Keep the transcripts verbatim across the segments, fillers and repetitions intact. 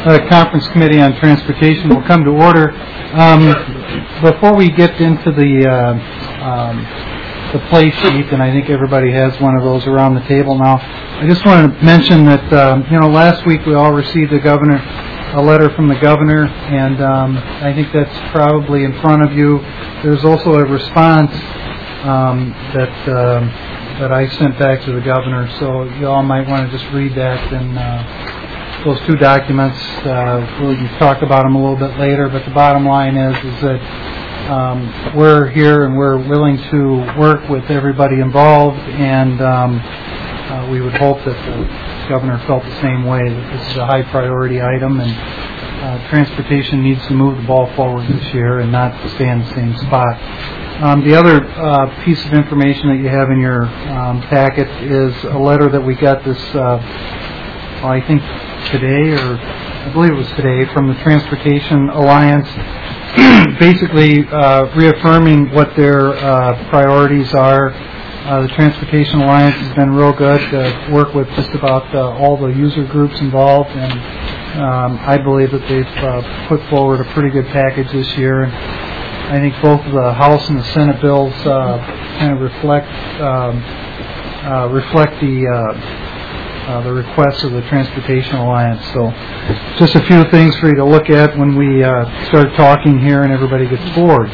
uh, Conference Committee on Transportation will come to order. Um, before we get into the uh, um, the play sheet, and I think everybody has one of those around the table now, I just want to mention that um, you know last week we all received a governor a letter from the governor, and um, I think that's probably in front of you. There's also a response um, that um, that I sent back to the governor, so you all might want to just read that. And uh, those two documents, uh, we'll talk about them a little bit later, but the bottom line is is that um, we're here and we're willing to work with everybody involved, and um, uh, we would hope that the governor felt the same way, that this is a high priority item, and uh, transportation needs to move the ball forward this year and not stay in the same spot. Um, the other uh, piece of information that you have in your um, packet is a letter that we got this, uh, well, I think today, or I believe it was today, from the Transportation Alliance, basically uh, reaffirming what their uh, priorities are. Uh, the Transportation Alliance has been real good to work with just about uh, all the user groups involved, and um, I believe that they've uh, put forward a pretty good package this year. And I think both the House and the Senate bills uh, kind of reflect um, uh, reflect the uh, uh, the requests of the Transportation Alliance. So, just a few things for you to look at when we uh, start talking here and everybody gets bored.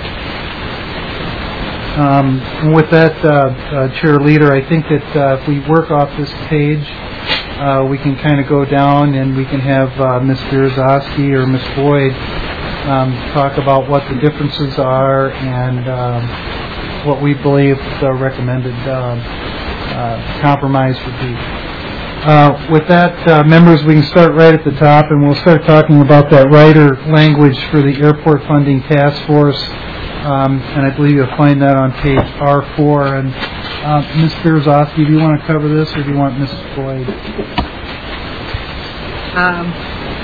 Um, and with that, uh, uh, Chair Leader, I think that uh, if we work off this page, uh, we can kind of go down and we can have uh, Miz Berezovsky or Miz Boyd um, talk about what the differences are and um, what we believe the recommended uh, uh, compromise would be. Uh, with that, uh, members, we can start right at the top, and we'll start talking about that rider language for the Airport Funding Task Force. Um, and I believe you'll find that on page R four. And uh, Miz Berezovsky, do you want to cover this, or do you want Missus Boyd? Um,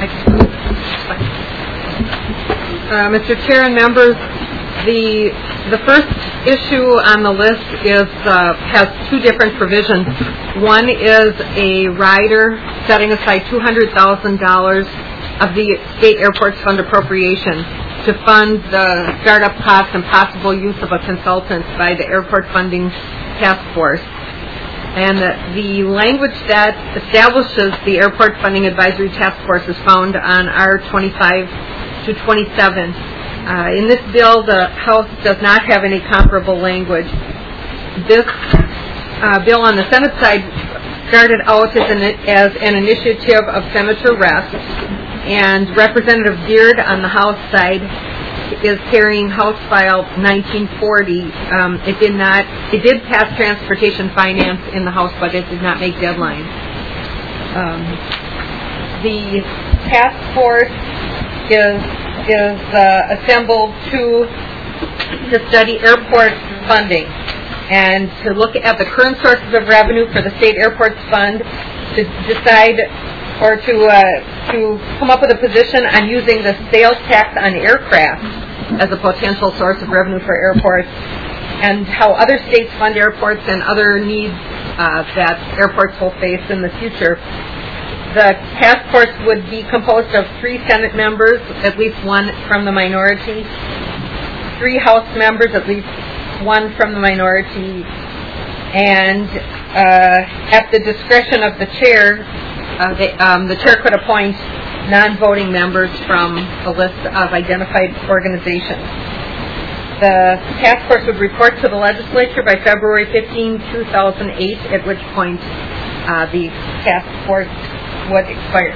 uh, Mister Chair and members, the the first issue on the list is uh, has two different provisions. One is a rider setting aside two hundred thousand dollars of the state airports fund appropriation to fund the startup costs and possible use of a consultant by the Airport Funding Task Force. And the, the language that establishes the Airport Funding Advisory Task Force is found on R twenty-five to twenty-seven. Uh, in this bill, the House does not have any comparable language. This uh, bill on the Senate side started out as an, as an initiative of Senator Rest, and Representative Beard on the House side is carrying House File nineteen forty. Um, it did not. It did pass Transportation Finance in the House, but it did not make deadline. Um, the task force is is uh, assembled to to study airport funding and to look at the current sources of revenue for the state airports fund, to decide or to uh, to come up with a position on using the sales tax on aircraft as a potential source of revenue for airports, and how other states fund airports and other needs uh, that airports will face in the future. The task force would be composed of three Senate members, at least one from the minority, three House members, at least one from the minority, and uh, at the discretion of the chair, Uh, the, um, the chair could appoint non-voting members from a list of identified organizations. The task force would report to the legislature by February fifteenth, two thousand eight, at which point uh, the task force would expire.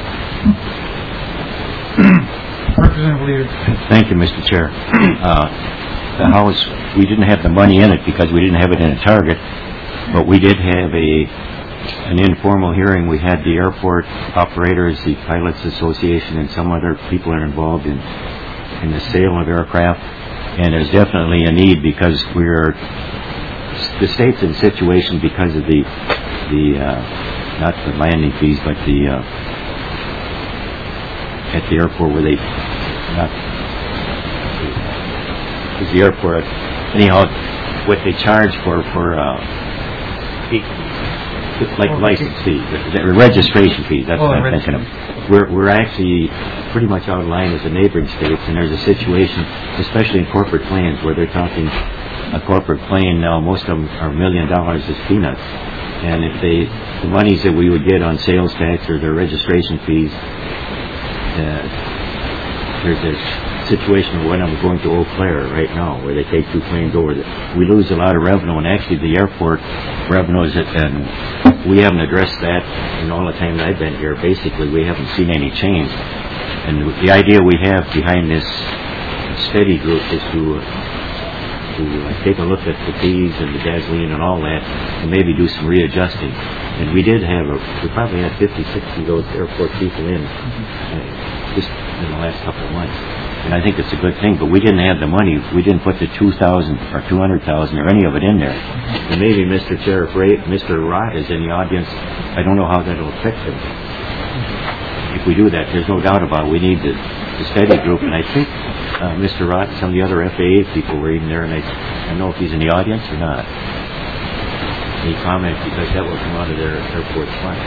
Representative Leader. Thank you, Mister Chair. Uh, the House, we didn't have the money in it because we didn't have it in a target, but we did have a an informal hearing. We had the airport operators, the Pilots Association, and some other people are involved in in the sale of aircraft, and there's definitely a need because we're the state's in a situation because of the the uh, not the landing fees, but the uh, at the airport where they not is the airport anyhow what they charge for for uh, peak like license fees, the, the registration fees, that's Oh, what I'm registration. thinking of. We're, we're actually pretty much out of line with the neighboring states, and there's a situation, especially in corporate planes, where they're talking a corporate plane now, most of them are a million dollars as peanuts. And if they, the monies that we would get on sales tax or their registration fees, uh, there's a situation when I'm going to Eau Claire right now, where they take two planes over. We lose a lot of revenue, and actually the airport revenues, and we haven't addressed that in all the time that I've been here. Basically, we haven't seen any change. And the idea we have behind this study group is to to uh, take a look at the fees and the gasoline and all that, and maybe do some readjusting. And we did have a, we probably had fifty, sixty of those airport people in uh, just in the last couple of months. And I think it's a good thing, but we didn't have the money. We didn't put the two thousand or two hundred thousand or any of it in there. And maybe Mister Chair, if Ray, Mister Rott is in the audience, I don't know how that will affect him. If we do that, there's no doubt about it. We need the, the study group, and I think uh, Mister Rott and some of the other F A A people were in there, and I, I don't know if he's in the audience or not. Any comment, because that will come out of their airport fund.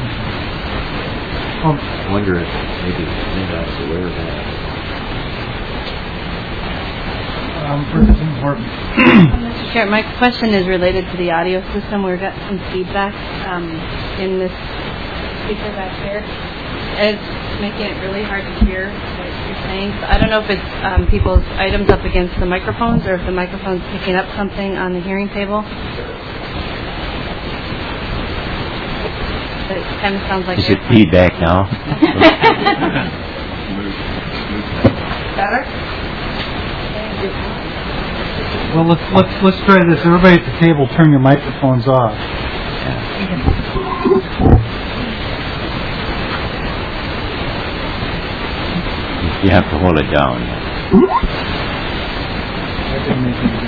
Um, I wonder if maybe Linda is aware of that. um, Representative Horton. Mister Chair, my question is related to the audio system. We've got some feedback um, in this speaker back there. It's making it really hard to hear what you're saying. So I don't know if it's um, people's items up against the microphones or if the microphone's picking up something on the hearing table. But it kind of sounds like... Is it feedback now? Better? Well, let's let's let's try this. Everybody at the table, turn your microphones off. You have to hold it down. That didn't make any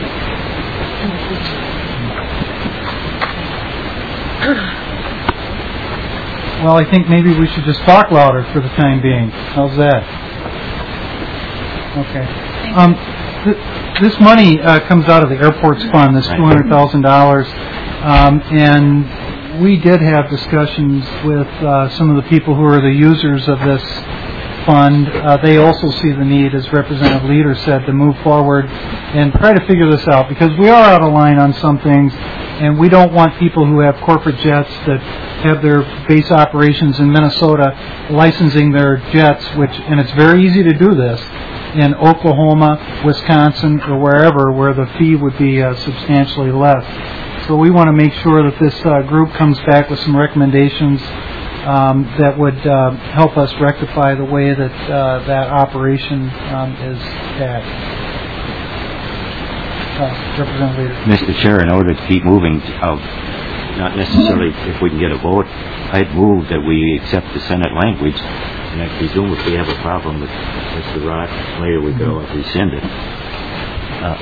difference. Well, I think maybe we should just talk louder for the time being. How's that? Okay. Um, th- this money uh, comes out of the airports fund, this two hundred thousand dollars, um, and we did have discussions with uh, some of the people who are the users of this fund. Uh, they also see the need, as Representative Leader said, to move forward and try to figure this out, because we are out of line on some things, and we don't want people who have corporate jets that have their base operations in Minnesota licensing their jets, which, and it's very easy to do this, in Oklahoma, Wisconsin, or wherever, where the fee would be uh, substantially less. So we want to make sure that this uh, group comes back with some recommendations um, that would uh, help us rectify the way that uh, that operation um, is taxed. Uh, Representative Leader. Mister Chair, in order to keep moving, uh, not necessarily if we can get a vote, I'd move that we accept the Senate language, and I presume if we have a problem with Mister Rock later, we go and rescind it. Uh,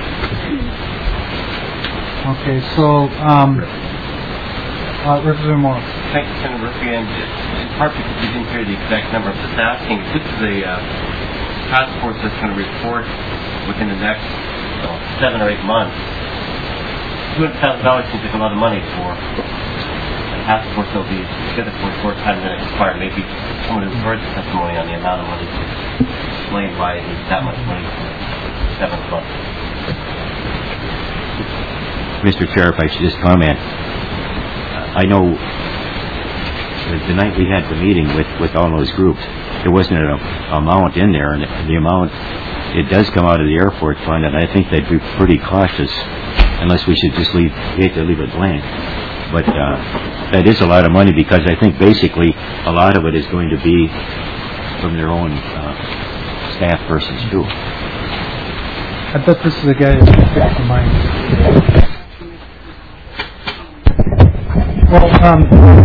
Okay, so um, uh, Representative Moore. Thank you, Senator Murphy. And in part because we didn't hear the exact number, I'm just asking, this is a uh, task force that's going to report within the next you know, seven or eight months. two hundred thousand dollars seems like a lot of money for a task force that will be together for a short time and then expire. Maybe someone who's heard the testimony on the amount of money to explain why it needs that much money for seven months. Mister Chair, if I should just comment, I know the night we had the meeting with, with all those groups, there wasn't an amount in there, and the amount, it does come out of the airport fund, and I think they'd be pretty cautious, unless we should just leave, we hate to leave it blank. But uh, that is a lot of money, because I think basically a lot of it is going to be from their own uh, staff persons too. I bet this is the guy who's going to fix the mic. Well, um,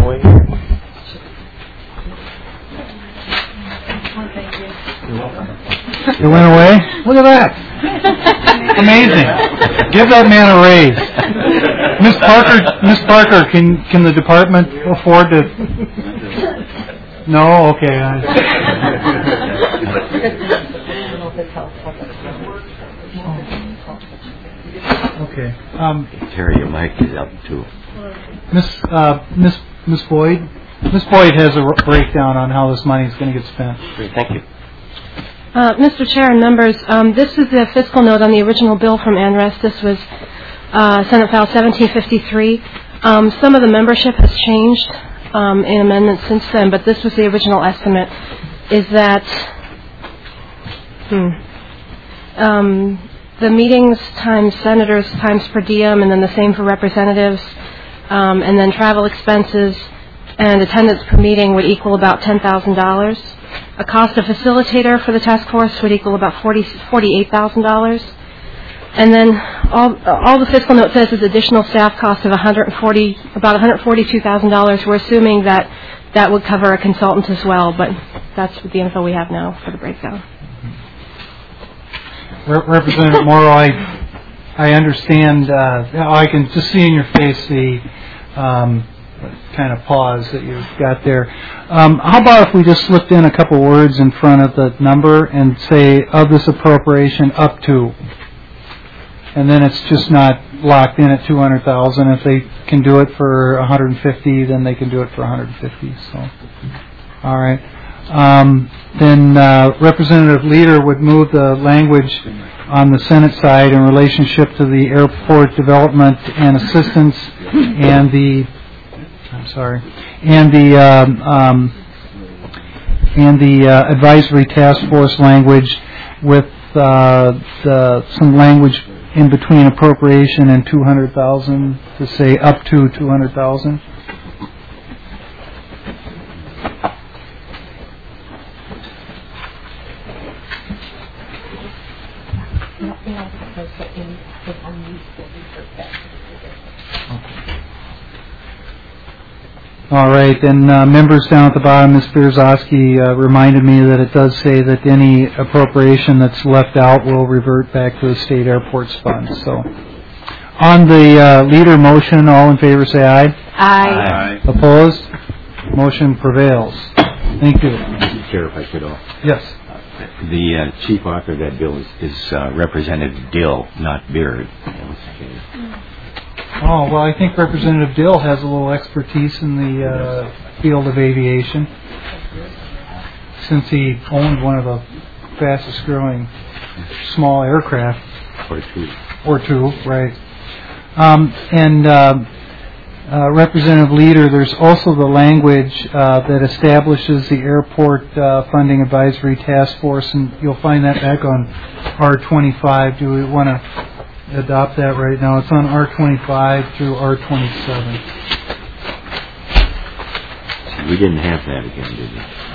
it went away? Look at that. Amazing. Give that man a raise. Miss Parker, Miss Parker, can can the department afford to? No? Okay. I... Okay. Um, Terry, your mic is up too. Miss uh, Miss Miss Boyd, Miss Boyd has a r- breakdown on how this money is going to get spent. Great, thank you. Uh, Mister Chair and members, um, this is the fiscal note on the original bill from N R E S. This was uh, Senate File seventeen fifty-three. Um, some of the membership has changed um, in amendments since then, but this was the original estimate, is that hmm, um, the meetings times senators times per diem, and then the same for representatives, um, and then travel expenses and attendance per meeting would equal about ten thousand dollars. A cost of facilitator for the task force would equal about forty, forty-eight thousand dollars. And then all, all the fiscal note says is additional staff cost of one hundred forty, about one hundred forty-two thousand dollars. We're assuming that that would cover a consultant as well, but that's the info we have now for the breakdown. Re- Representative Morrow, I I understand. Uh, I can just see in your face the um, kind of pause that you've got there. Um, how about if we just slipped in a couple words in front of the number and say of this appropriation up to, and then it's just not locked in at two hundred thousand. If they can do it for one hundred fifty, then they can do it for one hundred fifty. So, all right. Um, then uh, Representative Leader would move the language on the Senate side in relationship to the airport development and assistance and the I'm sorry and the um, um, and the uh, advisory task force language with uh, the, some language in between appropriation and two hundred thousand to say up to two hundred thousand. All right, and uh, members down at the bottom, Miz Bierzowski uh, reminded me that it does say that any appropriation that's left out will revert back to the state airports fund. So, on the uh, leader motion, all in favor say aye. Aye. Aye. Opposed? Motion prevails. Thank you. Mister Chair, if I could all. Yes. The uh, chief author of that bill is, is uh, Representative Dill, not Beard. Oh, well, I think Representative Dill has a little expertise in the uh, field of aviation, since he owned one of the fastest growing small aircraft. Or two. Or two, right. Um, and uh, uh, Representative Leader, there's also the language uh, that establishes the Airport uh, Funding Advisory Task Force, and you'll find that back on R twenty-five. Do we want to adopt that right now? It's on R twenty-five through R twenty-seven. We didn't have that again, did we?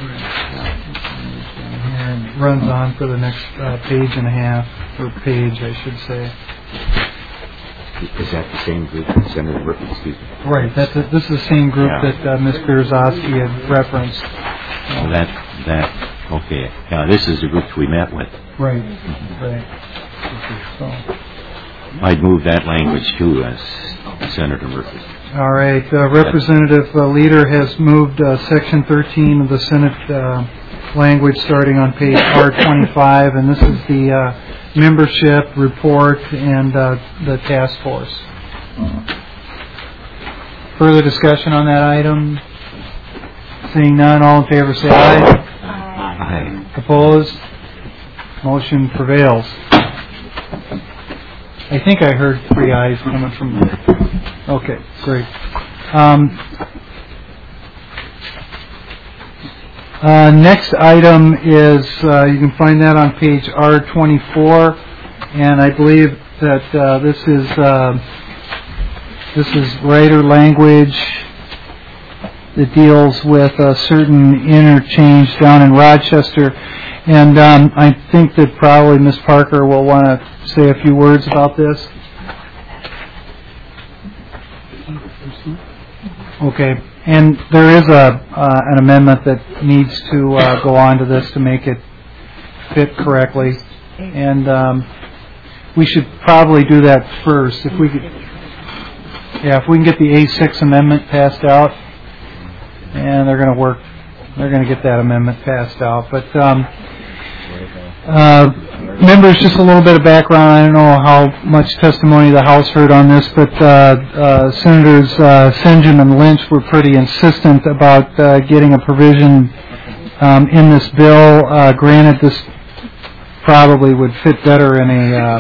And it runs on for the next uh, page and a half, or page, I should say. Is that the same group that Senator Rippon, excuse me? Right. That's a, this is the same group Yeah. that uh, Miz Bierzowski had referenced. Well, that, that, okay. Now, this is the group we met with. Right. Right. So. I'd move that language too, as Senator Murphy. All right. Uh, Representative uh, Leader has moved uh, Section thirteen of the Senate uh, language starting on page R twenty-five, and this is the uh, membership report and uh, the task force. Further discussion on that item? Seeing none, all in favor say aye. Aye. Opposed? Motion prevails. I think I heard three ayes coming from there. Okay, great. Um, uh, next item is, uh, you can find that on page R twenty-four, and I believe that uh, this is uh, this is writer language that deals with a certain interchange down in Rochester. And um, I think that probably Miz Parker will want to say a few words about this. Okay. And there is a uh, an amendment that needs to uh, go on to this to make it fit correctly. And um, we should probably do that first. If we could, yeah, if we can get the A six amendment passed out, and they're going to work, they're going to get that amendment passed out. But um, Uh, members, just a little bit of background. I don't know how much testimony the House heard on this, but uh, uh, Senators uh, Senjum and Lynch were pretty insistent about uh, getting a provision um, in this bill. Uh, granted, this probably would fit better in a uh,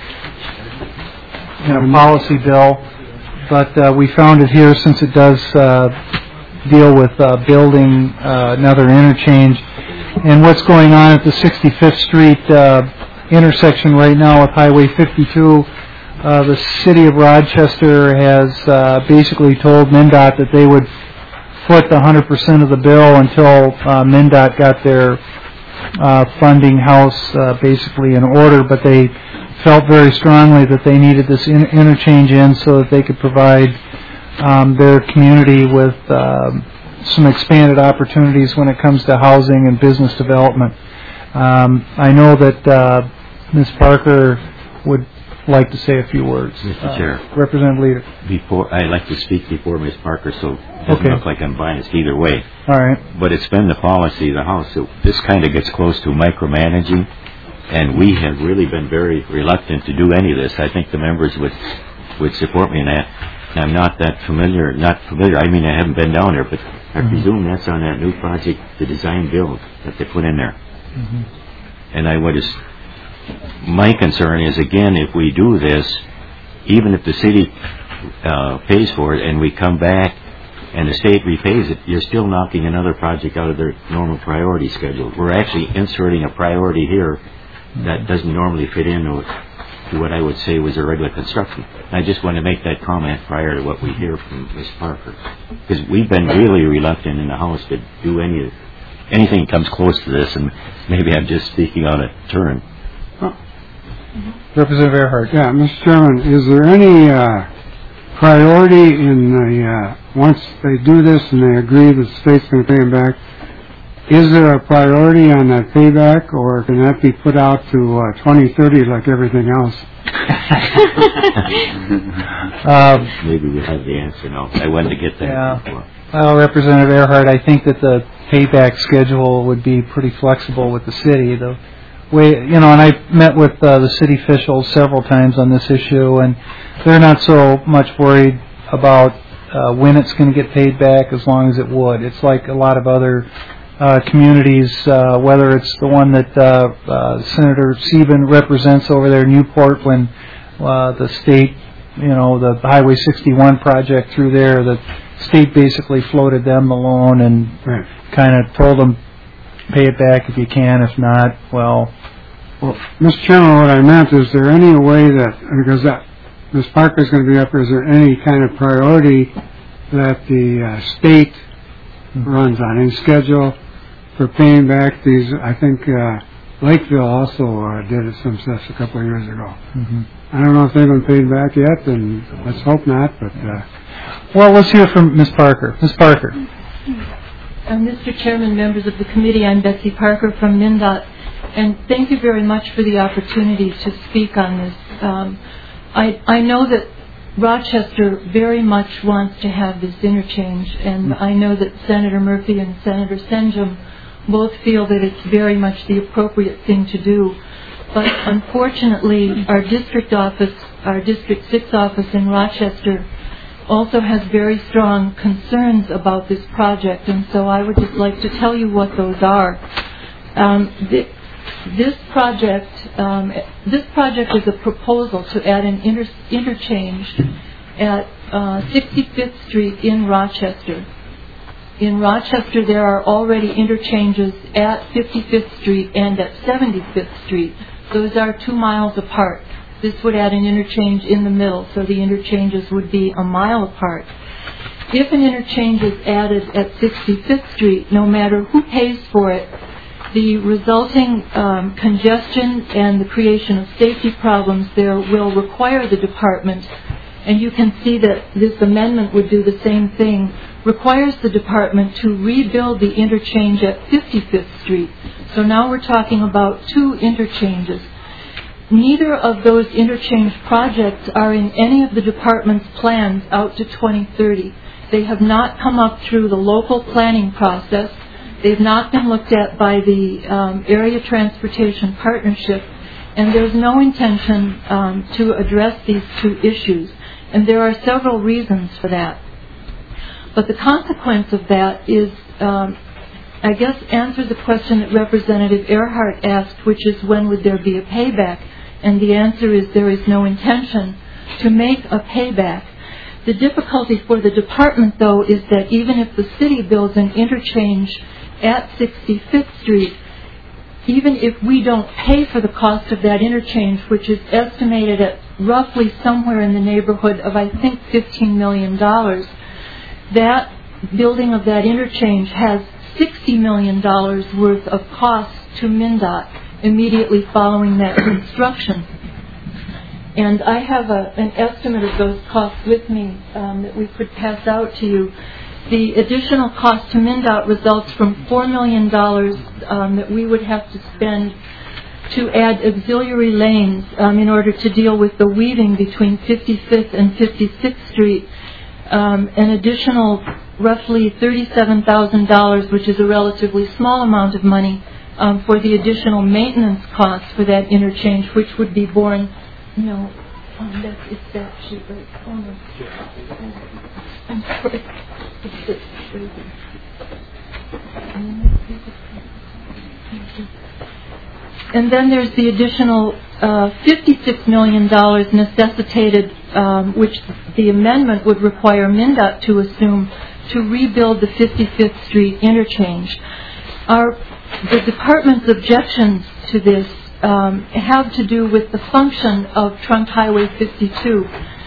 in a policy bill, but uh, we found it here since it does uh, deal with uh, building uh, another interchange. And what's going on at the sixty-fifth Street uh, intersection right now with Highway fifty-two, uh, the City of Rochester has uh, basically told MnDOT that they would foot one hundred percent of the bill until uh, MnDOT got their uh, funding house uh, basically in order, but they felt very strongly that they needed this in- interchange in so that they could provide um, their community with um, some expanded opportunities when it comes to housing and business development. Um, I know that uh, Miz Parker would like to say a few words. Mister Uh, Chair. Representative Leader. Before, I'd like to speak before Miz Parker, so it doesn't Okay. look like I'm biased either way. All right. But it's been the policy of the House that this kind of gets close to micromanaging, and we have really been very reluctant to do any of this. I think the members would would support me in that. I'm not that familiar, not familiar, I mean I haven't been down there, but I presume that's on that new project, the design build that they put in there. Mm-hmm. And I would just, my concern is, again, if we do this, even if the city uh, pays for it and we come back and the state repays it, you're still knocking another project out of their normal priority schedule. We're actually inserting a priority here that doesn't normally fit in to what I would say was a regular construction. I just want to make that comment prior to what we hear from Miz Parker, because we've been really reluctant in the House to do any anything that comes close to this, and maybe I'm just speaking on a turn. Representative Earhart. Yeah, Mister Chairman, is there any uh, priority in the, uh, once they do this and they agree the state's going to pay them back, is there a priority on that payback, or can that be put out to uh, twenty thirty like everything else? um, Maybe we have the answer now. I wanted to get that Yeah. before. Well, Representative Earhart, I think that the payback schedule would be pretty flexible with the city. The way, you know, and I met with uh, the city officials several times on this issue, and they're not so much worried about uh, when it's going to get paid back as long as it would. It's like a lot of other uh, communities, uh, whether it's the one that uh, uh, Senator Sieben represents over there in Newport, when uh, the state, you know, the Highway sixty-one project through there, the state basically floated them the loan and Right. kind of told them, pay it back if you can. If not, well... Well, Mister Chairman, what I meant, is there any way that, because that, Miz Parker's going to be up here, is there any kind of priority that the uh, state runs on, any schedule for paying back these? I think uh, Lakeville also uh, did it some steps a couple of years ago. Mm-hmm. I don't know if they've been paid back yet, and let's hope not, but... Uh, Well, let's hear from Miz Parker. Miz Parker. Uh, Mister Chairman, members of the committee, I'm Betsy Parker from MnDOT, and thank you very much for the opportunity to speak on this. Um, I, I know that Rochester very much wants to have this interchange, and I know that Senator Murphy and Senator Senjum both feel that it's very much the appropriate thing to do. But unfortunately, our district office, our District six office in Rochester, also has very strong concerns about this project, and so I would just like to tell you what those are. Um, th- this project, um, this project is a proposal to add an inter- interchange at uh, sixty-fifth Street in Rochester. In Rochester, there are already interchanges at fifty-fifth Street and at seventy-fifth Street. Those are two miles apart. This would add an interchange in the middle, so the interchanges would be a mile apart. If an interchange is added at sixty-fifth Street, no matter who pays for it, the resulting um, congestion and the creation of safety problems there will require the department, and you can see that this amendment would do the same thing, requires the department to rebuild the interchange at fifty-fifth Street. So now we're talking about two interchanges. Neither of those interchange projects are in any of the department's plans out to twenty thirty. They have not come up through the local planning process. They've not been looked at by the um, Area Transportation Partnership, and there's no intention um, to address these two issues. And there are several reasons for that. But the consequence of that is, um, I guess, answers the question that Representative Earhart asked, which is when would there be a payback? And the answer is there is no intention to make a payback. The difficulty for the department, though, is that even if the city builds an interchange at sixty-fifth Street, even if we don't pay for the cost of that interchange, which is estimated at roughly somewhere in the neighborhood of, I think, fifteen million dollars, that building of that interchange has sixty million dollars worth of costs to MnDOT immediately following that construction. And I have a, an estimate of those costs with me um, that we could pass out to you. The additional cost to MnDOT results from four million dollars um, that we would have to spend to add auxiliary lanes um, in order to deal with the weaving between fifty-fifth and fifty-sixth Street. Um, an additional roughly thirty-seven thousand dollars, which is a relatively small amount of money, um, for the additional maintenance costs for that interchange, which would be borne, you know, um, that's, it's that sheet right. Oh, no. I'm sorry. It's, it's crazy. And then there's the additional uh, fifty-six million dollars necessitated, um, which the amendment would require MnDOT to assume to rebuild the fifty-fifth Street interchange. Our, the department's objections to this um, have to do with the function of Trunk Highway fifty-two.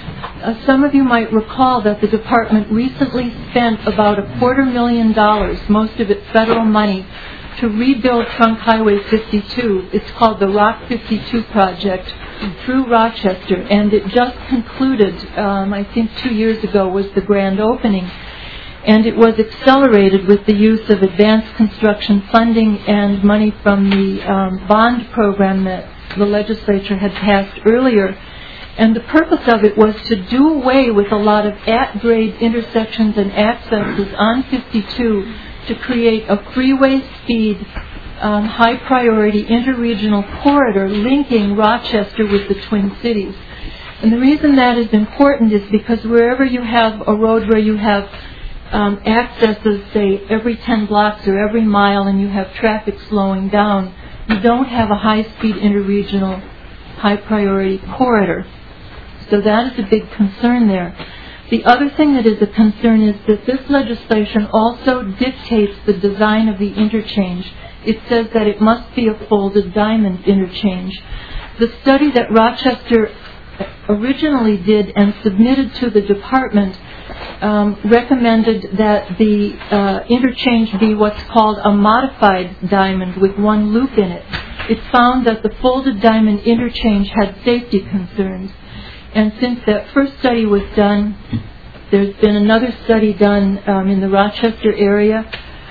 Uh, some of you might recall that the department recently spent about a quarter million dollars, most of it federal money, to rebuild Trunk Highway fifty-two. It's called the Rock fifty-two project through Rochester, and it just concluded, um, I think two years ago was the grand opening, and it was accelerated with the use of advanced construction funding and money from the um, bond program that the legislature had passed earlier. And the purpose of it was to do away with a lot of at-grade intersections and accesses on fifty-two to create a freeway speed, um, high-priority interregional corridor linking Rochester with the Twin Cities. And the reason that is important is because wherever you have a road where you have um, accesses, say, every ten blocks or every mile, and you have traffic slowing down, you don't have a high-speed interregional high-priority corridor. So that is a big concern there. The other thing that is a concern is that this legislation also dictates the design of the interchange. It says that it must be a folded diamond interchange. The study that Rochester originally did and submitted to the department um, recommended that the uh, interchange be what's called a modified diamond with one loop in it. It found that the folded diamond interchange had safety concerns. And since that first study was done, there's been another study done um, in the Rochester area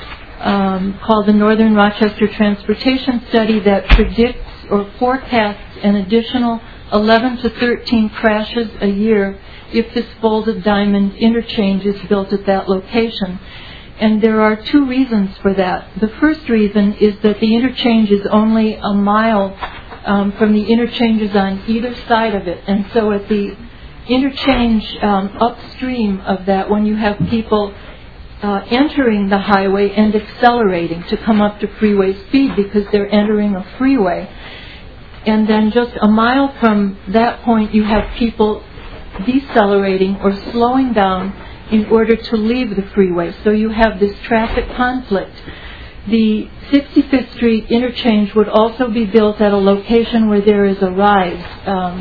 um, called the Northern Rochester Transportation Study that predicts or forecasts an additional eleven to thirteen crashes a year if this folded diamond interchange is built at that location. And there are two reasons for that. The first reason is that the interchange is only a mile Um, from the interchanges on either side of it. And so at the interchange um, upstream of that, when you have people uh, entering the highway and accelerating to come up to freeway speed because they're entering a freeway, and then just a mile from that point you have people decelerating or slowing down in order to leave the freeway. So you have this traffic conflict. The sixty-fifth Street interchange would also be built at a location where there is a rise. Um,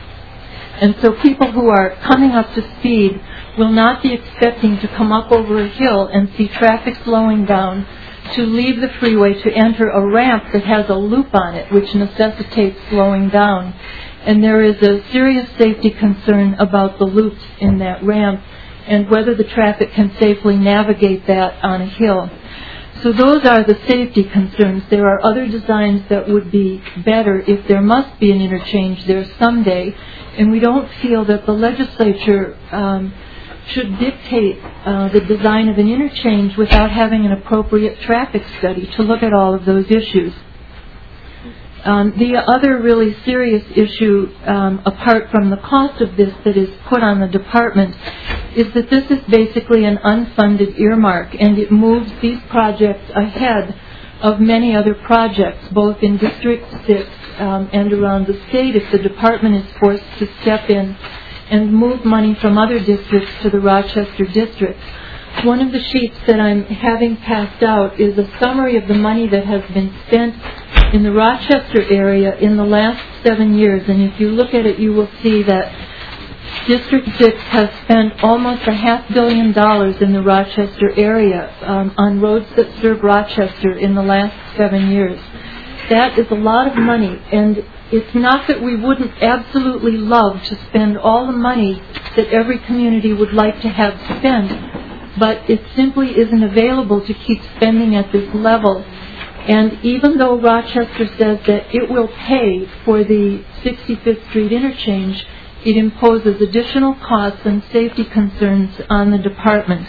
and so people who are coming up to speed will not be expecting to come up over a hill and see traffic slowing down to leave the freeway to enter a ramp that has a loop on it, which necessitates slowing down. And there is a serious safety concern about the loops in that ramp and whether the traffic can safely navigate that on a hill. So those are the safety concerns. There are other designs that would be better if there must be an interchange there someday, and we don't feel that the legislature um, should dictate uh, the design of an interchange without having an appropriate traffic study to look at all of those issues. Um, the other really serious issue, um, apart from the cost of this that is put on the department, is that this is basically an unfunded earmark, and it moves these projects ahead of many other projects, both in District six um, and around the state, if the department is forced to step in and move money from other districts to the Rochester district. One of the sheets that I'm having passed out is a summary of the money that has been spent in the Rochester area in the last seven years. And if you look at it, you will see that District six has spent almost a half billion dollars in the Rochester area um, on roads that serve Rochester in the last seven years. That is a lot of money, and it's not that we wouldn't absolutely love to spend all the money that every community would like to have spent, but it simply isn't available to keep spending at this level. And even though Rochester says that it will pay for the sixty-fifth Street interchange, it imposes additional costs and safety concerns on the department.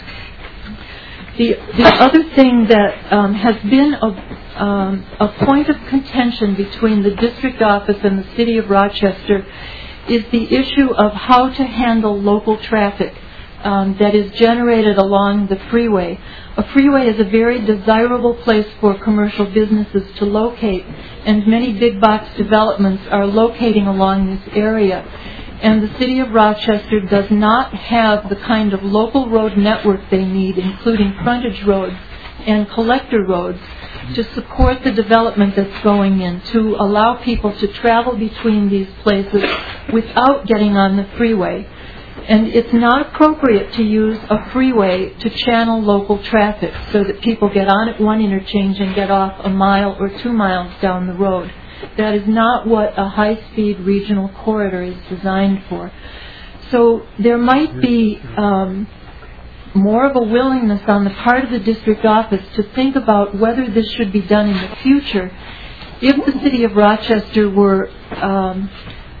The, the other thing that um, has been a, um, a point of contention between the district office and the city of Rochester is the issue of how to handle local traffic um, that is generated along the freeway. A freeway is a very desirable place for commercial businesses to locate, and many big box developments are locating along this area. And the city of Rochester does not have the kind of local road network they need, including frontage roads and collector roads, to support the development that's going in, to allow people to travel between these places without getting on the freeway. And it's not appropriate to use a freeway to channel local traffic so that people get on at one interchange and get off a mile or two miles down the road. That is not what a high-speed regional corridor is designed for. So there might be um, more of a willingness on the part of the district office to think about whether this should be done in the future if the city of Rochester were um,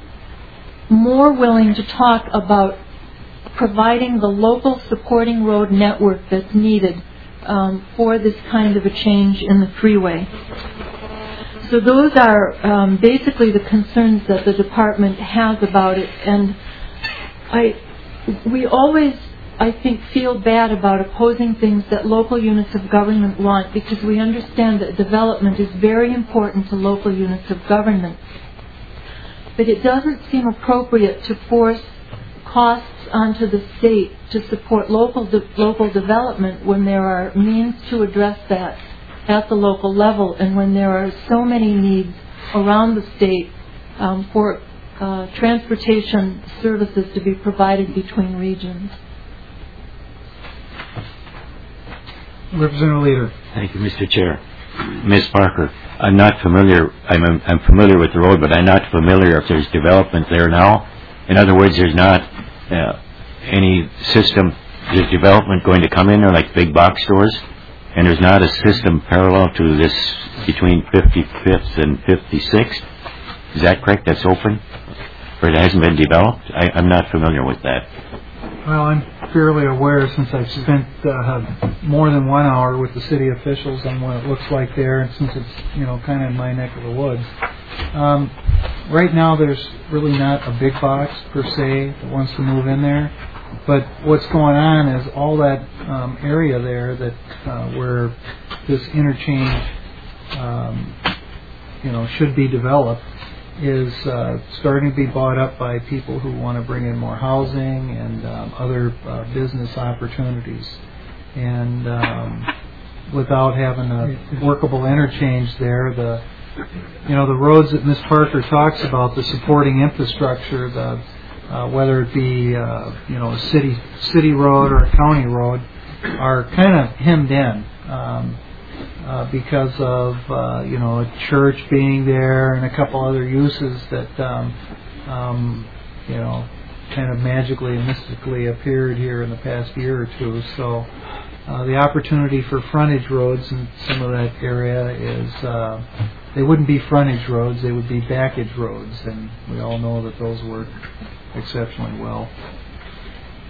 more willing to talk about providing the local supporting road network that's needed um, for this kind of a change in the freeway. So those are um, basically the concerns that the department has about it, and I, we always, I think, feel bad about opposing things that local units of government want, because we understand that development is very important to local units of government. But it doesn't seem appropriate to force costs onto the state to support local de- local development when there are means to address that at the local level, and when there are so many needs around the state um, for uh, transportation services to be provided between regions. Representative Leader. Thank you, Mister Chair. Miz Parker, I'm not familiar, I'm, I'm familiar with the road, but I'm not familiar if there's development there now. In other words, there's not uh, any system, there's development going to come in there like big box stores? And there's not a system parallel to this between fifty-fifth and fifty-sixth? Is that correct? That's open? Or it hasn't been developed? I, I'm not familiar with that. Well, I'm fairly aware, since I've spent uh, more than one hour with the city officials on what it looks like there, and since it's, you know, kind of in my neck of the woods. Um, right now there's really not a big box per se that wants to move in there. But what's going on is all that um, area there that uh, where this interchange, um, you know, should be developed is uh, starting to be bought up by people who want to bring in more housing and um, other uh, business opportunities. And um, without having a workable interchange there, the you know the roads that Miz Parker talks about, the supporting infrastructure, the Uh, whether it be uh, you know a city city road or a county road, are kind of hemmed in um, uh, because of uh, you know a church being there and a couple other uses that um, um, you know kind of magically and mystically appeared here in the past year or two. So uh, the opportunity for frontage roads in some of that area is uh, they wouldn't be frontage roads; they would be backage roads, and we all know that those work exceptionally well.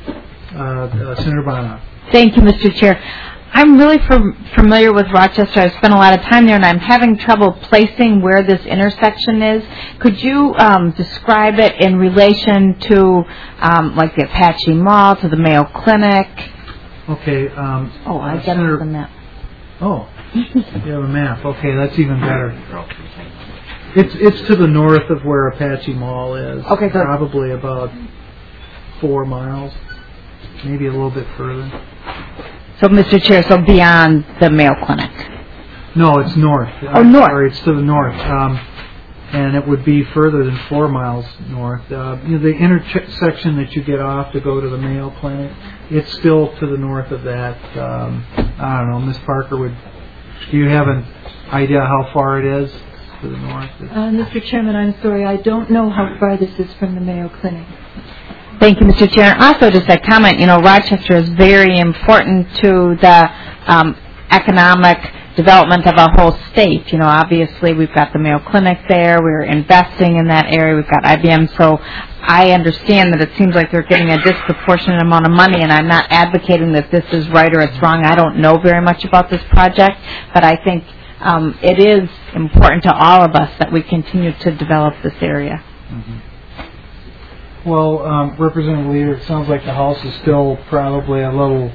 Uh, uh, Senator Bono. Thank you, Mister Chair. I'm really fam- familiar with Rochester. I've spent a lot of time there, and I'm having trouble placing where this intersection is. Could you um, describe it in relation to, um, like, the Apache Mall, to the Mayo Clinic? Okay. Um, Oh, I uh, got Senator- it on that. Oh, you have a map. Okay, that's even better. It's it's to the north of where Apache Mall is. Okay, so- probably about four miles, maybe a little bit further. So, Mister Chair, so beyond the Mayo Clinic. No, it's north. Oh, I'm north. Sorry, it's to the north, um, and it would be further than four miles north. Uh, you know, the intersection that you get off to go to the Mayo Clinic, it's still to the north of that. Um, I don't know, Miz Parker, would do you have an idea how far it is to the north? Uh, Mister Chairman, I'm sorry, I don't know how far this is from the Mayo Clinic. Thank you, Mister Chair. And also, just a comment, you know, Rochester is very important to the um, economic development of our whole state. You know, obviously, we've got the Mayo Clinic there. We're investing in that area. We've got I B M. So I understand that it seems like they're getting a disproportionate amount of money, and I'm not advocating that this is right or it's wrong. I don't know very much about this project, but I think um, it is important to all of us that we continue to develop this area. Mm-hmm. Well, um, Representative Leader, it sounds like the House is still probably a little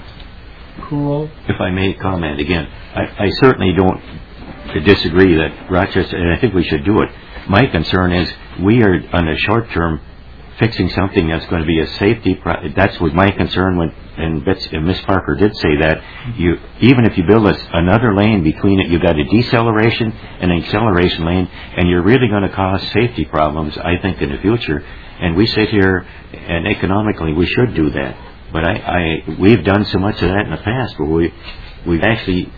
cool. If I may comment again, I, I certainly don't disagree that Rochester, and I think we should do it. My concern is we are, on the short term, fixing something that's going to be a safety. Pro- that's what my concern when, and Miz Parker did say that. You even if you build a, another lane between it, you've got a deceleration and an acceleration lane, and you're really going to cause safety problems, I think, in the future. And we sit here, and economically, we should do that. But I, I, we've done so much of that in the past where we, we've actually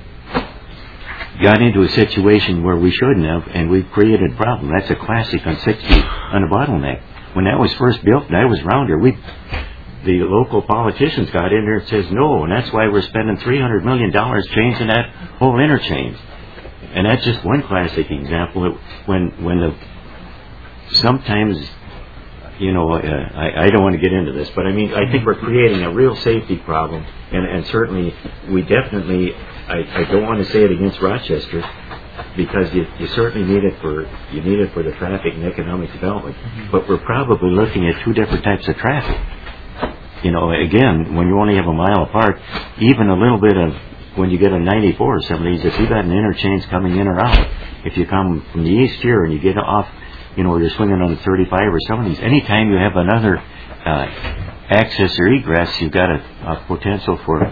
got into a situation where we shouldn't have, and we've created a problem. That's a classic on sixty on a bottleneck. When that was first built, and I was around here, we, the local politicians got in there and says no, and that's why we're spending three hundred million dollars changing that whole interchange. And that's just one classic example. When, when the, sometimes, you know, uh, I, I don't want to get into this, but I mean, I think we're creating a real safety problem, and, and certainly we definitely, I, I don't want to say it against Rochester, because you, you certainly need it for you need it for the traffic and economic development, mm-hmm. but we're probably looking at two different types of traffic. You know, again, when you only have a mile apart, even a little bit of when you get a ninety-four or some of these, if you got an interchange coming in or out, if you come from the east here and you get off, you know, you're swinging on the thirty-five or some of these, anytime you have another uh, access or egress, you've got a, a potential for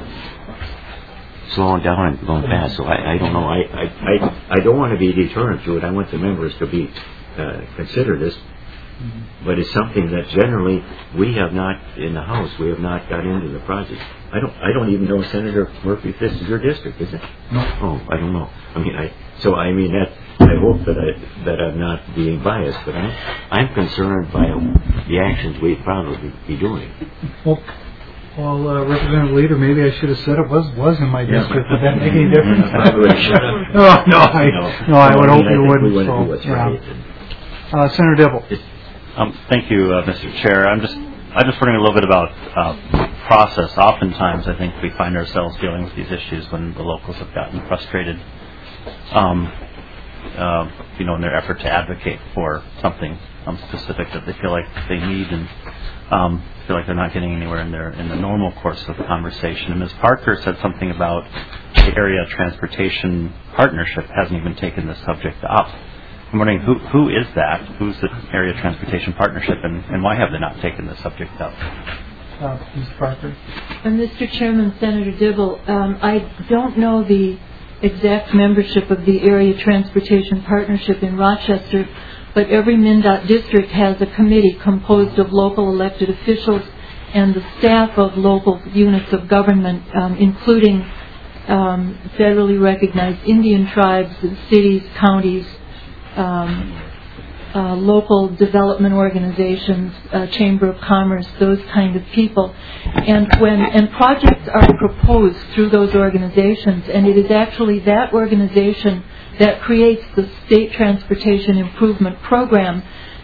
slowing down and going fast. So I, I don't know. I, I, I, I don't want to be deterrent to it. I want the members to be uh, consider this. Mm-hmm. But it's something that generally we have not in the House. We have not got into the project. I don't. I don't even know, Senator Murphy, if this is your district, is it? No. Oh, I don't know. I mean, I. So I mean that. I hope that I that I'm not being biased, but I'm I'm concerned by the actions we'd probably be doing. Well, well, uh, Representative Leader, maybe I should have said it was was in my district. Would that make any difference? no, no, I no, no I would hope you wouldn't. We so, what's yeah. right. Uh, Senator Dibble. Um, thank you, uh, Mister Chair. I'm just I'm just wondering a little bit about uh, process. Oftentimes, I think we find ourselves dealing with these issues when the locals have gotten frustrated, um, uh, you know, in their effort to advocate for something um, specific that they feel like they need and um, feel like they're not getting anywhere in their in the normal course of the conversation. And Miz Parker said something about the area transportation partnership hasn't even taken this subject up. I'm wondering who who is that? Who's the Area Transportation Partnership, and, and why have they not taken the subject up? Uh, Miz Parker. And Mister Chairman, Senator Dibble, um, I don't know the exact membership of the Area Transportation Partnership in Rochester, but every MnDOT district has a committee composed of local elected officials and the staff of local units of government, um, including um, federally recognized Indian tribes, cities, counties, Um, uh, local development organizations, uh, Chamber of Commerce, those kind of people, and when and projects are proposed through those organizations, and it is actually that organization that creates the State Transportation Improvement Program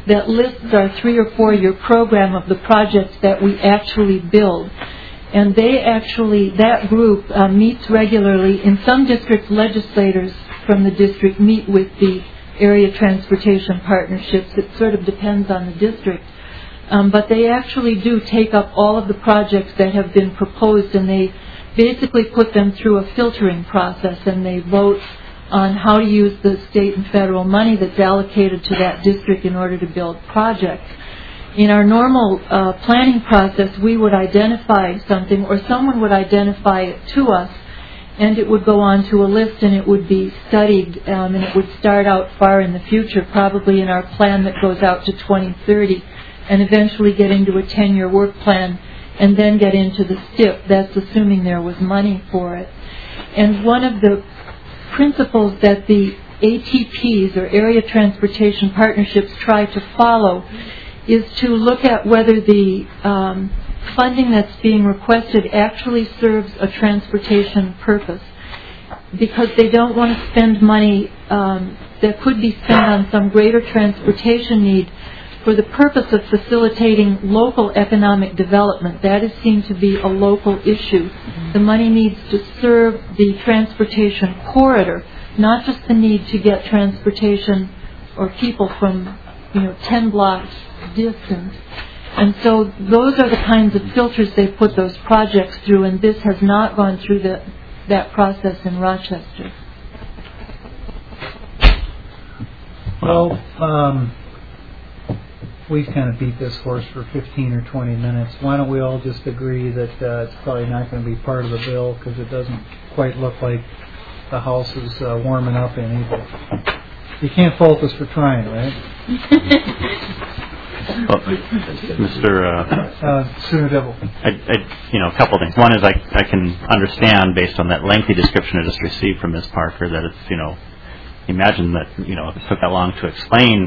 that lists our three or four year program of the projects that we actually build. And they actually, that group uh, meets regularly. In some districts, legislators from the district meet with the area transportation partnerships. It sort of depends on the district. Um, but they actually do take up all of the projects that have been proposed, and they basically put them through a filtering process, and they vote on how to use the state and federal money that's allocated to that district in order to build projects. In our normal uh, planning process, we would identify something, or someone would identify it to us, and it would go on to a list, and it would be studied, um, and it would start out far in the future, probably in our plan that goes out to twenty thirty, and eventually get into a ten-year work plan, and then get into the S T I P. That's assuming there was money for it. And one of the principles that the A T Ps, or Area Transportation Partnerships, try to follow is to look at whether the um, funding that's being requested actually serves a transportation purpose, because they don't want to spend money um, that could be spent on some greater transportation need for the purpose of facilitating local economic development. That is seen to be a local issue. The money needs to serve the transportation corridor, not just the need to get transportation or people from, you know, ten blocks distance. And so those are the kinds of filters they put those projects through, and this has not gone through the, that process in Rochester. Well, um, we've kind of beat this horse for fifteen or twenty minutes. Why don't we all just agree that uh, it's probably not going to be part of the bill, because it doesn't quite look like the House is uh, warming up any. But you can't fault us for trying, right? Well, Mister Uh, uh, Senator Devil. I, I, you know, a couple of things. One is I, I can understand, based on that lengthy description I just received from Miz Parker, that it's, you know, imagine that, you know, if it took that long to explain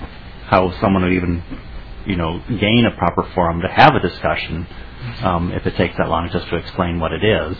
how someone would even, you know, gain a proper forum to have a discussion, um, if it takes that long just to explain what it is.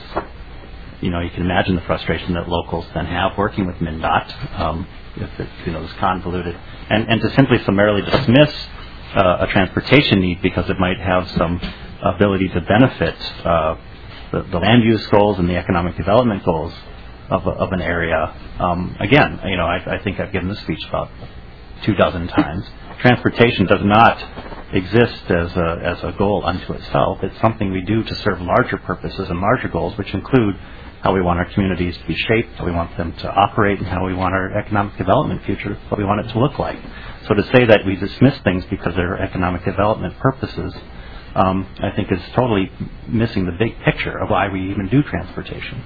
You know, you can imagine the frustration that locals then have working with MnDOT, um, if it, you know, is convoluted. And, and to simply summarily dismiss Uh, a transportation need because it might have some ability to benefit uh, the, the land use goals and the economic development goals of, a, of an area. Um, again, you know, I, I think I've given this speech about two dozen times. Transportation does not exist as a, as a goal unto itself. It's something we do to serve larger purposes and larger goals, which include how we want our communities to be shaped, how we want them to operate, and how we want our economic development future, what we want it to look like. So to say that we dismiss things because they're economic development purposes, um, I think is totally missing the big picture of why we even do transportation.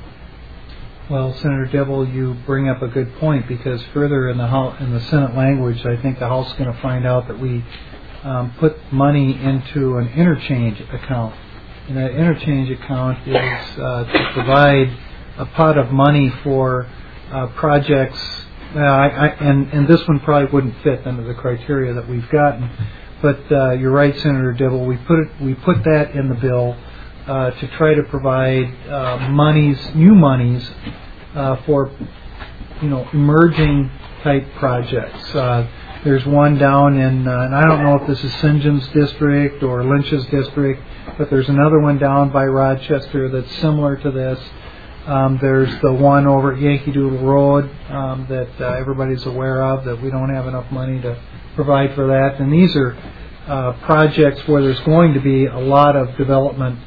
Well, Senator Devil, you bring up a good point, because further in the House, in the Senate language, I think the House is going to find out that we um, put money into an interchange account. And that interchange account is uh, to provide a pot of money for uh, projects. Uh, I, I, and, and this one probably wouldn't fit under the criteria that we've gotten. But uh, you're right, Senator Dibble. We put it, we put that in the bill uh, to try to provide uh, monies, new monies, uh, for, you know, emerging type projects. Uh, there's one down in, uh, and I don't know if this is Saint John's district or Lynch's district, but there's another one down by Rochester that's similar to this. Um, there's the one over at Yankee Doodle Road um, that uh, everybody's aware of, that we don't have enough money to provide for that. And these are uh, projects where there's going to be a lot of development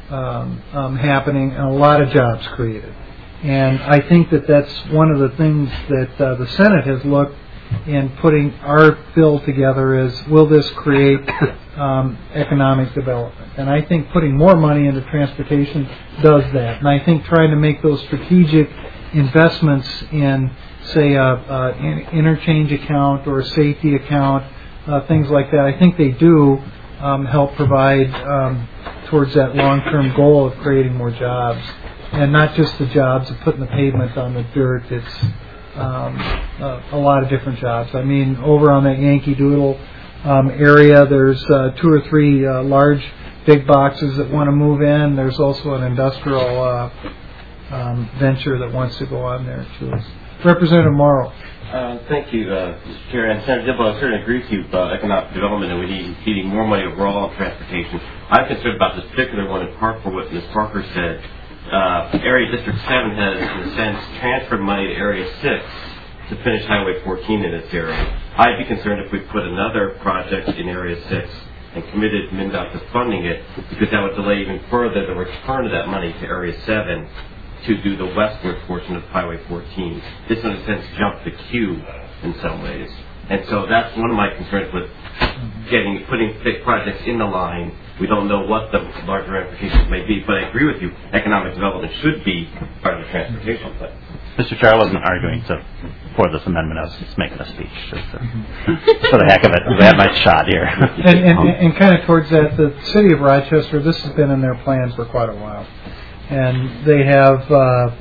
um, um, happening and a lot of jobs created. And I think that that's one of the things that uh, the Senate has looked in putting our bill together is, will this create um, economic development? And I think putting more money into transportation does that. And I think trying to make those strategic investments in, say, a, a an interchange account or a safety account, uh, things like that, I think they do um, help provide um, towards that long-term goal of creating more jobs. And not just the jobs of putting the pavement on the dirt. It's Um, uh, a lot of different jobs. I mean, over on that Yankee Doodle um, area, there's uh, two or three uh, large big boxes that want to move in. There's also an industrial uh, um, venture that wants to go on there too. Representative Morrow. Uh, thank you, uh, Mister Chair. And Senator Dibble, I certainly agree with you about economic development and we need feeding more money overall on transportation. I'm concerned about this particular one in part for what Miz Parker said. Uh, Area District seven has, in a sense, transferred money to Area six to finish Highway fourteen in its area. I'd be concerned if we put another project in Area six and committed MnDOT to funding it, because that would delay even further the return of that money to Area seven to do the westward portion of Highway fourteen. This, in a sense, jumped the queue in some ways. And so that's one of my concerns with getting, putting big projects in the line. We don't know what the larger ramifications may be, but I agree with you, economic development should be part of the transportation plan. Mister Chair, I wasn't arguing to, for this amendment. I was just making a speech just to, for the heck of it. I had my shot here. and, and, and kind of towards that, the city of Rochester, this has been in their plans for quite a while. And they have, uh,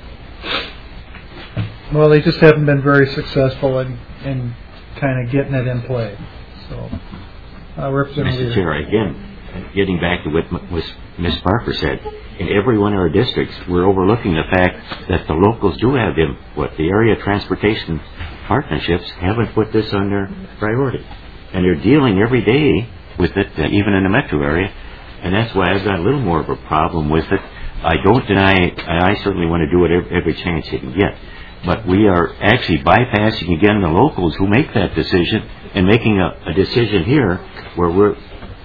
well, they just haven't been very successful in, in kind of getting it in play. So, uh, Representative Mister Chair, again, getting back to what Miz Parker said, in every one of our districts, we're overlooking the fact that the locals do have input. The area transportation partnerships haven't put this on their priority. And they're dealing every day with it, uh, even in the metro area. And that's why I've got a little more of a problem with it. I don't deny, and I certainly want to do it every, every chance they can get. But we are actually bypassing, again, the locals who make that decision and making a, a decision here where we're,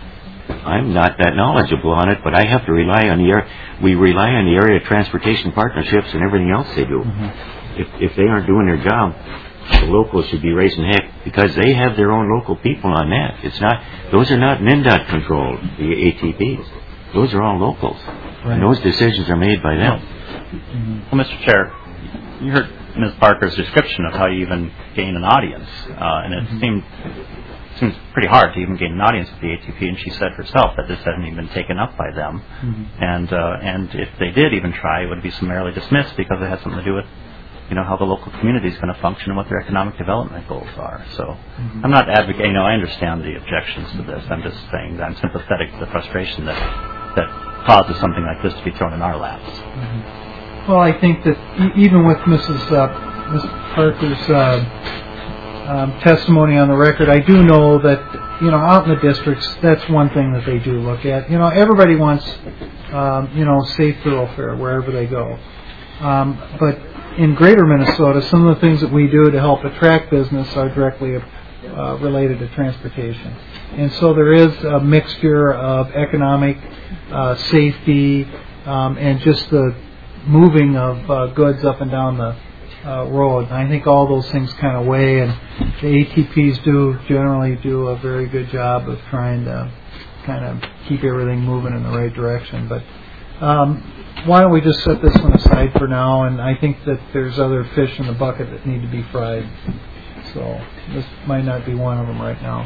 I'm not that knowledgeable on it, but I have to rely on the area. We rely on the area transportation partnerships and everything else they do. Mm-hmm. If, if they aren't doing their job, the locals should be raising heck because they have their own local people on that. It's not; those are not MnDOT controlled, the A T Ps. Those are all locals, right. And those decisions are made by them. Mm-hmm. Well, Mister Chair, you heard Miz Parker's description of how you even gain an audience, uh, and it mm-hmm. seemed seems pretty hard to even gain an audience with the A T P. And she said herself that this hadn't even been taken up by them, mm-hmm. and uh, and if they did even try, it would be summarily dismissed because it had something to do with, you know, how the local community is going to function and what their economic development goals are. So mm-hmm. I'm not advocating, you know, I understand the objections to this. I'm just saying that I'm sympathetic to the frustration that that causes something like this to be thrown in our laps. Mm-hmm. Well, I think that e- even with Missus Uh, Miz Parker's uh, um, testimony on the record, I do know that, you know, out in the districts, that's one thing that they do look at. You know, everybody wants, um, you know, safe thoroughfare wherever they go. Um, but in greater Minnesota, some of the things that we do to help attract business are directly uh, related to transportation. And so there is a mixture of economic, uh, safety, um, and just the moving of uh, goods up and down the uh, road. And I think all those things kind of weigh, and the A T Ps do generally do a very good job of trying to kind of keep everything moving in the right direction. But um, why don't we just set this one aside for now, and I think that there's other fish in the bucket that need to be fried. So this might not be one of them right now.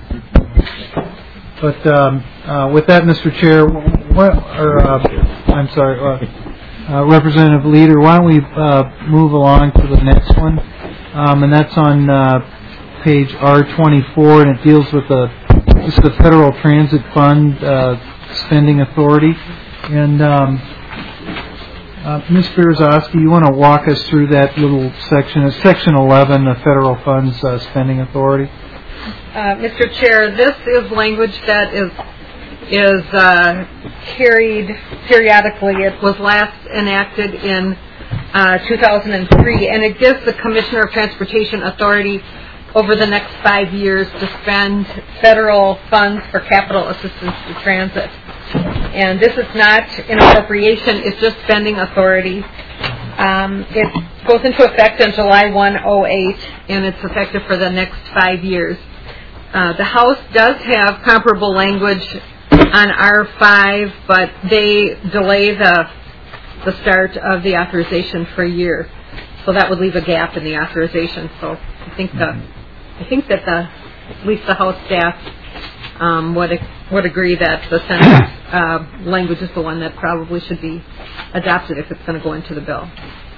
But um, uh, with that, Mister Chair, what, or uh, I'm sorry, uh, uh, Representative Leader, why don't we uh, move along to the next one? Um, and that's on uh, page R twenty-four, and it deals with the just the Federal Transit Fund uh, spending authority. And um, uh, Miz Berezowski, you want to walk us through that little section? It's section eleven, the Federal Funds uh, Spending Authority. Uh, Mister Chair, this is language that is is uh, carried periodically. It was last enacted in uh, two thousand three, and it gives the Commissioner of Transportation authority over the next five years to spend federal funds for capital assistance to transit. And this is not an appropriation, it's just spending authority. Um, it goes into effect on July first, oh eight, and it's effective for the next five years. Uh, the House does have comparable language on R five, but they delay the the start of the authorization for a year. So that would leave a gap in the authorization. So I think the I think that the at least the House staff um, would would agree that the Senate uh, language is the one that probably should be adopted if it's going to go into the bill.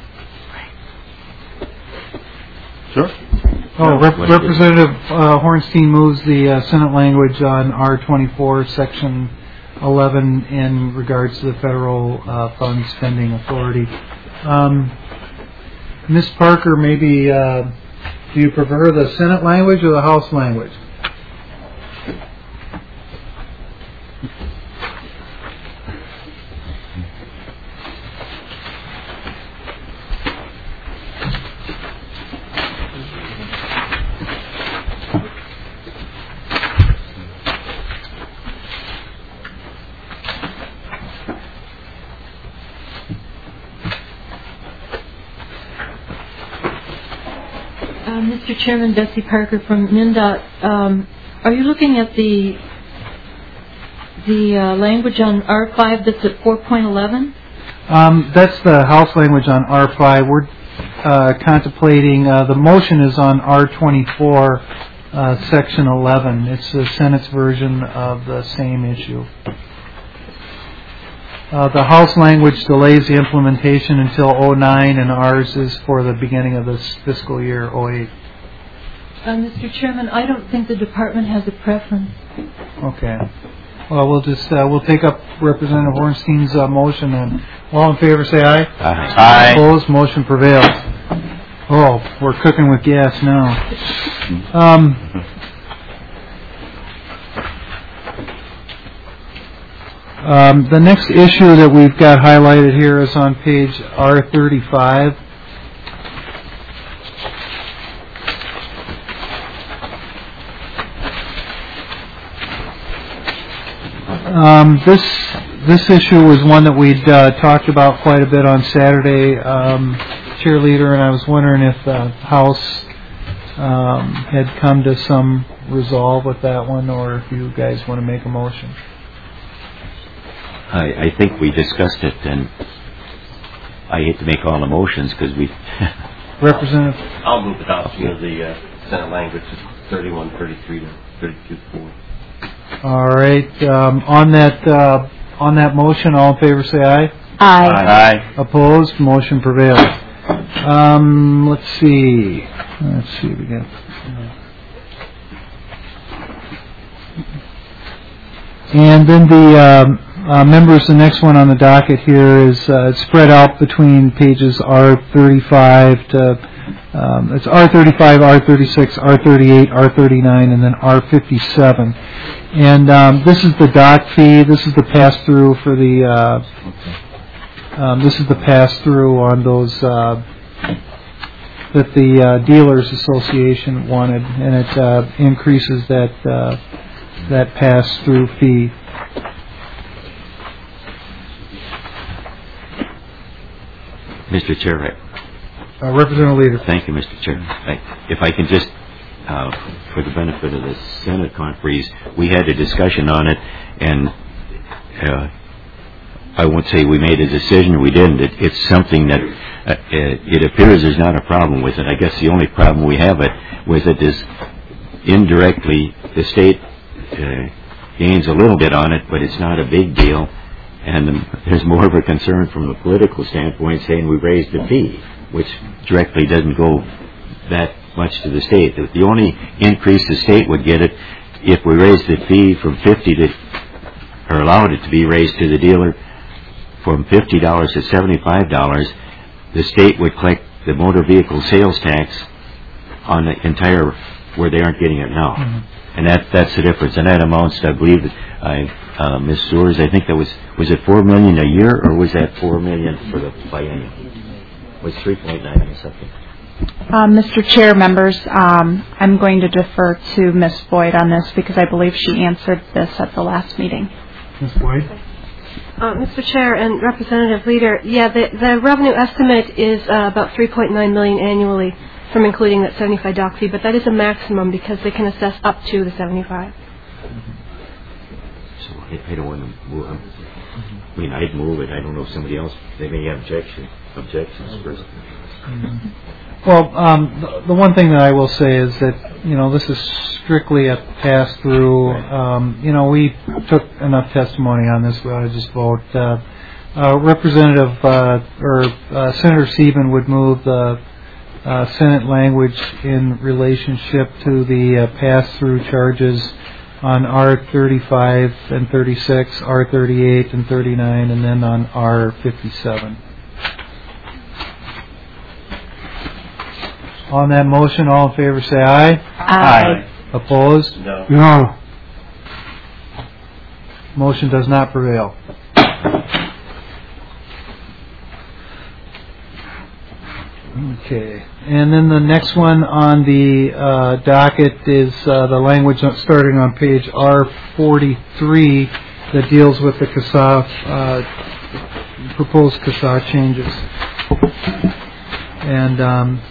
Sure. Oh, Rep- Representative uh, Hornstein moves the uh, Senate language on R twenty-four, section eleven in regards to the federal uh, fund spending authority. Um, Miz Parker, maybe uh, do you prefer the Senate language or the House language? Mister Chairman, Betsy Parker from MnDOT. Um, are you looking at the the uh, language on R five that's at four point eleven? Um, that's the House language on R five. We're uh, contemplating, uh, the motion is on R twenty-four, uh, Section eleven. It's the Senate's version of the same issue. Uh, the House language delays the implementation until oh nine, and ours is for the beginning of this fiscal year, oh eight. Uh, Mister Chairman, I don't think the department has a preference. Okay. Well, we'll just uh, we'll take up Representative Ornstein's uh, motion, and all in favor say aye. Aye. Aye. Opposed? Motion prevails. Oh, we're cooking with gas now. Um, um, the next issue that we've got highlighted here is on page R thirty-five. Um, this this issue was one that we'd uh, talked about quite a bit on Saturday, um, cheerleader, and I was wondering if the House um, had come to some resolve with that one, or if you guys want to make a motion. I, I think we discussed it, and I hate to make all the motions because we... Representative? I'll move adoption of the uh, Senate language, thirty-one thirty-three to thirty-two four. All right. Um, on that uh, on that motion, all in favor say aye. Aye. Aye. Opposed? Motion prevails. Um, let's see. Let's see. We got. And then the um, uh, members, the next one on the docket here is uh, spread out between pages R thirty-five to. Um, it's R thirty-five, R thirty-six, R thirty-eight, R thirty-nine, and then R fifty-seven. And um, this is the dock fee. This is the pass-through for the. Uh, um, this is the pass-through on those uh, that the uh, Dealers Association wanted, and it uh, increases that uh, that pass-through fee. Mister Chair, Uh, Representative Leader. thank you, Mister Chair. I, if I can just, uh, for the benefit of the Senate conferees, we had a discussion on it, and uh, I won't say we made a decision, we didn't. It, it's something that uh, it, it appears there's not a problem with it. I guess the only problem we have it with it is indirectly the state uh, gains a little bit on it, but it's not a big deal. And um, there's more of a concern from a political standpoint saying we raised the fee, which directly doesn't go that much to the state. The, the only increase the state would get it if we raised the fee from fifty to, or allowed it to be raised to the dealer from fifty dollars to seventy-five dollars, the state would collect the motor vehicle sales tax on the entire, where they aren't getting it now. Mm-hmm. And that that's the difference. And that amounts to, I believe, I, uh, Miz Sewers, I think that was, was it four million dollars a year, or was that four million dollars for the biennial? It was three point nine or something. Uh, Mister Chair, members, um, I'm going to defer to Miz Boyd on this because I believe she answered this at the last meeting. Miz Boyd? Uh, Mister Chair and Representative Leader, yeah, the, the revenue estimate is uh, about three point nine million dollars annually from including that seventy-five dock fee, but that is a maximum because they can assess up to the seventy-five. So I, I don't want to move it. I mean, I'd move it. I don't know if somebody else, they may have objection, objections first. Mm-hmm. Well, um, the, the one thing that I will say is that, you know, this is strictly a pass-through. Um, you know, we took enough testimony on this. We ought to just vote. Uh, uh, Representative uh, or uh, Senator Sieben would move the uh, Senate language in relationship to the uh, pass-through charges on R thirty-five and thirty-six, R thirty-eight and thirty-nine, and then on R fifty-seven. On that motion, all in favor say aye. Aye. Opposed? No. No. Motion does not prevail. Okay. And then the next one on the uh, docket is uh, the language starting on page R forty-three that deals with the C A S A, uh, proposed C A S A changes. And um,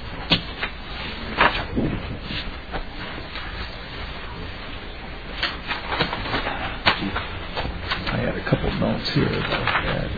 I had a couple notes here about that.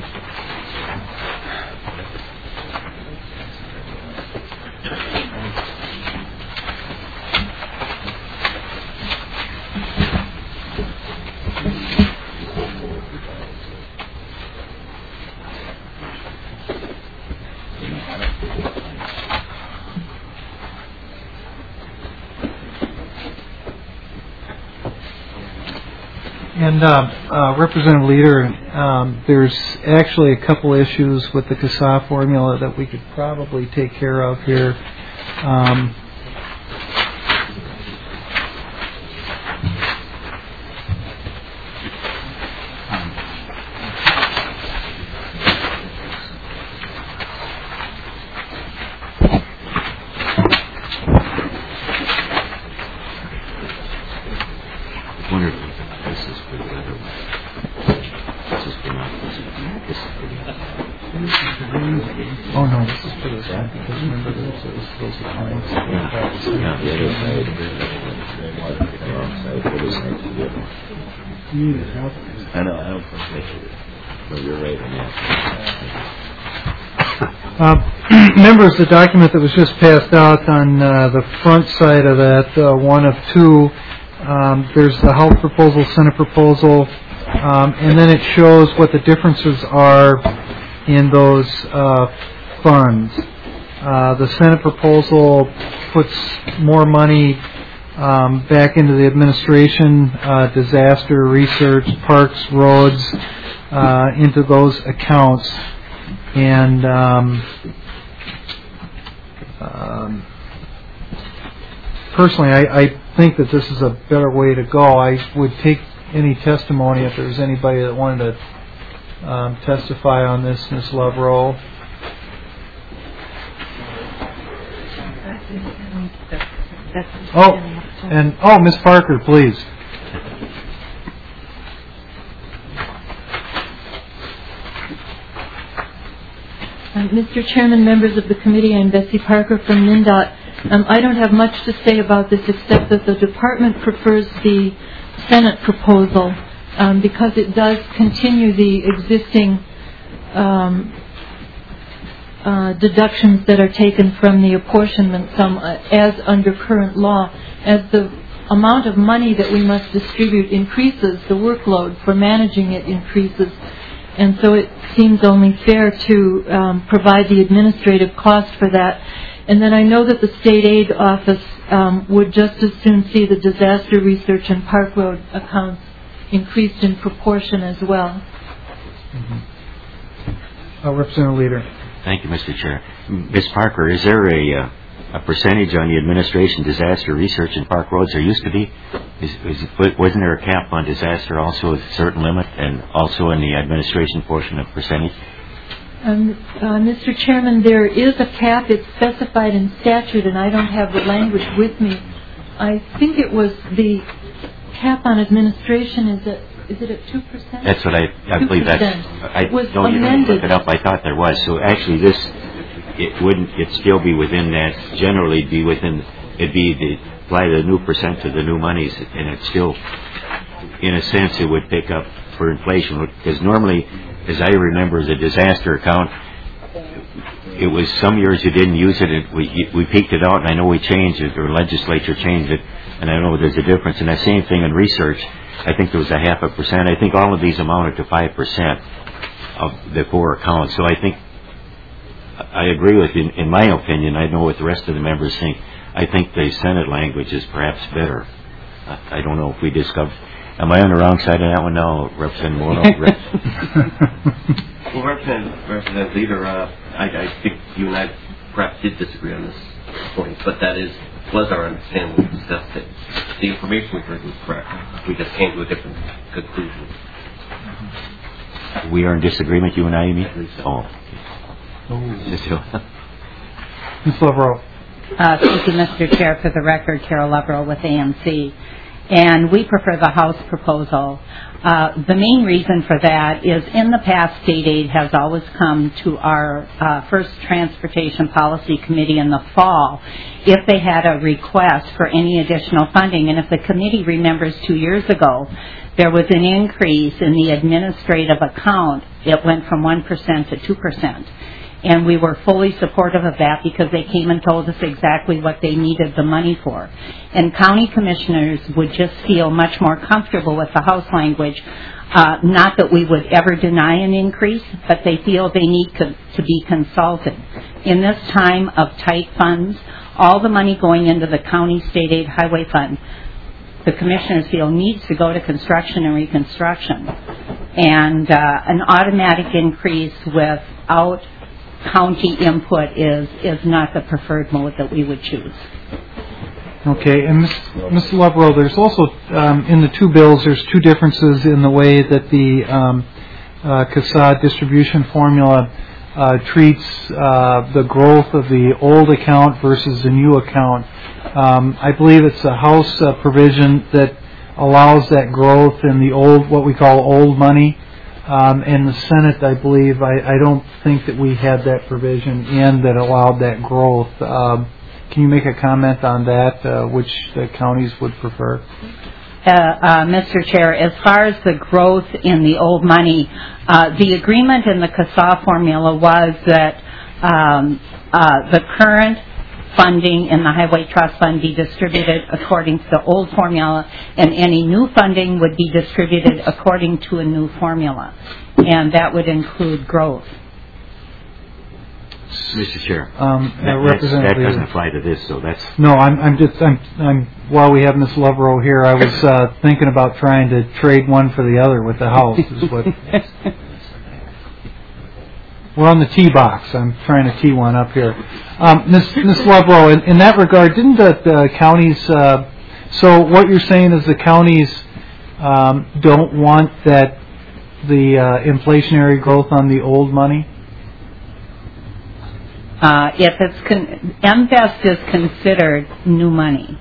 And uh, uh, Representative Leader, um, there's actually a couple issues with the C A S A formula that we could probably take care of here. Um, Oh no, this is for this one because remember this is those accounts. I know, I don't think so. You're right on that. Uh, members, the document that was just passed out on uh, the front side of that, uh, one of two, um, there's the House proposal, Senate proposal, um, and then it shows what the differences are in those uh, funds. Uh, the Senate proposal puts more money um, back into the administration, uh, disaster research, parks, roads, uh, into those accounts. And um, um, personally, I, I think that this is a better way to go. I would take any testimony if there's anybody that wanted to um, testify on this, Miz Loverow. Oh, and oh, Miz Parker, please. Um, Mister Chairman, members of the committee, I'm Betsy Parker from MnDOT. Um, I don't have much to say about this except that the department prefers the Senate proposal um, because it does continue the existing um, uh, deductions that are taken from the apportionment sum uh, as under current law. As the amount of money that we must distribute increases, the workload for managing it increases. And so it seems only fair to um, provide the administrative cost for that. And then I know that the state aid office um, would just as soon see the disaster research and park road accounts increased in proportion as well. Mm-hmm. Uh, Representative Leader. Thank you, Mister Chair. Miz Parker, is there a uh, a percentage on the administration disaster research and park roads? There used to be. Is, is, wasn't there a cap on disaster also a certain limit, and also in the administration portion of percentage? Um, uh, Mister Chairman, there is a cap. It's specified in statute, and I don't have the language with me. I think it was the cap on administration is at is it at two percent? That's what I I believe. That's I was don't even amended. look it up. I thought there was. So actually, this it wouldn't it still be within that. Generally, it'd be within it'd be the apply the new percent to the new monies, and it still, in a sense, it would pick up for inflation because normally, as I remember, the disaster account, it was some years you didn't use it, and we we peaked it out, and I know we changed it, or legislature changed it, and I know there's a difference. And the same thing in research, I think there was a half a percent. I think all of these amounted to five percent of the core account. So I think I agree with you. In my opinion, I know what the rest of the members think. I think the Senate language is perhaps better I I don't know if we discovered. Am I on the wrong side of that one now, Representative Morrow? Well, Representative, Representative Leader, uh, I, I think you and I perhaps did disagree on this point, but that is was our understanding when we discussed it. The information we heard was correct. We just came to a different conclusion. We are in disagreement, you and I, you mean? At least so. Oh. Just so. Miz Loverow. Uh, thank you, Mister Chair. For the record, Carol Loverow with A M C. And we prefer the House proposal. Uh, the main reason for that is in the past, state aid has always come to our uh, first Transportation Policy Committee in the fall if they had a request for any additional funding. And if the committee remembers two years ago, there was an increase in the administrative account. It went from one percent to two percent. And we were fully supportive of that because they came and told us exactly what they needed the money for. And county commissioners would just feel much more comfortable with the House language. Uh, not that we would ever deny an increase, but they feel they need to, to be consulted. In this time of tight funds, all the money going into the county state aid highway fund, the commissioners feel needs to go to construction and reconstruction. And uh, an automatic increase without county input is, is not the preferred mode that we would choose. Okay, and Miz Loverow, there's also, um, in the two bills, there's two differences in the way that the um, uh, C A S A distribution formula uh, treats uh, the growth of the old account versus the new account. Um, I believe it's a House uh, provision that allows that growth in the old, what we call old money. Um, in the Senate, I believe, I, I don't think that we had that provision in that allowed that growth. Um, can you make a comment on that, uh, which the counties would prefer? Uh, uh, Mister Chair, as far as the growth in the old money, uh, the agreement in the C A S A formula was that um, uh, the current funding in the Highway Trust Fund be distributed according to the old formula, and any new funding would be distributed according to a new formula, and that would include growth. Mister Chair, um, that, that doesn't apply to this, so that's... No, I'm, I'm just, I'm, I'm, while we have Miz Loverow here, I was uh, thinking about trying to trade one for the other with the House. Is what. We're on the tee box. I'm trying to tee one up here. Um, Miz Miz Loverow, in, in that regard, didn't the, the counties, uh, so what you're saying is the counties um, don't want that, the uh, inflationary growth on the old money? Uh, if it's con- M V E S T is considered new money,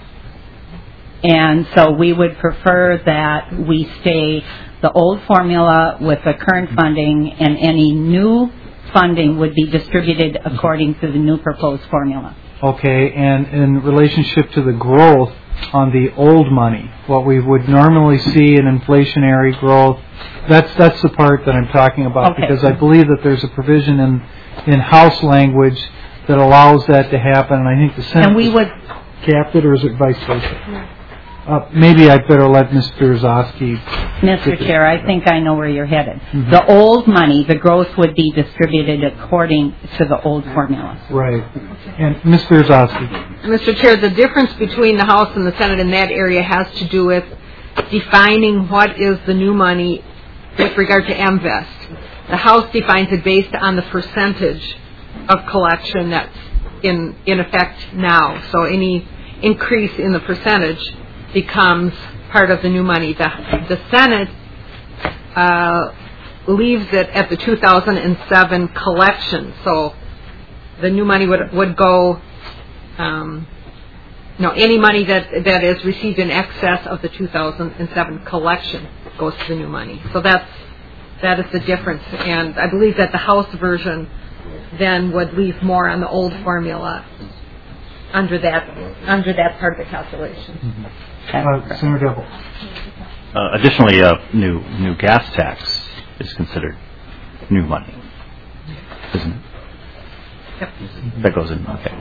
and so we would prefer that we stay the old formula with the current funding, and any new funding would be distributed according to the new proposed formula. Okay, and in relationship to the growth on the old money, what we would normally see in inflationary growth, that's that's the part that I'm talking about, okay. Because I believe that there's a provision in in House language that allows that to happen, and I think the Senate and we would capped it, or is it vice versa? Uh, maybe I'd better let Mister Zosky. Mister Chair, I think I know where you're headed. Mm-hmm. The old money, the growth would be distributed according to the old formula. Right. And Mister Zosky. Mister Chair, the difference between the House and the Senate in that area has to do with defining what is the new money with regard to M V E S T. The House defines it based on the percentage of collection that's in, in effect now. So any increase in the percentage becomes part of the new money. The, the Senate uh, leaves it at the two thousand seven collection. So the new money would would go, um, no, any money that that is received in excess of the two thousand seven collection goes to the new money. So that's that is the difference. And I believe that the House version then would leave more on the old formula under that under that part of the calculation. Mm-hmm. Uh, Senator Devil. Uh, additionally, uh, new new gas tax is considered new money, isn't it? Yep. That goes in. Okay.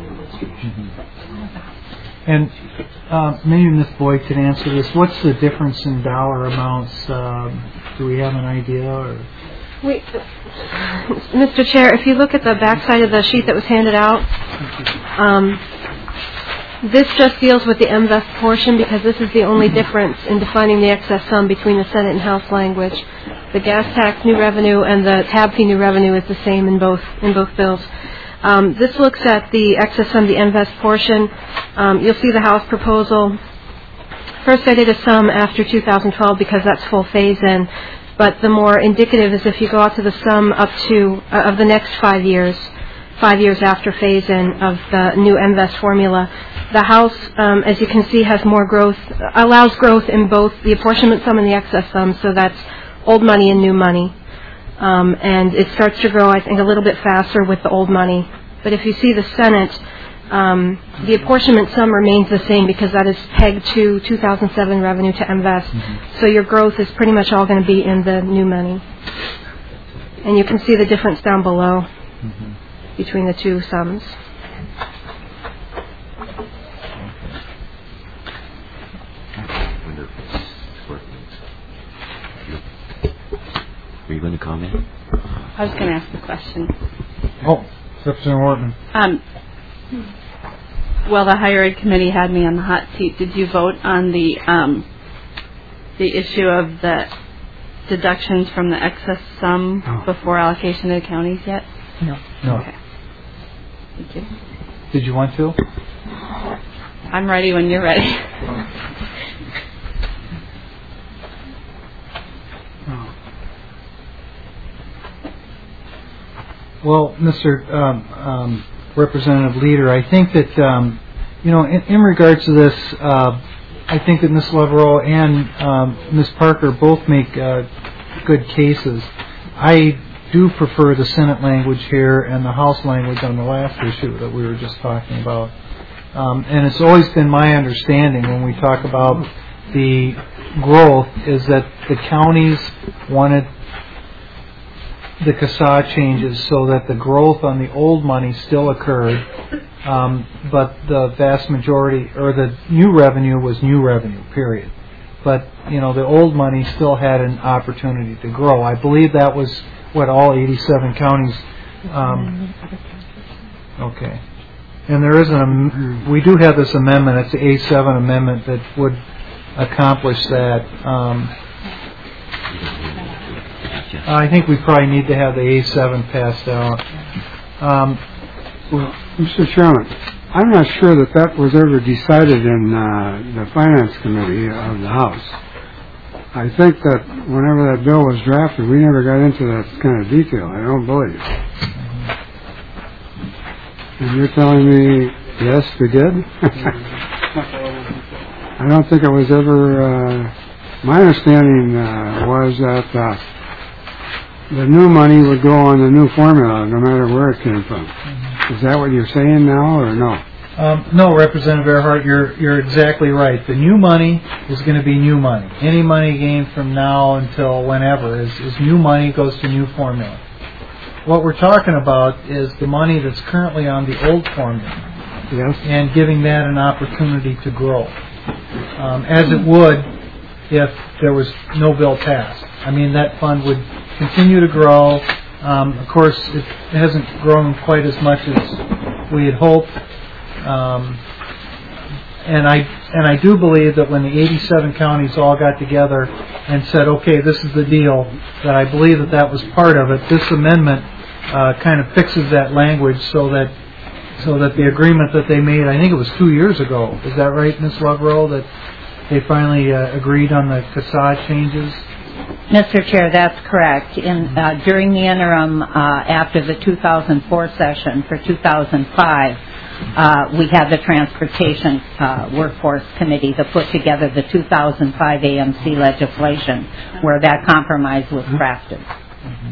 And uh, maybe Miz Boyd can answer this. What's the difference in dollar amounts? Um, do we have an idea? Or? We, Mister Chair, if you look at the back side of the sheet that was handed out, um, This just deals with the M V E S portion because this is the only difference in defining the excess sum between the Senate and House language. The gas tax new revenue and the tab fee new revenue is the same in both in both bills. Um, this looks at the excess sum, the M V E S portion. Um, you'll see the House proposal. First, I did a sum after two thousand twelve because that's full phase-in. But the more indicative is if you go out to the sum up to uh, of the next five years, five years after phase-in of the new M V E S formula. The House, um, as you can see, has more growth, allows growth in both the apportionment sum and the excess sum, so that's old money and new money. Um, and it starts to grow, I think, a little bit faster with the old money. But if you see the Senate, um, the apportionment sum remains the same because that is pegged to two thousand seven revenue to M V E S. Mm-hmm. So your growth is pretty much all going to be in the new money. And you can see the difference down below mm-hmm. between the two sums. Are you going to comment? I was going to ask a question. Oh, Representative Wortman. Um, well, the Higher Ed Committee had me on the hot seat. Did you vote on the um, the issue of the deductions from the excess sum oh. before allocation to the counties yet? No. No. Okay. Thank you. Did you want to? I'm ready when you're ready. Well, Mister Um, um, Representative Leader, I think that, um, you know, in, in regards to this, uh, I think that Miz Levereau and um, Miz Parker both make uh, good cases. I do prefer the Senate language here and the House language on the last issue that we were just talking about. Um, and it's always been my understanding when we talk about the growth is that the counties wanted the C A S A changes so that the growth on the old money still occurred, um, but the vast majority, or the new revenue was new revenue, period. But, you know, the old money still had an opportunity to grow. I believe that was what all eighty-seven counties, um, okay. And there is an, we do have this amendment, it's the A seven amendment that would accomplish that. Um, I think we probably need to have the A seven passed out. Um, well, Mister Chairman, I'm not sure that that was ever decided in uh, the Finance Committee of the House. I think that whenever that bill was drafted, we never got into that kind of detail. I don't believe. And you're telling me, yes, we did? I don't think it was ever... Uh, my understanding uh, was that... Uh, the new money would go on the new formula, no matter where it came from. Mm-hmm. Is that what you're saying now, or no? Um, no, Representative Earhart, you're you're exactly right. The new money is going to be new money. Any money gained from now until whenever is, is new money, goes to new formula. What we're talking about is the money that's currently on the old formula, yes, and giving that an opportunity to grow, um, as it would if there was no bill passed. I mean, that fund would continue to grow. Um, of course, it hasn't grown quite as much as we had hoped. Um, and I and I do believe that when the eighty-seven counties all got together and said, okay, this is the deal, that I believe that that was part of it. This amendment uh, kind of fixes that language so that so that the agreement that they made, I think it was two years ago. Is that right, Miz Loverow, that they finally uh, agreed on the C A S A changes? Mister Chair, that's correct. In, uh, during the interim, uh, after the two thousand four session for two thousand five, uh, we had the Transportation uh, Workforce Committee to put together the two thousand five A M C legislation, where that compromise was crafted. Mm-hmm.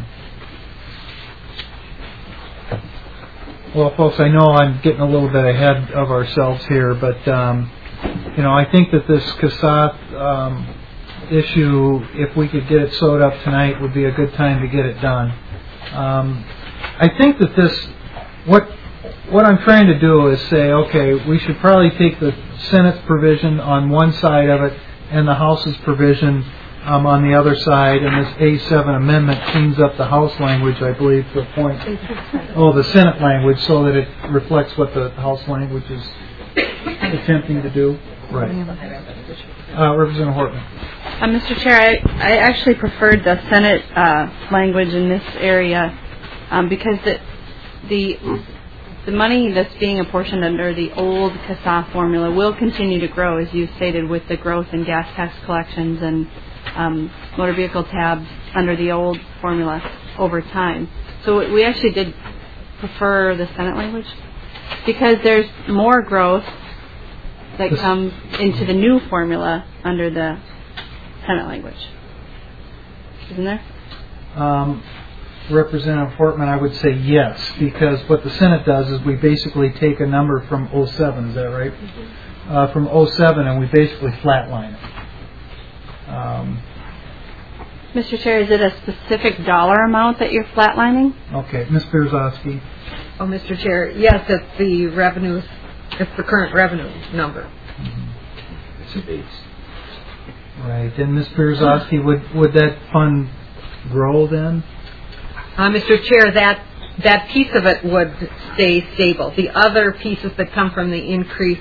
Well, folks, I know I'm getting a little bit ahead of ourselves here, but um, you know, I think that this C A S A um, issue, if we could get it sewed up tonight, would be a good time to get it done. Um, I think that this, what what I'm trying to do is say, okay, we should probably take the Senate's provision on one side of it and the House's provision um, on the other side, and this A seven amendment cleans up the House language, I believe, to a point. Oh, the Senate language, so that it reflects what the House language is attempting to do. Right. Uh, Representative Hortman. Uh, Mister Chair, I, I actually preferred the Senate uh, language in this area um, because the, the the money that's being apportioned under the old C A S A formula will continue to grow, as you stated, with the growth in gas tax collections and um, motor vehicle tabs under the old formula over time. So we actually did prefer the Senate language because there's more growth that comes into the new formula under the Senate language. Isn't there? Um, Representative Hortman, I would say yes, because what the Senate does is we basically take a number from oh seven, is that right? Mm-hmm. Uh, from oh seven, and we basically flatline it. Um, Mister Chair, is it a specific dollar amount that you're flatlining? Okay. Miz Pierzowski. Oh, Mister Chair, yes, it's the revenues, it's the current revenue number. Mm-hmm. It's a base. Right. And Miz Pierzowski, would, would that fund grow then? Uh, Mister Chair, that that piece of it would stay stable. The other pieces that come from the increase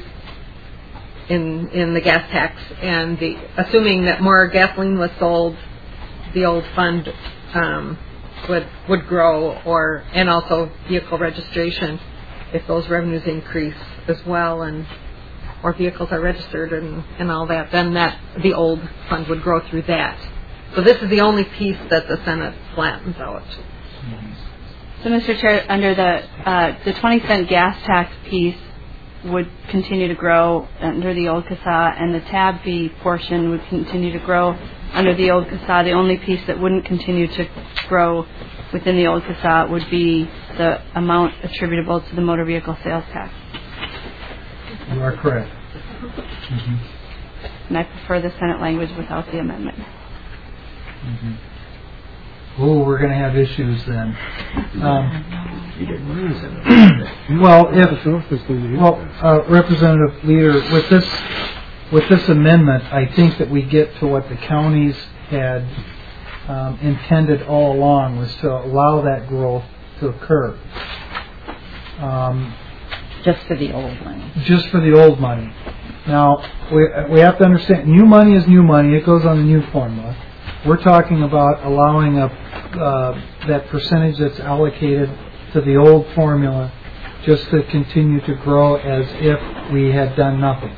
in in the gas tax and the assuming that more gasoline was sold, the old fund um, would would grow, or and also vehicle registration if those revenues increase as well, and or vehicles are registered and, and all that, then that the old fund would grow through that. So this is the only piece that the Senate flattens out. So, Mister Chair, under the uh, the twenty cent gas tax piece would continue to grow under the old C A S A, and the tab fee portion would continue to grow under the old C A S A. The only piece that wouldn't continue to grow within the old C A S A would be the amount attributable to the motor vehicle sales tax. You are correct. Mm-hmm. And I prefer the Senate language without the amendment. Mm-hmm. Oh, we're going to have issues then. Um, well, if well, uh, Representative Leader, with this with this amendment, I think that we get to what the counties had um, intended all along, was to allow that growth to occur. Um, just for the old money. Just for the old money. Now, we we have to understand, new money is new money. It goes on the new formula. We're talking about allowing a, uh, that percentage that's allocated to the old formula just to continue to grow as if we had done nothing.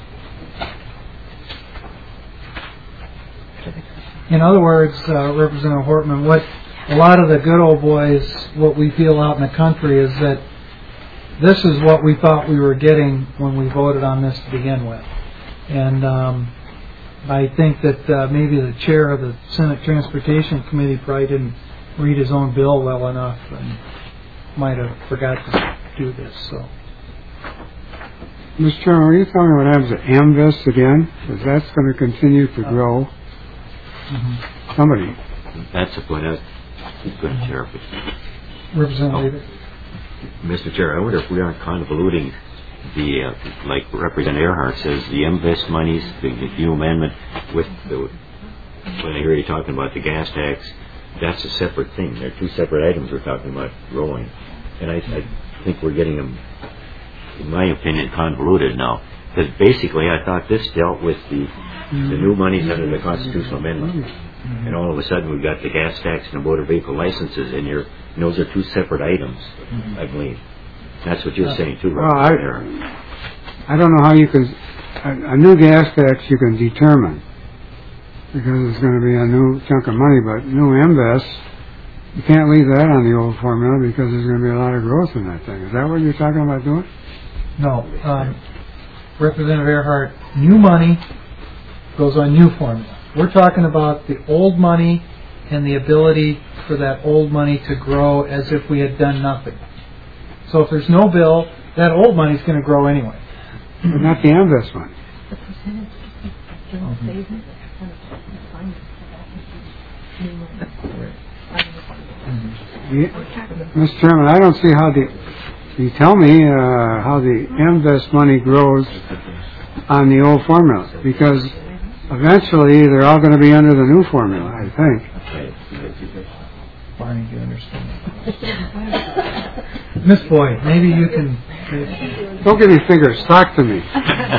In other words, uh, Representative Hortman, what a lot of the good old boys, what we feel out in the country is that this is what we thought we were getting when we voted on this to begin with. And um, I think that uh, maybe the chair of the Senate Transportation Committee probably didn't read his own bill well enough and might have forgot to do this. So, Mister Chairman, are you talking about what happens to AmVest again? Because that's going to continue to grow. Mm-hmm. Somebody. That's a point. That's good, Chair. Representative. Oh, Mister Chair, I wonder if we aren't convoluting the, uh, like Representative Earhart says, the AmVest monies, the, the new amendment, with the, when I hear you talking about the gas tax, that's a separate thing. They're two separate items we're talking about growing. And I, I think we're getting them, in my opinion, convoluted now. Because basically I thought this dealt with the, the new monies under the constitutional amendment. And all of a sudden we've got the gas tax and the motor vehicle licenses in here. And those are two separate items, I believe. That's what you're saying too, well, right? I, I don't know how you can, a, a new gas tax you can determine, because it's going to be a new chunk of money, but new AmVest, you can't leave that on the old formula because there's going to be a lot of growth in that thing. Is that what you're talking about doing? No. Um, Representative Earhart, new money goes on new formula. We're talking about the old money and the ability for that old money to grow as if we had done nothing. So if there's no bill, that old money is going to grow anyway. But not the AmVest one. Mm-hmm. Mm-hmm. Mister Chairman, I don't see how the, you tell me uh, how the AmVest money grows on the old formula, because eventually they're all going to be under the new formula, I think. Barney, do you understand? Miss Boyd, maybe you can... Don't give me fingers. Talk to me.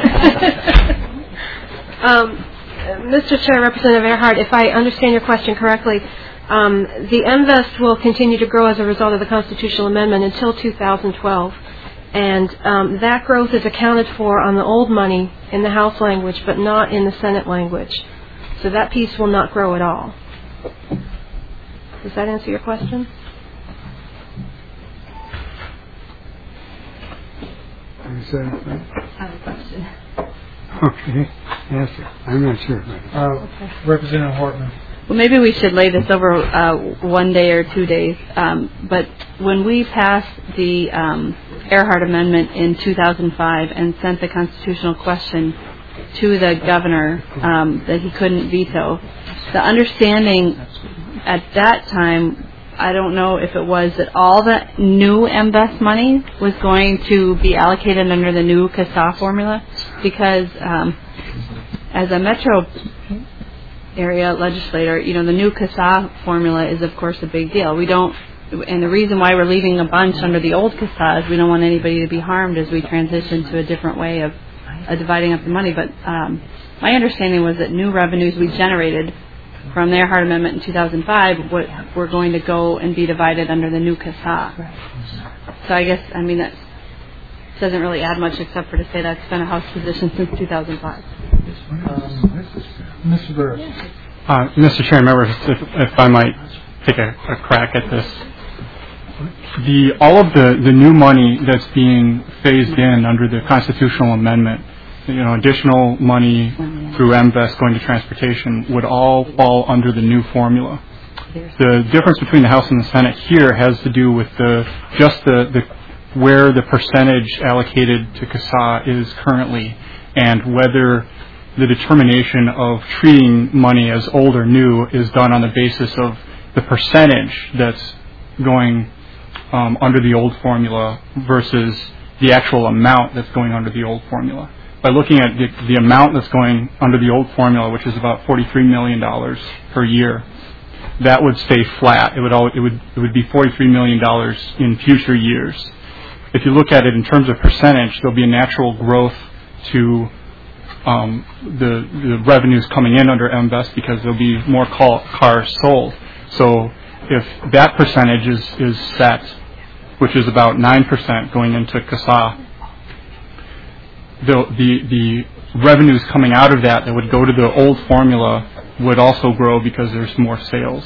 um, Mister Chair, Representative Earhart, if I understand your question correctly, um, the M V E S T will continue to grow as a result of the constitutional amendment until two thousand twelve. And um, that growth is accounted for on the old money in the House language, but not in the Senate language. So that piece will not grow at all. Does that answer your question? You said it, right? I have a question. Okay. Yes, sir. I'm not sure. Uh, okay. Representative Hortman. Well, maybe we should lay this over uh, one day or two days. Um, but when we passed the um, Earhart Amendment in two thousand five and sent the constitutional question to the governor um, that he couldn't veto, the understanding at that time, I don't know if it was that all the new M V E S T money was going to be allocated under the new C A S A formula, because um, as a metro area legislator, you know, the new C A S A formula is, of course, a big deal. We don't, and the reason why we're leaving a bunch under the old C A S A is we don't want anybody to be harmed as we transition to a different way of uh, dividing up the money. But um, my understanding was that new revenues we generated from the Earhart Amendment in two thousand five were going to go and be divided under the new C A S A. So I guess, I mean, that doesn't really add much except for to say that's been a House position since two thousand five. Um, Mister Burris. Uh, Mister Chair, members, if, if I might take a, a crack at this. The, all of the, the new money that's being phased in under the constitutional amendment, you know, additional money through M V E S T going to transportation would all fall under the new formula. The difference between the House and the Senate here has to do with the just the, the where the percentage allocated to C A S A is currently, and whether the determination of treating money as old or new is done on the basis of the percentage that's going um, under the old formula versus the actual amount that's going under the old formula. By looking at the, the amount that's going under the old formula, which is about forty-three million dollars per year, that would stay flat. It would all, it would it would be forty-three million dollars in future years. If you look at it in terms of percentage, there'll be a natural growth to um, the the revenues coming in under M V E S T because there'll be more call, cars sold. So if that percentage is, is set, which is about nine percent going into C A S A, The, the the revenues coming out of that that would go to the old formula would also grow because there's more sales.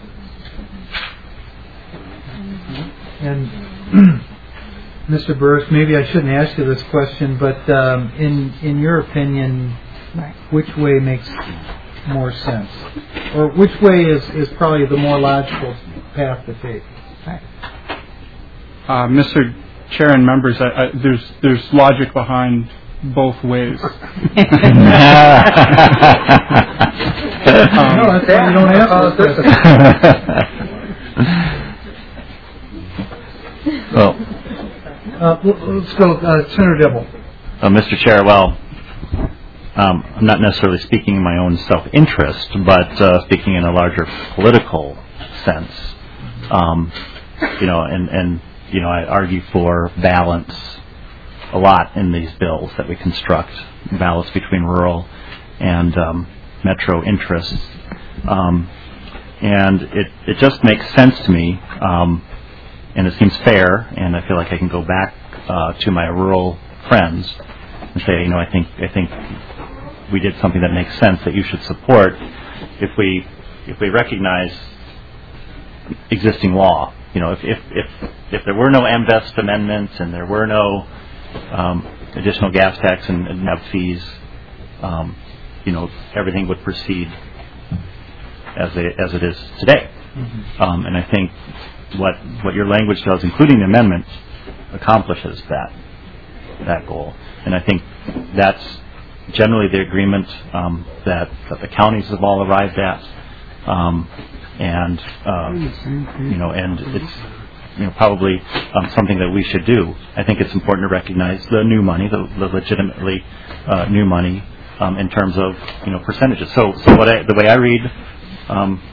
And Mister Burris, maybe I shouldn't ask you this question, but um, in in your opinion, which way makes more sense, or which way is, is probably the more logical path to take? Uh, Mister Chair and members, I, I, there's there's logic behind both ways. um, no, that's why you don't ask this. Well, uh, let's go, uh, Senator Dibble. Uh, Mister Chair, well, um, I'm not necessarily speaking in my own self-interest, but uh, speaking in a larger political sense. Um, you know, and, and you know, I argue for balance a lot in these bills that we construct, balance between rural and um, metro interests. Um, and it, it just makes sense to me, um, and it seems fair, and I feel like I can go back uh, to my rural friends and say, you know, I think I think we did something that makes sense that you should support if we if we recognize existing law. You know, if if if, if there were no M V E S T amendments and there were no Um, additional gas tax and, and N E B fees, um, you know, everything would proceed as it, as it is today. Mm-hmm. Um, and I think what what your language does, including the amendment, accomplishes that that goal. And I think that's generally the agreement um, that, that the counties have all arrived at. Um, and um, you know, and it's. You know, probably um, something that we should do. I think it's important to recognize the new money, the, the legitimately uh, new money, um, in terms of you know percentages. So, so what I, the way I read um,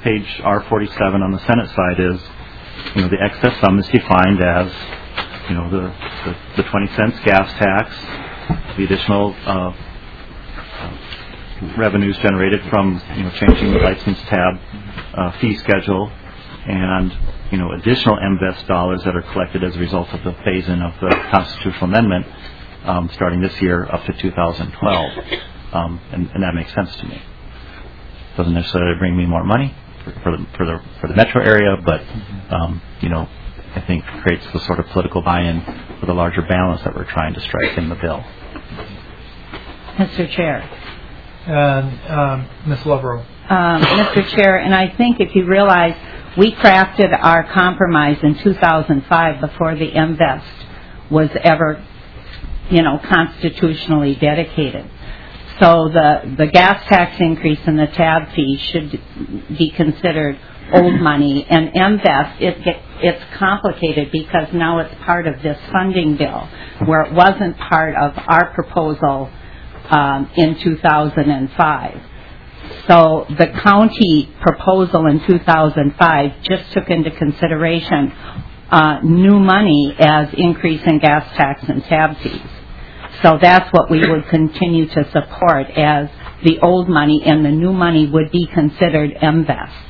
page R forty-seven on the Senate side is, you know, the excess sum is defined as, you know, the, the, the twenty cents gas tax, the additional uh, revenues generated from, you know, changing the license tab uh, fee schedule, and, you know, additional M V E S dollars that are collected as a result of the phase-in of the constitutional amendment um, starting this year up to two thousand twelve. Um, and, and that makes sense to me. Doesn't necessarily bring me more money for, for, the, for, the, for the metro area, but, um, you know, I think creates the sort of political buy-in for the larger balance that we're trying to strike in the bill. Mister Chair. And um, Miz Lovero. Um, Mister Chair, and I think if you realize we crafted our compromise in two thousand five before the M V E S was ever, you know, constitutionally dedicated. So the, the gas tax increase and the tab fee should be considered old money. And M V E S, it get, it's complicated because now it's part of this funding bill, where it wasn't part of our proposal um, in two thousand five. So the county proposal in two thousand five just took into consideration uh, new money as increase in gas tax and tab fees. So that's what we would continue to support as the old money, and the new money would be considered M V E S.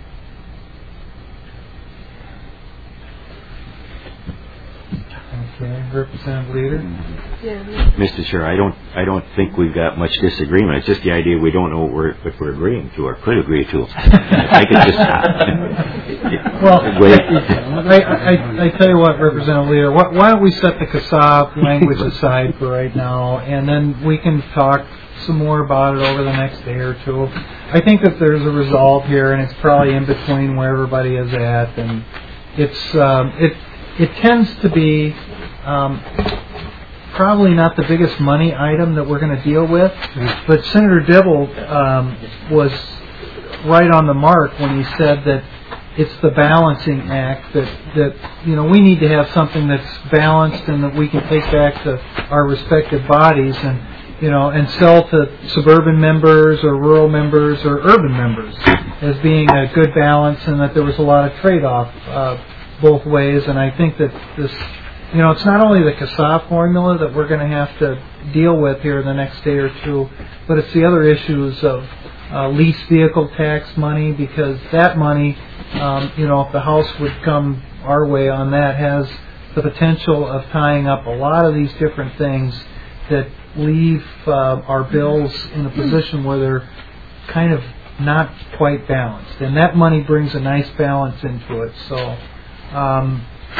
Okay, Representative Leader. Yeah. Mister Chair, I don't, I don't think we've got much disagreement. It's just the idea we don't know what we're, what we're agreeing to or could agree to. I could just. Well, I, I, I tell you what, Representative Leader, why, why don't we set the C A S A language aside for right now, and then we can talk some more about it over the next day or two. I think that there's a resolve here, and it's probably in between where everybody is at, and it's um, it it tends to be. Um, probably not the biggest money item that we're going to deal with, but Senator Dibble um, was right on the mark when he said that it's the balancing act, that, that, you know, we need to have something that's balanced and that we can take back to our respective bodies and, you know, and sell to suburban members or rural members or urban members as being a good balance, and that there was a lot of trade-off uh, both ways. And I think that this, you know, it's not only the C A S A formula that we're going to have to deal with here in the next day or two, but it's the other issues of uh, lease vehicle tax money, because that money, um, you know, if the House would come our way on that, has the potential of tying up a lot of these different things that leave uh, our bills in a position where they're kind of not quite balanced. And that money brings a nice balance into it. So, um,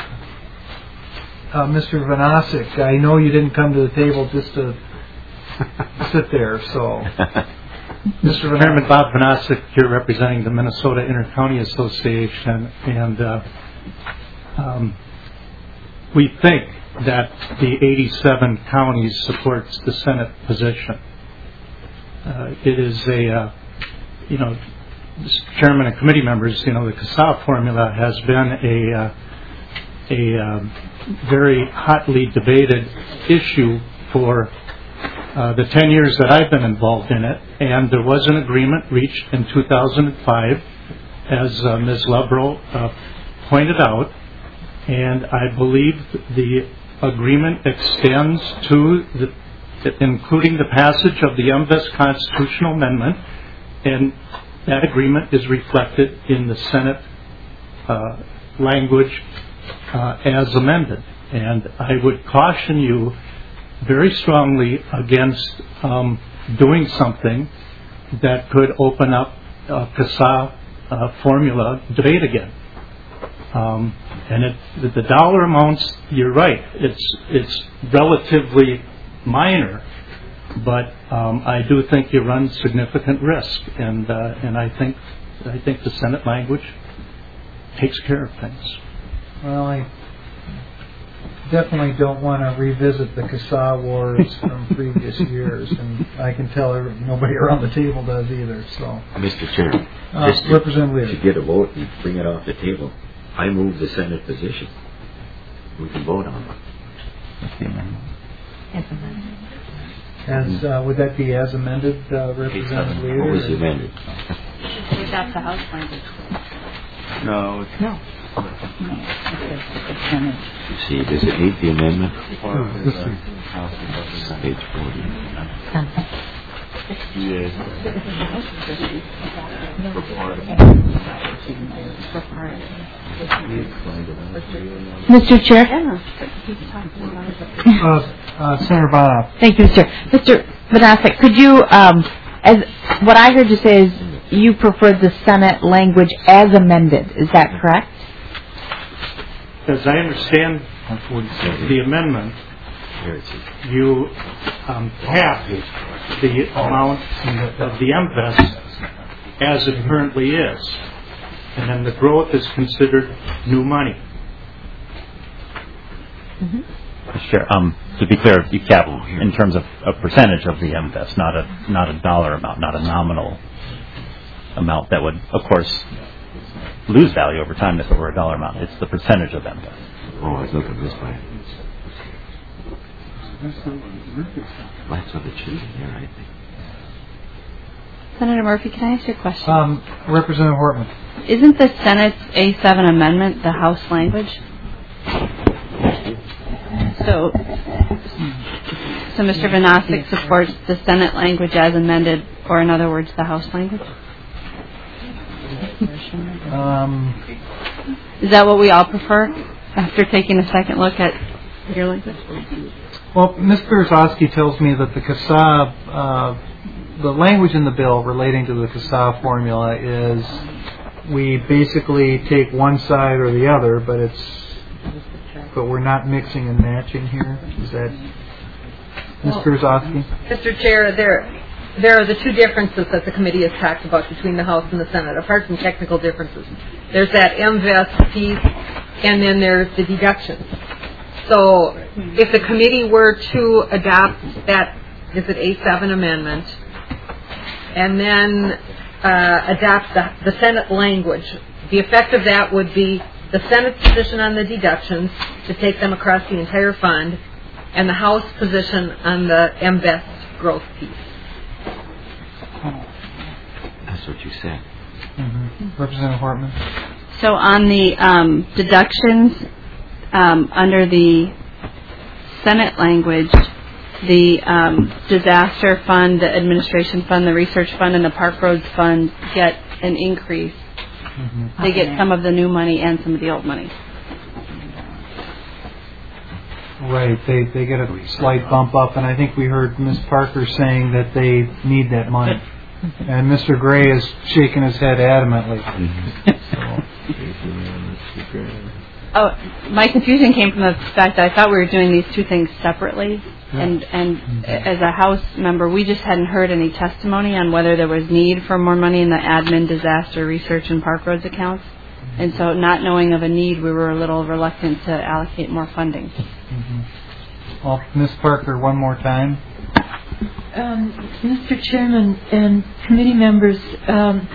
uh, Mister Vanasek, I know you didn't come to the table just to sit there, so... Mister Chairman, Bob Vanasek here representing the Minnesota Intercounty Association, and uh, um, we think that the eighty-seven counties supports the Senate position. Uh, it is a, uh, you know, Mister Chairman and committee members, you know, the C A S A formula has been a, uh, a um, very hotly debated issue for Uh, the ten years that I've been involved in it, and there was an agreement reached in two thousand five, as uh, Miz Lovero uh, pointed out, and I believe the agreement extends to, the, including the passage of the M V E S constitutional amendment, and that agreement is reflected in the Senate uh, language uh, as amended. And I would caution you very strongly against um, doing something that could open up uh, C A S A uh, formula debate again. Um, and it, the, the dollar amounts, you're right, it's it's relatively minor, but um, I do think you run significant risk, and uh, and I think I think the Senate language takes care of things. Well, I definitely don't want to revisit the C A S A wars from previous years, and I can tell nobody around the table does either. So, Mister Chair, uh, just to, Representative to get a vote and bring it off the table, I move the Senate position. We can vote on it. As uh, would that be as amended, uh, Representative Leader? What was amended? adopt the House language. No. It's No. You see, does it need the amendment? Oh, this thing. Page forty. Mister Chair? Uh, uh, Senator Bonoff. Thank you, Mister Mister Vanasek, could you, um, as what I heard you say is you preferred the Senate language as amended. Is that correct? As I understand the amendment, you um, cap the amount of the M V E S as it currently is, and then the growth is considered new money. Mister Chair, um, to be clear, you cap in terms of a percentage of the M V E S, not a not a dollar amount, not a nominal amount that would, of course, lose value over time if it were a dollar amount. It's the percentage of M V E S. Oh, I was looking this way. That's what it should be here, I think. Senator Murphy, can I ask you a question? Um, Representative Hortman. Isn't the Senate's A seven amendment the House language? So, so Mister Vanasek supports the Senate language as amended, or in other words, the House language? Um, Is that what we all prefer after taking a second look at your language? well, Miz Berezovsky tells me that the C A S A, uh, the language in the bill relating to the C A S A formula is we basically take one side or the other, but it's but we're not mixing and matching here. Is that Miz Berezovsky? Mister Chair, there there are the two differences that the committee has talked about between the House and the Senate, apart from technical differences. There's that M V E S piece, and then there's the deductions. So if the committee were to adopt that, is it A seven amendment, and then uh, adopt the, the Senate language, the effect of that would be the Senate's position on the deductions to take them across the entire fund, and the House position on the M V E S growth piece. That's what you said. Mm-hmm. Representative Hortman. So on the um, deductions, um, under the Senate language, the um, disaster fund, the administration fund, the research fund, and the Park Roads fund get an increase. Mm-hmm. They get some of the new money and some of the old money. Right, they they get a slight bump up, and I think we heard Miz Parker saying that they need that money. And Mister Gray is shaking his head adamantly. Oh, my confusion came from the fact that I thought we were doing these two things separately. Yeah. And and mm-hmm. as a House member, we just hadn't heard any testimony on whether there was need for more money in the admin, disaster, research, and Park Roads accounts. Mm-hmm. And so not knowing of a need, we were a little reluctant to allocate more funding. Mm-hmm. Well, Miz Parker, one more time. Um, Mister Chairman and committee members, um,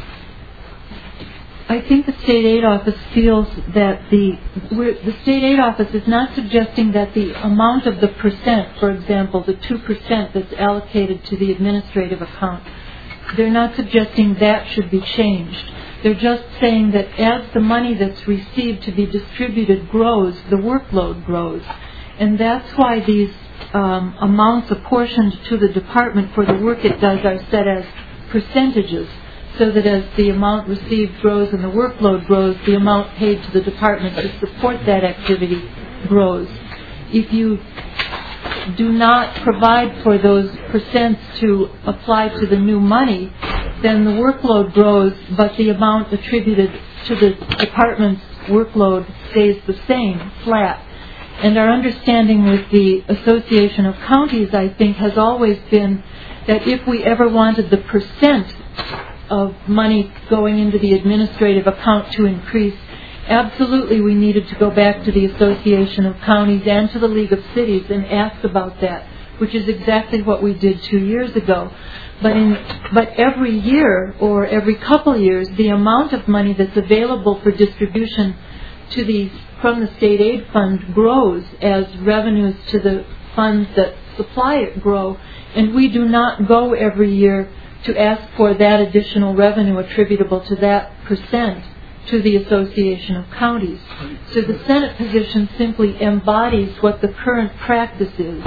I think the State Aid Office feels that the we're, the State Aid Office is not suggesting that the amount of the percent, for example, the two percent that's allocated to the administrative account, they're not suggesting that should be changed. They're just saying that as the money that's received to be distributed grows, the workload grows. And that's why these um, amounts apportioned to the department for the work it does are set as percentages, so that as the amount received grows and the workload grows, the amount paid to the department to support that activity grows. If you do not provide for those percents to apply to the new money, then the workload grows, but the amount attributed to the department's workload stays the same, flat. And our understanding with the Association of Counties, I think, has always been that if we ever wanted the percent of money going into the administrative account to increase, absolutely we needed to go back to the Association of Counties and to the League of Cities and ask about that, which is exactly what we did two years ago. But in, but every year or every couple years, the amount of money that's available for distribution to these from the state aid fund grows as revenues to the funds that supply it grow, and we do not go every year to ask for that additional revenue attributable to that percent to the Association of Counties. So the Senate position simply embodies what the current practice is.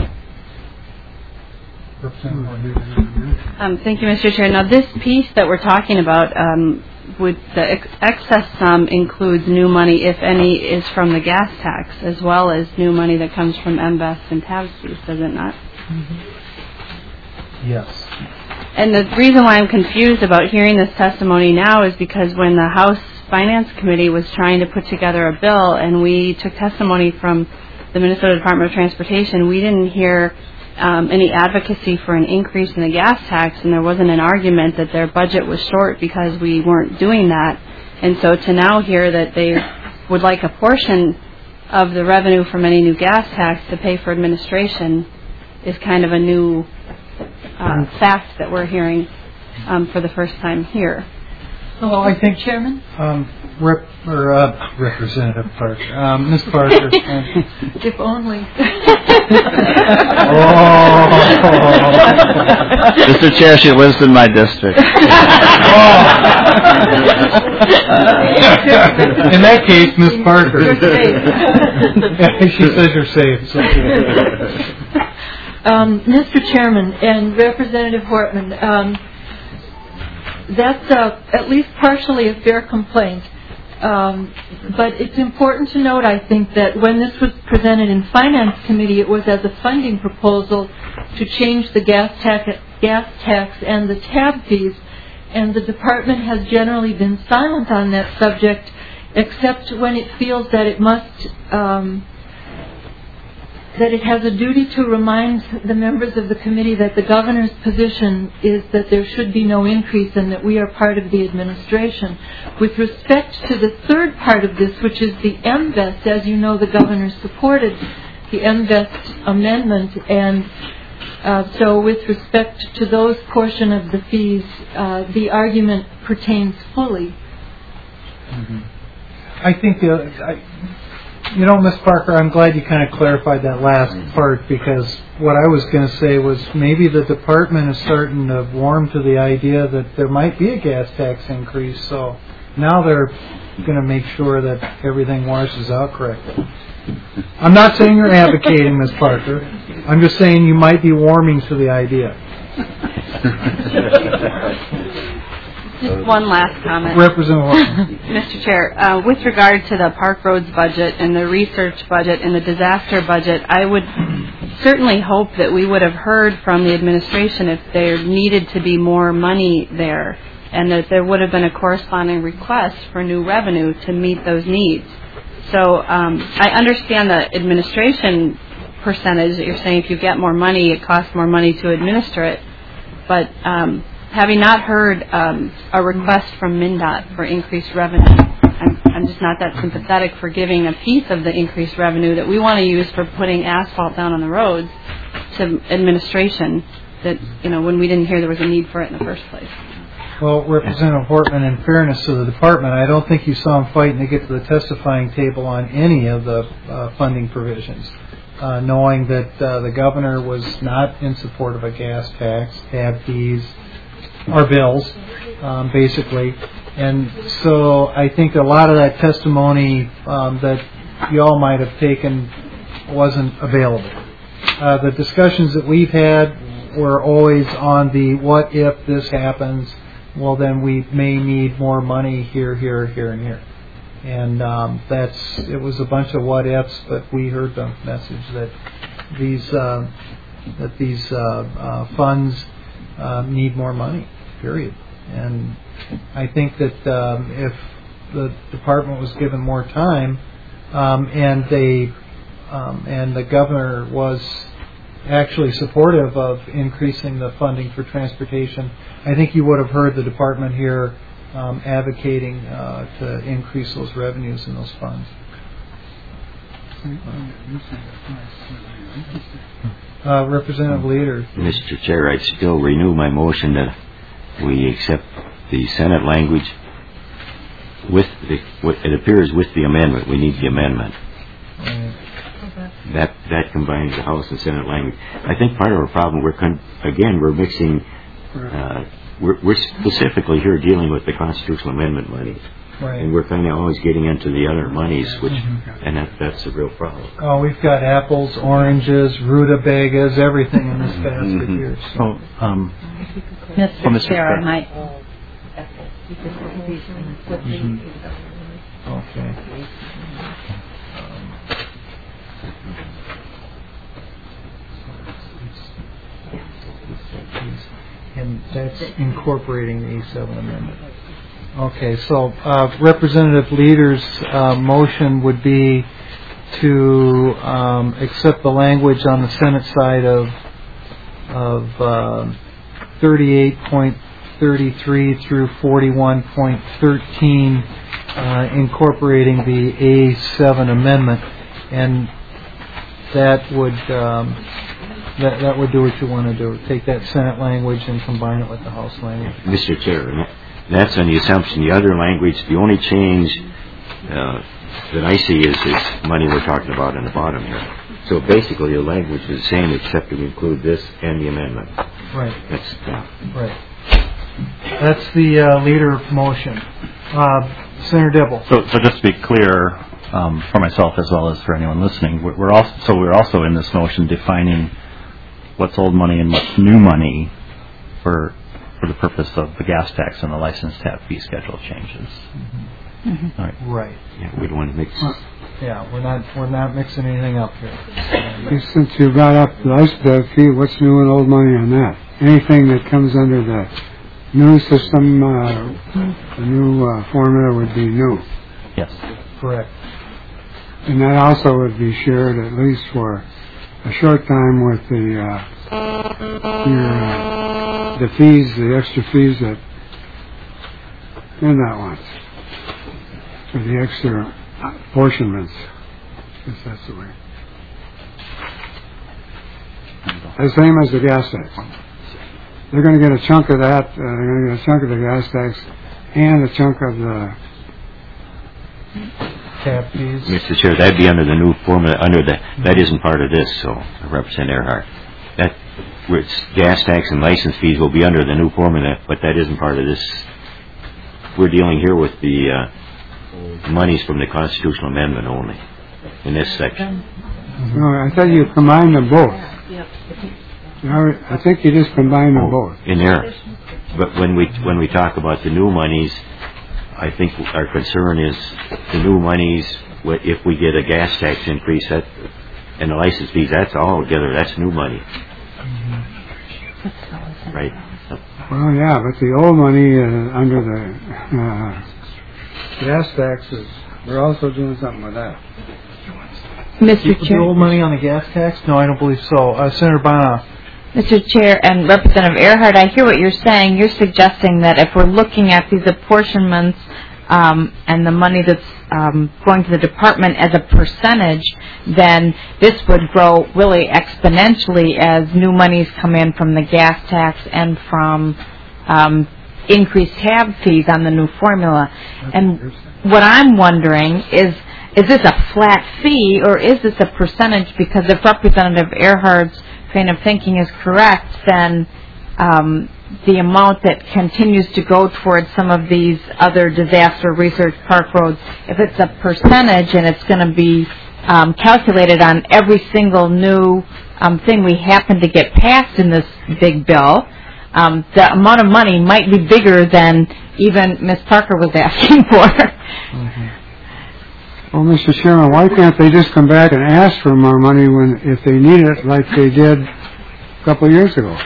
Um, thank you, Mister Chair. Now, this piece that we're talking about, um, would the ex- excess sum includes new money, if any, is from the gas tax, as well as new money that comes from M V E S and T A B fees, does it not? Mm-hmm. Yes. And the reason why I'm confused about hearing this testimony now is because when the House Finance Committee was trying to put together a bill and we took testimony from the Minnesota Department of Transportation, we didn't hear um, any advocacy for an increase in the gas tax, and there wasn't an argument that their budget was short because we weren't doing that. And so to now hear that they would like a portion of the revenue from any new gas tax to pay for administration is kind of a new uh, fact that we're hearing um, for the first time here. Well, I think Chairman, um, Rep, or uh, Representative Parker, um, Miz Parker. if only. Oh. Mister Chair, she lives in my district. Oh. In that case, Miz Parker. You're safe. She says you're safe. So. Um, Mister Chairman and Representative Hortman, um, that's uh, at least partially a fair complaint. Um, but it's important to note, I think, that when this was presented in Finance Committee, it was as a funding proposal to change the gas tax, gas tax and the T A B fees, and the department has generally been silent on that subject, except when it feels that it must, um, that it has a duty to remind the members of the committee that the governor's position is that there should be no increase and that we are part of the administration. With respect to the third part of this, which is the M V E S, as you know, the governor supported the M V E S amendment, and uh, so with respect to those portion of the fees, uh, the argument pertains fully. Mm-hmm. I think the I, You know, Miz Parker, I'm glad you kind of clarified that last part, because what I was going to say was maybe the department is starting to warm to the idea that there might be a gas tax increase, so now they're going to make sure that everything washes out correctly. I'm not saying you're advocating, Miz Parker. I'm just saying you might be warming to the idea. Just one last comment. Representative Mister Chair, uh, with regard to the Park Roads budget and the research budget and the disaster budget, I would certainly hope that we would have heard from the administration if there needed to be more money there, and that there would have been a corresponding request for new revenue to meet those needs. So um, I understand the administration percentage that you're saying if you get more money, it costs more money to administer it, but um, having not heard um, a request from MnDOT for increased revenue, I'm, I'm just not that sympathetic for giving a piece of the increased revenue that we want to use for putting asphalt down on the roads to administration that, you know, when we didn't hear there was a need for it in the first place. Well, Representative Hortman, in fairness to the department, I don't think you saw him fighting to get to the testifying table on any of the uh, funding provisions, uh, knowing that uh, the governor was not in support of a gas tax, T A B fees, our bills, um, basically. And so I think a lot of that testimony um, that you all might have taken wasn't available. Uh, the discussions that we've had were always on the what if this happens, well then we may need more money here, here, here, and here. And um, that's, it was a bunch of what ifs, but we heard the message that these, uh, that these uh, uh, funds uh, need more money. Period. And I think that um, if the department was given more time, um, and they um, and the governor was actually supportive of increasing the funding for transportation, I think you would have heard the department here um, advocating uh, to increase those revenues and those funds. Uh, Representative Leader. Mister Chair, I still renew my motion that we accept the Senate language with the, what it appears with the amendment. We need the amendment. Right. That that combines the House and Senate language. I think part of our problem, we're con- again we're mixing uh, we're, we're specifically here dealing with the constitutional amendment money. Right. And we're kind of always getting into the other monies, which, and that, that's a real problem. Oh, we've got apples, oranges, rutabagas, everything in this basket Mhm. here. So. Oh, um, Mister Well, Mister Chair, I Chair. might. Mhm. Okay. And that's incorporating the A seven amendment. Okay, so uh, Representative Leader's uh, motion would be to um, accept the language on the Senate side of of uh, thirty-eight point thirty-three through forty-one point thirteen, uh, incorporating the A seven amendment, and that would um, that that would do what you want to do. Take that Senate language and combine it with the House language. Mister Chair, that's on the assumption the other language, the only change uh, that I see is this money we're talking about in the bottom here. So basically the language is the same except to include this and the amendment. Right. That's, yeah. Right. That's the uh, leader motion. Uh, Senator Dibble. So, so just to be clear, um, for myself as well as for anyone listening, we're, we're also so we're also in this motion defining what's old money and what's new money for for the purpose of the gas tax and the license tap fee schedule changes. Mm-hmm. Mm-hmm. All right. Right. Yeah, we don't want to mix. Yeah, we're not we're not mixing anything up here. Since you brought up the license fee, what's new and old money on that? Anything that comes under the new system, uh, the new uh, formula would be new. Yes. Correct. And that also would be shared at least for a short time with the uh, your, uh, the fees, the extra fees that PennDOT wants for the extra apportionments. I guess that's the way. The same as the gas tax. They're going to get a chunk of that. Uh, they're going to get a chunk of the gas tax and a chunk of the tap fees. Mister Chair, that'd be under the new formula. Under the that isn't part of this. So, Representative Earhart, that where it's gas tax and license fees will be under the new formula, but that isn't part of this. We're dealing here with the uh, monies from the constitutional amendment only in this section. No, I thought you combined them both. No, I think you just combined them both. In there, but when we when we talk about the new monies, I think our concern is the new monies. If we get a gas tax increase, that and the license fees, that's all together. That's new money, right? Well, yeah, but the old money uh, under the uh, gas taxes, we're also doing something with that. Mister The Chair. old money on the gas tax? No, I don't believe so. Uh, Senator Bonoff. Mister Chair and Representative Earhart, I hear what you're saying. You're suggesting that if we're looking at these apportionments um, and the money that's um, going to the department as a percentage, then this would grow really exponentially as new monies come in from the gas tax and from um, increased tab fees on the new formula. And what I'm wondering is, is this a flat fee or is this a percentage? Because if Representative Earhart's train of thinking is correct, then um, the amount that continues to go towards some of these other disaster research park roads, if it's a percentage and it's going to be um, calculated on every single new um, thing we happen to get passed in this big bill, um, the amount of money might be bigger than even Miz Parker was asking for. Mm-hmm. Well, Mister Chairman, why can't they just come back and ask for more money when, if they need it, like they did a couple of years ago,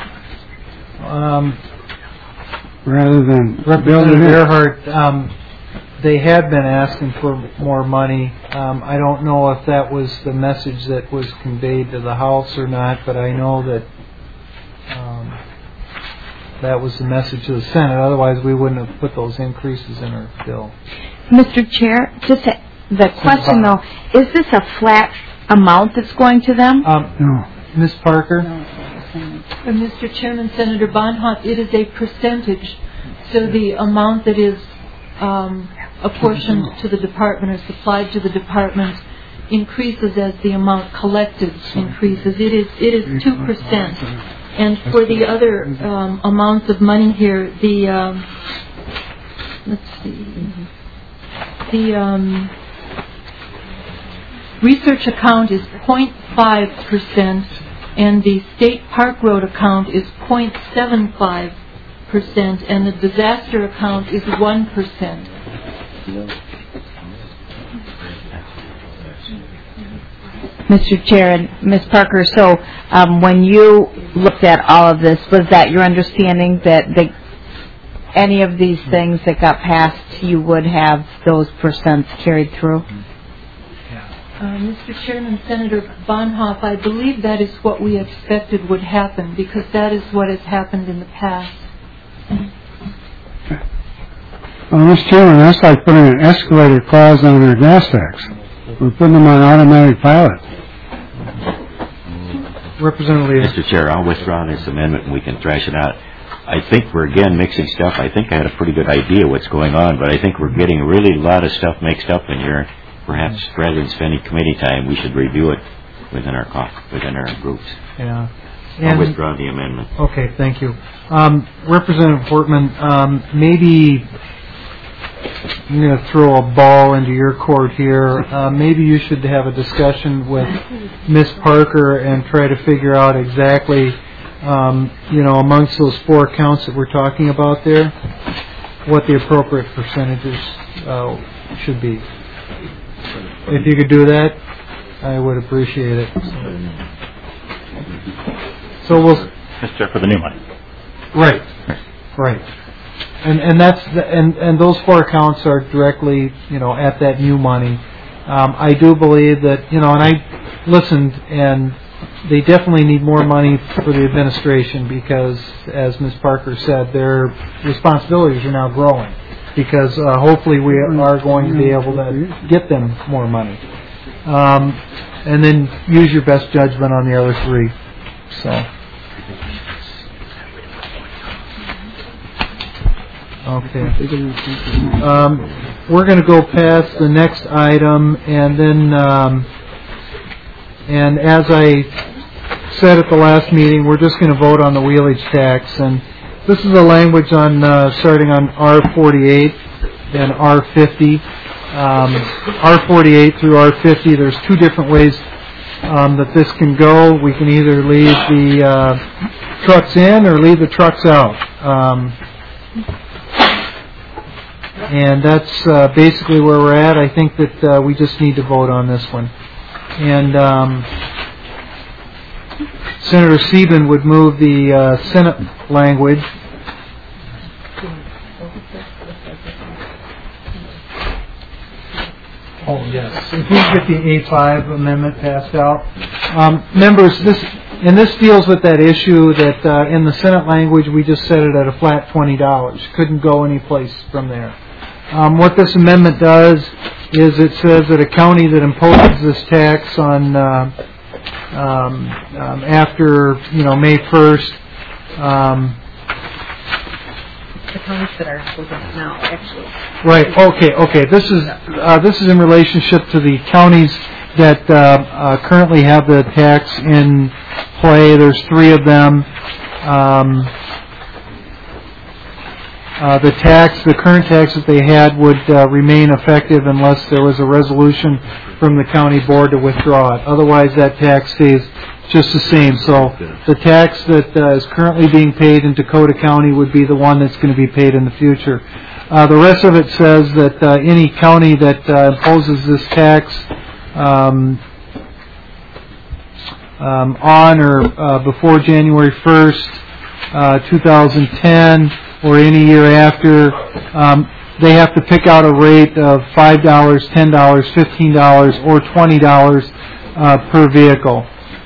Um, rather than build it Representative in? Earhart, um, they had been asking for more money. Um, I don't know if that was the message that was conveyed to the House or not, but I know that um, that was the message to the Senate. Otherwise, we wouldn't have put those increases in our bill. Mister Chair, just to, the question though, is this a flat amount that's going to them? Um, No. Miz Parker? Uh, Mister Chairman, Senator Bonhoff, it is a percentage. So the amount that is um, apportioned to the department or supplied to the department increases as the amount collected increases. It is it is two percent And for the other um, amounts of money here, the um, let's see, the um, research account is zero point five percent, and the State Park Road account is zero point seven five percent, and the disaster account is one percent. Mister Chair and Miz Parker, so um, when you looked at all of this, was that your understanding that the, any of these things that got passed, you would have those percents carried through? Uh, Mister Chairman, Senator Bonhoeff, I believe that is what we expected would happen, because that is what has happened in the past. Well, Mister Chairman, that's like putting an escalator clause on our gas tax. We're putting them on automatic pilot. Representative Mister Chair, I'll withdraw this amendment and we can thrash it out. I think we're again mixing stuff. I think I had a pretty good idea what's going on, but I think we're getting really a lot of stuff mixed up in here. Perhaps rather than spending committee time, we should review it within our co- within our groups. Yeah. I'll And- withdraw the amendment. Okay, thank you. Um, Representative Portman, um, maybe I'm going to throw a ball into your court here. Uh, maybe you should have a discussion with Miz Parker and try to figure out exactly, um, you know, amongst those four accounts that we're talking about there, what the appropriate percentages uh, should be. If you could do that, I would appreciate it. So we'll... Mister Chair, for the new money. Right, right. And and that's the, and and those four accounts are directly, you know, at that new money. Um, I do believe that, you know, and I listened, and they definitely need more money for the administration because, as Miz Parker said, their responsibilities are now growing. Because uh, hopefully we are going to be able to get them more money, um, and then use your best judgment on the other three. So. Okay. Um, we're going to go past the next item, and then, um, and as I said at the last meeting, we're just going to vote on the wheelage tax. And this is the language on uh, starting on R forty-eight and R fifty. Um, R forty-eight through R fifty, there's two different ways um, that this can go. We can either leave the uh, trucks in or leave the trucks out. Um, And that's uh, basically where we're at. I think that uh, we just need to vote on this one. And um, Senator Sieben would move the uh, Senate language. Oh, yes. If we get the A five amendment passed out. Um, members, this and this deals with that issue that uh, in the Senate language we just set it at a flat twenty dollars. Couldn't go any place from there. Um, what this amendment does is it says that a county that imposes this tax on uh, um, um, after you know May first. Um, the counties that are imposing it now, actually. Right. Okay. Okay. This is uh, this is in relationship to the counties that uh, uh, currently have the tax in play. There's three of them. Um, Uh, the tax, the current tax that they had would uh, remain effective unless there was a resolution from the county board to withdraw it. Otherwise, that tax stays just the same. So the tax that uh, is currently being paid in Dakota County would be the one that's going to be paid in the future. Uh, the rest of it says that uh, any county that uh, imposes this tax um, um, on or uh, before January first, uh, two thousand ten, or any year after, um, they have to pick out a rate of five dollars, ten dollars, fifteen dollars, or twenty dollars uh, per vehicle.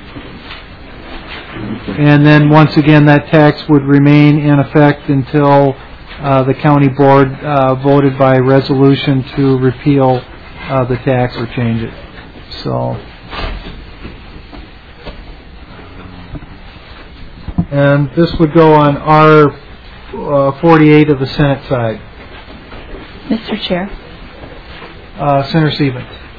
And then once again, that tax would remain in effect until uh, the county board uh, voted by resolution to repeal uh, the tax or change it. So, and this would go on our Uh, forty-eight of the Senate side. Mister Chair. Uh, Senator Sieben.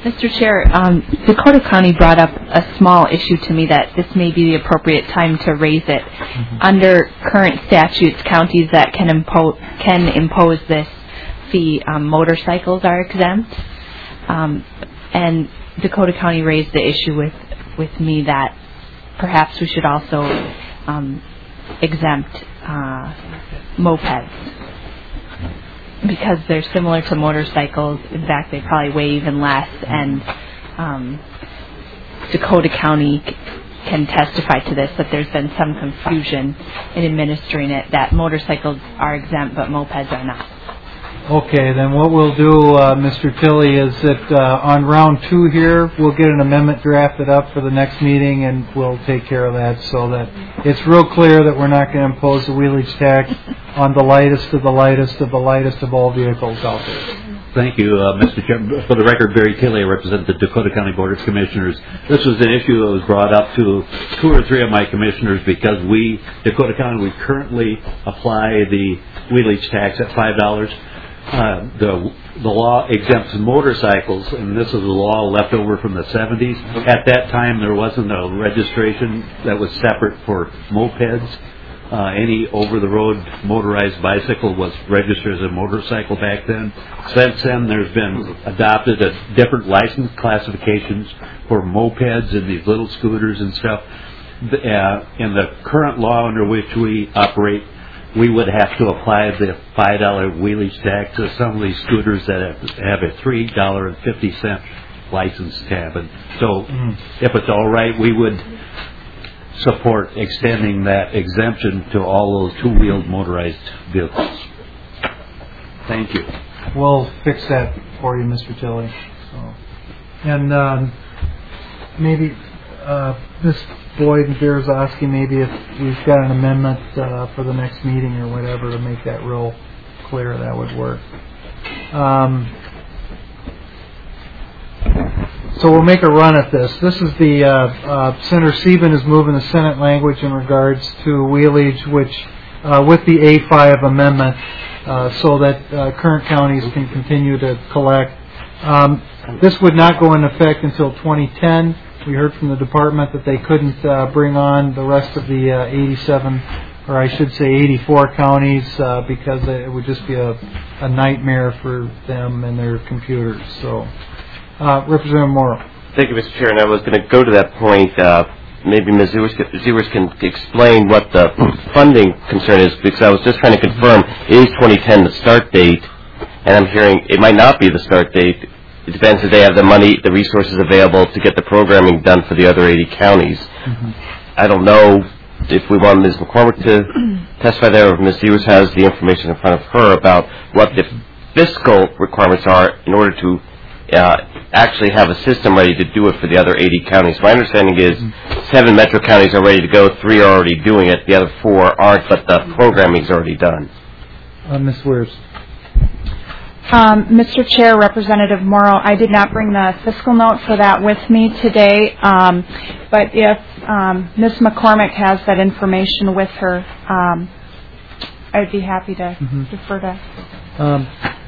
Mister Chair, um, Dakota County brought up a small issue to me that this may be the appropriate time to raise it. Mm-hmm. Under current statutes, counties that can impose can impose this fee, um, motorcycles are exempt, um, and Dakota County raised the issue with with me that perhaps we should also um, exempt uh, mopeds, because they're similar to motorcycles. In fact, they probably weigh even less, and um, Dakota County c- can testify to this, that there's been some confusion in administering it, that motorcycles are exempt but mopeds are not. Okay, then what we'll do, uh, Mister Tilley, is that uh, on round two here, we'll get an amendment drafted up for the next meeting, and we'll take care of that so that it's real clear that we're not going to impose the wheelage tax on the lightest of the lightest of the lightest of all vehicles out there. Thank you, uh, Mister Chairman. For the record, Barry Tilley, I represent the Dakota County Board of Commissioners. This was an issue that was brought up to two or three of my commissioners because we, Dakota County, we currently apply the wheelage tax at five dollars. Uh, the the law exempts motorcycles, and this is a law left over from the seventies. At that time, there wasn't a registration that was separate for mopeds. Uh, any over-the-road motorized bicycle was registered as a motorcycle back then. Since then, there's been adopted a different license classifications for mopeds and these little scooters and stuff. Uh, in the current law under which we operate, we would have to apply the five dollar wheelage tax to some of these scooters that have, have a three dollars and fifty cents license tab. And so mm. if it's all right, we would support extending that exemption to all those two-wheeled motorized vehicles. Thank you. We'll fix that for you, Mister Tilley. So, and um, maybe uh, Miz Boyd and Berezowski, maybe if we've got an amendment uh, for the next meeting or whatever to make that real clear, that would work. Um, so we'll make a run at this. This is the, uh, uh, Senator Sieben is moving the Senate language in regards to wheelage, which, uh, with the A five amendment, uh, so that uh, current counties can continue to collect. Um, this would not go into effect until twenty ten. We heard from the department that they couldn't uh, bring on the rest of the uh, eighty-seven, or I should say eighty-four counties, uh, because it would just be a, a nightmare for them and their computers. So, uh, Representative Morrow. Thank you, Mister Chair. And I was going to go to that point. Uh, maybe Miz Zewers can explain what the funding concern is, because I was just trying to confirm, is twenty ten the start date? And I'm hearing it might not be the start date. It depends if they have the money, the resources available to get the programming done for the other eighty counties. Mm-hmm. I don't know if we want Miz McCormick to testify there, or if Miz Zewers has the information in front of her about what the fiscal requirements are in order to uh, actually have a system ready to do it for the other eighty counties. My understanding is mm-hmm. seven metro counties are ready to go, three are already doing it, the other four aren't, but the programming is already done. Uh, Miz Weirs. Um, Mister Chair, Representative Morrow, I did not bring the fiscal note for that with me today, um, but if um, Miz McCormick has that information with her, um, I'd be happy to mm-hmm. defer to. Um,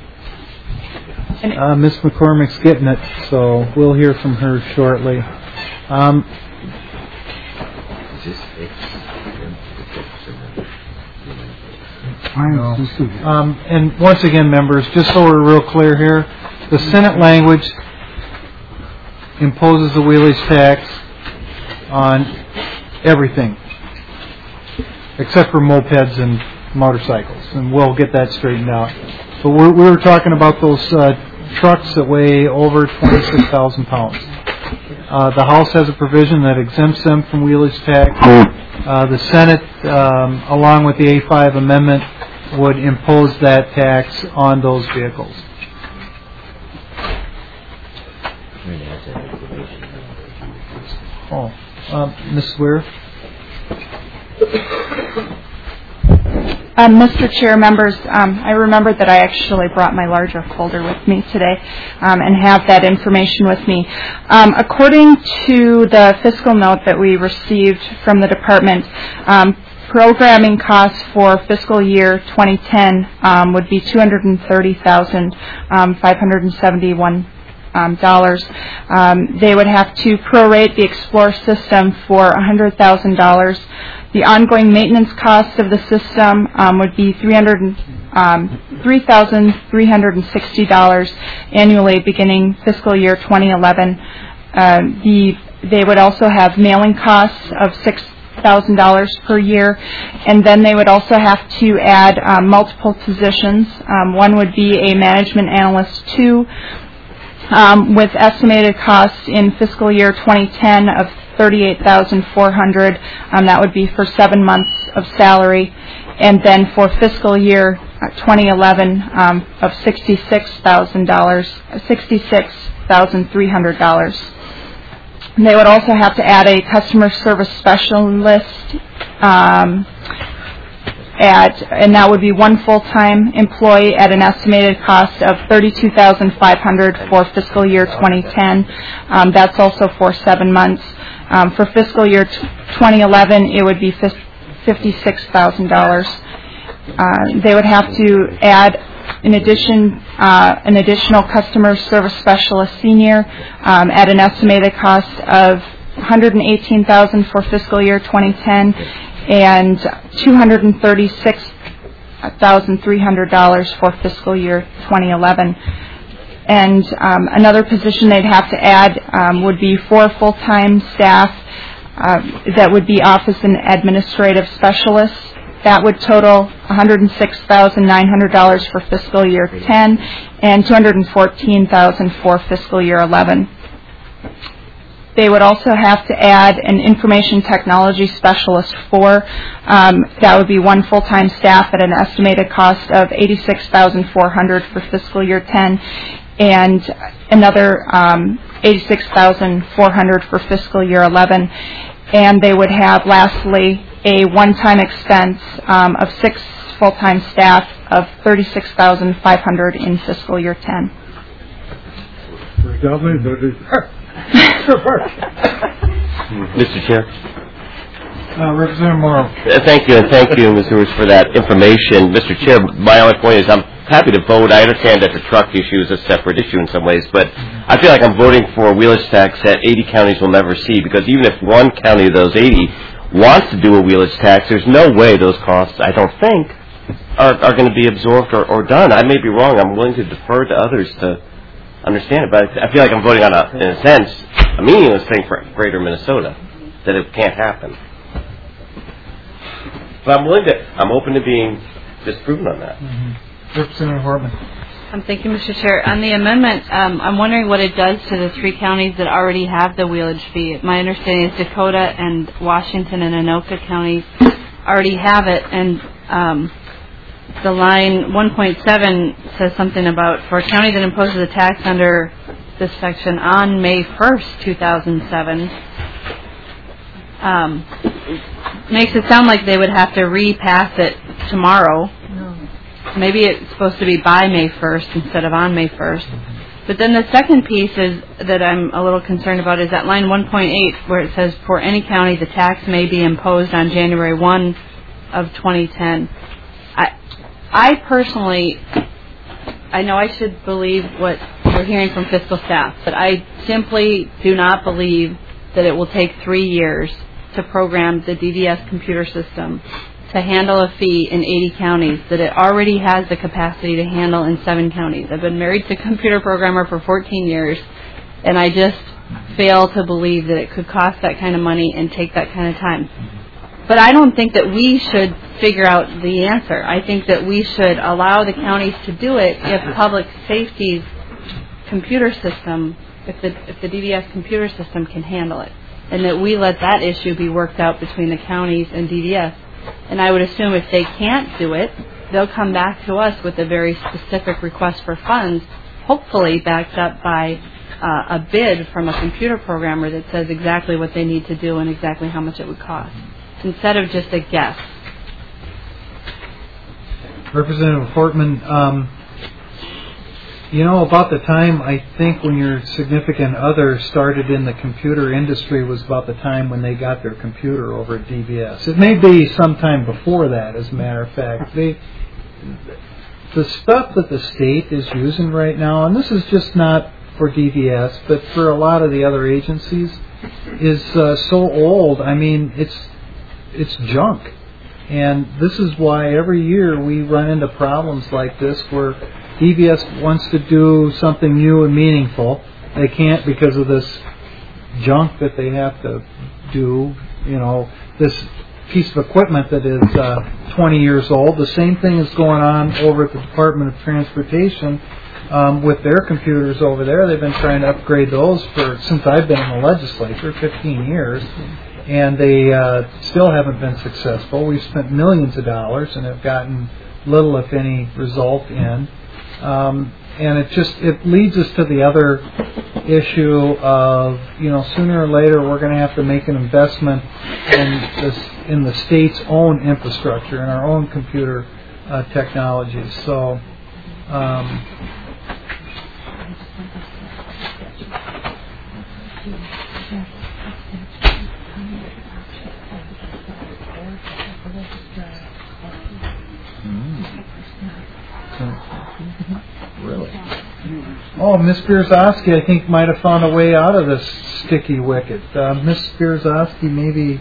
uh, Miz McCormick's getting it, so we'll hear from her shortly. Um, No. Um, and once again, members, just so we're real clear here, the Senate language imposes the wheelage tax on everything except for mopeds and motorcycles, and we'll get that straightened out. But we're, we were talking about those uh, trucks that weigh over twenty-six thousand pounds. Uh, the House has a provision that exempts them from wheelage tax. Uh, the Senate, um, along with the A five amendment, would impose that tax on those vehicles. Oh, uh, Miz Weir. Um, Mister Chair, members, um, I remembered that I actually brought my larger folder with me today um, and have that information with me. Um, according to the fiscal note that we received from the department, um, programming costs for fiscal year twenty ten um, would be two hundred thirty thousand five hundred seventy-one um, dollars. Um, they would have to prorate the Explore system for one hundred thousand dollars. The ongoing maintenance cost of the system um, would be three hundred um, three thousand three hundred sixty dollars annually beginning fiscal year twenty eleven. Uh, the, they would also have mailing costs of six thousand dollars per year, and then they would also have to add um, multiple positions. Um, one would be a management analyst two, um, with estimated costs in fiscal year twenty ten of thirty-eight thousand four hundred dollars. Um, that would be for seven months of salary, and then for fiscal year twenty eleven um, of sixty-six thousand dollars, sixty-six thousand three hundred dollars. They would also have to add a customer service specialist, um, at, and that would be one full-time employee at an estimated cost of thirty-two thousand five hundred dollars for fiscal year twenty ten. Um, that's also for seven months. Um, for fiscal year twenty eleven, it would be fifty-six thousand dollars. Uh, they would have to add, in addition, uh, an additional customer service specialist senior um, at an estimated cost of one hundred eighteen thousand dollars for fiscal year twenty ten and two hundred thirty-six thousand three hundred dollars for fiscal year twenty eleven. And um, another position they'd have to add um, would be four full-time staff uh, that would be office and administrative specialists. That would total one hundred six thousand nine hundred dollars for fiscal year ten and two hundred fourteen thousand dollars for fiscal year eleven. They would also have to add an information technology specialist four. Um, that would be one full-time staff at an estimated cost of eighty-six thousand four hundred dollars for fiscal year ten and another um, eighty-six thousand four hundred dollars for fiscal year eleven. And they would have, lastly, a one-time expense um, of six full-time staff of thirty-six thousand five hundred dollars in fiscal year ten. Mister Chair. Uh, Representative Morrow. Uh, thank you, and thank you, Mister Lewis, for that information. Mister Chair, my only point is I'm happy to vote. I understand that the truck issue is a separate issue in some ways, but I feel like I'm voting for a wheelage tax that eighty counties will never see, because even if one county of those eighty wants to do a wheelage tax, there's no way those costs, I don't think, are, are going to be absorbed or, or done. I may be wrong. I'm willing to defer to others to understand it, but I feel like I'm voting on, a, in a sense, a meaningless thing for greater Minnesota, that it can't happen. But I'm willing to, I'm open to being disproven on that. Mm-hmm. Representative Hortman. Um, thank you, Mister Chair. On the amendment, um, I'm wondering what it does to the three counties that already have the wheelage fee. My understanding is Dakota and Washington and Anoka counties already have it, and um, the line one point seven says something about for a county that imposes a tax under this section on May first, two thousand seven. Um, makes it sound like they would have to repass it tomorrow. No. Maybe it's supposed to be by May first instead of on May first. But then the second piece is that I'm a little concerned about is that line one point eight where it says for any county the tax may be imposed on January first of twenty ten. I, I personally, I know I should believe what we're hearing from fiscal staff, but I simply do not believe that it will take three years to program the D D S computer system to handle a fee in eighty counties that it already has the capacity to handle in seven counties. I've been married to a computer programmer for fourteen years, and I just fail to believe that it could cost that kind of money and take that kind of time. But I don't think that we should figure out the answer. I think that we should allow the counties to do it if public safety's computer system, if the, if the D D S computer system can handle it, and that we let that issue be worked out between the counties and D D S. And I would assume if they can't do it, they'll come back to us with a very specific request for funds, hopefully backed up by uh, a bid from a computer programmer that says exactly what they need to do and exactly how much it would cost, instead of just a guess. Representative Fortman, um, you know, about the time, I think, when your significant other started in the computer industry was about the time when they got their computer over at D B S. It may be sometime before that, as a matter of fact. They, the stuff that the state is using right now, and this is just not for D V S, but for a lot of the other agencies, is uh, so old. I mean, it's it's junk. And this is why every year we run into problems like this where D V S wants to do something new and meaningful. They can't because of this junk that they have to do, you know, this piece of equipment that is uh, twenty years old. The same thing is going on over at the Department of Transportation um, with their computers over there. They've been trying to upgrade those for since I've been in the legislature, fifteen years. And they uh, still haven't been successful. We've spent millions of dollars and have gotten little, if any, result in. Um, and it just it leads us to the other issue of, you know, sooner or later we're going to have to make an investment in this in the state's own infrastructure and our own computer uh, technologies. So. Um, Really? Oh, Miss Bierzowski, I think, might have found a way out of this sticky wicket. Uh, Miss Bierzowski, maybe.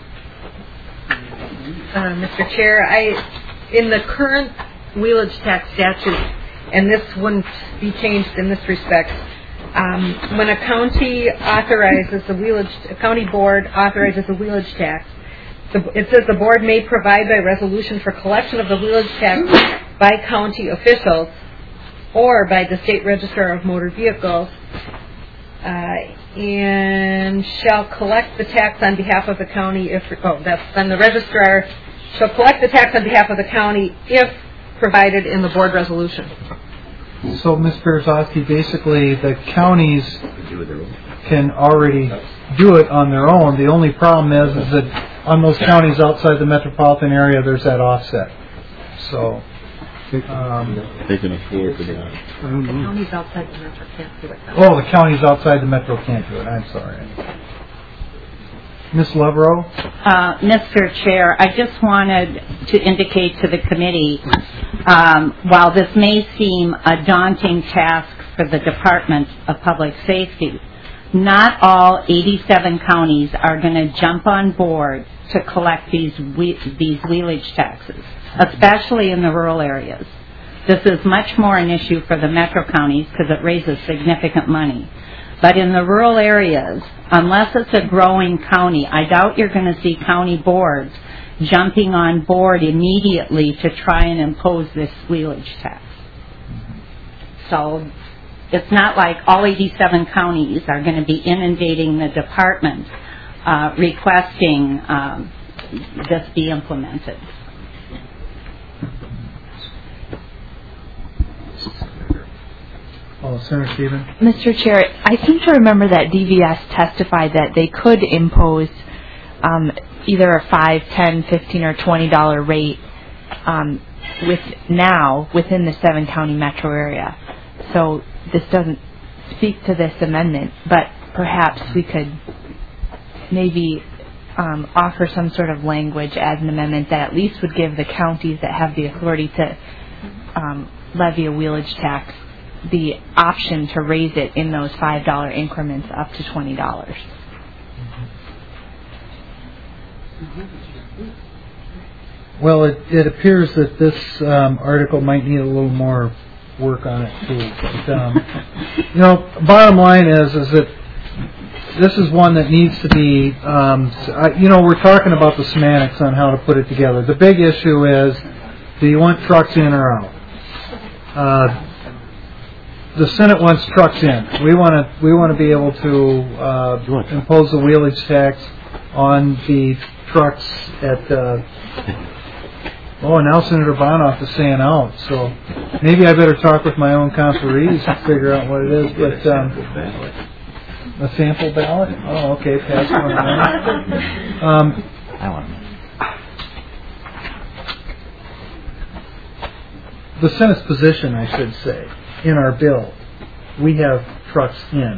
Uh, Mister Chair, I, in the current wheelage tax statute, and this wouldn't be changed in this respect, um, when a county authorizes the wheelage, a county board authorizes the wheelage tax, the, it says the board may provide by resolution for collection of the wheelage tax by county officials or by the state registrar of motor vehicles, uh, and shall collect the tax on behalf of the county if, oh, that's, then the registrar shall collect the tax on behalf of the county if provided in the board resolution. So, Miz Bierzowski, basically the counties can already do it on their own. The only problem is, is that on those counties outside the metropolitan area, there's that offset. So, um, they can afford to do it. The counties outside the metro can't do it. Oh, the counties outside the metro can't do it. I'm sorry. Miz Loverow? Uh, Mister Chair, I just wanted to indicate to the committee, um, while this may seem a daunting task for the Department of Public Safety, not all eighty-seven counties are going to jump on board to collect these we- these wheelage taxes, especially in the rural areas. This is much more an issue for the metro counties because it raises significant money. But in the rural areas, unless it's a growing county, I doubt you're going to see county boards jumping on board immediately to try and impose this wheelage tax. So it's not like all eighty-seven counties are going to be inundating the department uh, requesting um, this be implemented. Oh, Senator Stevens? Mister Chair, I seem to remember that D V S testified that they could impose um, either a five, ten, fifteen, or twenty dollar rate um, with now within the seven county metro area. So this doesn't speak to this amendment, but perhaps we could maybe um, offer some sort of language as an amendment that at least would give the counties that have the authority to um, levy a wheelage tax the option to raise it in those five dollar increments up to twenty dollars. Well, it, it appears that this um, article might need a little more work on it too. But, um, you know, bottom line is is that this is one that needs to be. Um, you know, we're talking about the semantics on how to put it together. The big issue is, do you want trucks in or out? Uh, The Senate wants trucks in. We want to. We want to be able to uh, impose the wheelage tax on the trucks at. Uh, oh, now Senator Bonoff is saying out. So maybe I better talk with my own conferees and figure out what it is. But um, a sample ballot. Oh, okay. Pass one around. Um, I want to. The Senate's position, I should say. In our bill, we have trucks in.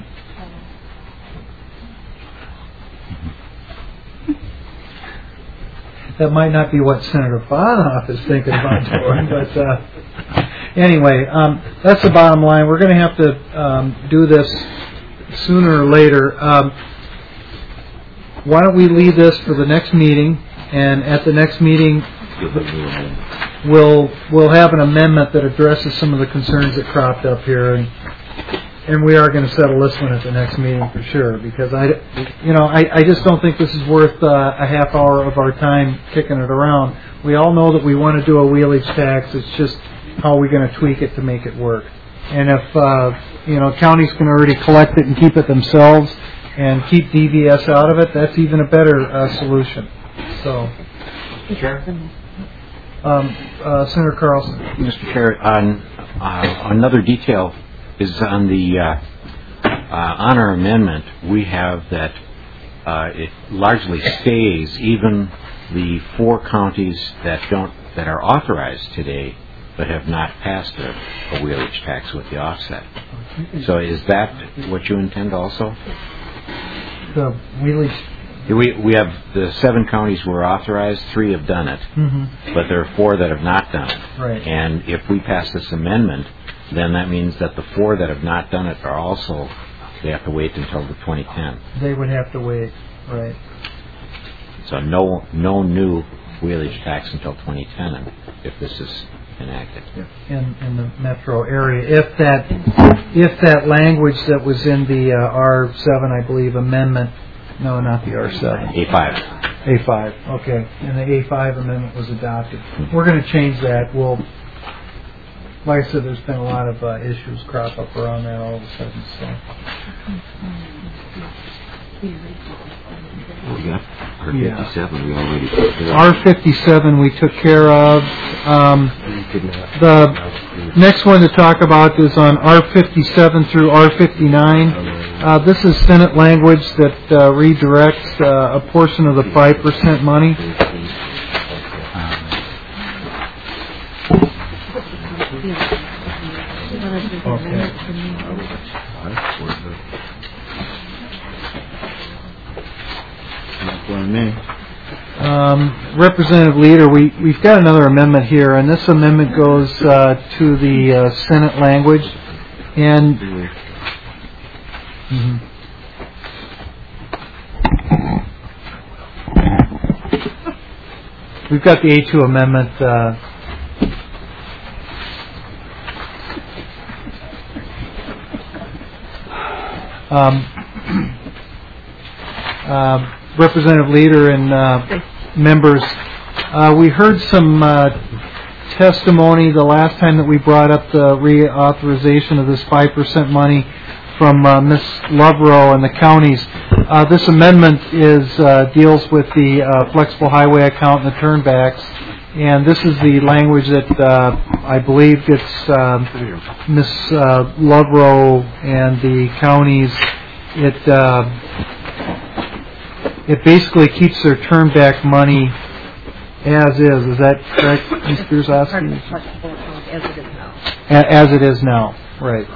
That might not be what Senator Bonoff is thinking about doing, but uh, anyway, um, that's the bottom line. We're going to have to um, do this sooner or later. Um, why don't we leave this for the next meeting, and at the next meeting we'll we'll have an amendment that addresses some of the concerns that cropped up here, and and we are going to settle this one at the next meeting for sure, because I, you know, I, I just don't think this is worth uh, a half hour of our time kicking it around. We all know that we want to do a wheelage tax. It's just how we're going to tweak it to make it work. And if uh, you know, counties can already collect it and keep it themselves and keep D V S out of it, that's even a better uh, solution. So, Chair. Um, uh, Senator Carlson. Mister Chair, on uh, another detail is on the uh, uh, on our amendment. We have that uh, it largely stays even the four counties that don't that are authorized today, but have not passed a, a wheelage tax with the offset. So, is that what you intend also? The wheelage. We we have the seven counties were authorized, three have done it, Mm-hmm. but there are four that have not done it. Right. And if we pass this amendment, then that means that the four that have not done it are also, they have to wait until the twenty ten. They would have to wait, right. So no no new wheelage tax until twenty ten if this is enacted. In in the metro area, if that if that language that was in the uh, R seven, I believe, amendment. No, not the R seven. A five. A five, okay. And the A five amendment was adopted. We're going to change that. We'll, like I said, there's been a lot of uh, issues crop up around that all of a sudden. So. We got R fifty-seven. We already took care of. R fifty-seven we took care of. Um, the next one to talk about is on R fifty-seven through R fifty-nine. Uh, this is Senate language that uh, redirects uh, a portion of the five percent money. Um, Representative Leader, we, we've got another amendment here, and this amendment goes uh, to the uh, Senate language. And mm-hmm. We've got the A two amendment. Uh, um, uh, Representative Leader and uh, members, uh, we heard some uh, testimony the last time that we brought up the reauthorization of this five percent money from uh, Miz Loverow and the counties. Uh, this amendment is uh, deals with the uh, flexible highway account and the turnbacks, and this is the language that uh, I believe gets um, Miz Uh, Loverow and the counties. It uh, it basically keeps their turnback money as is. Is that correct, Miz Pierzowski? As it is now. As it is now, right.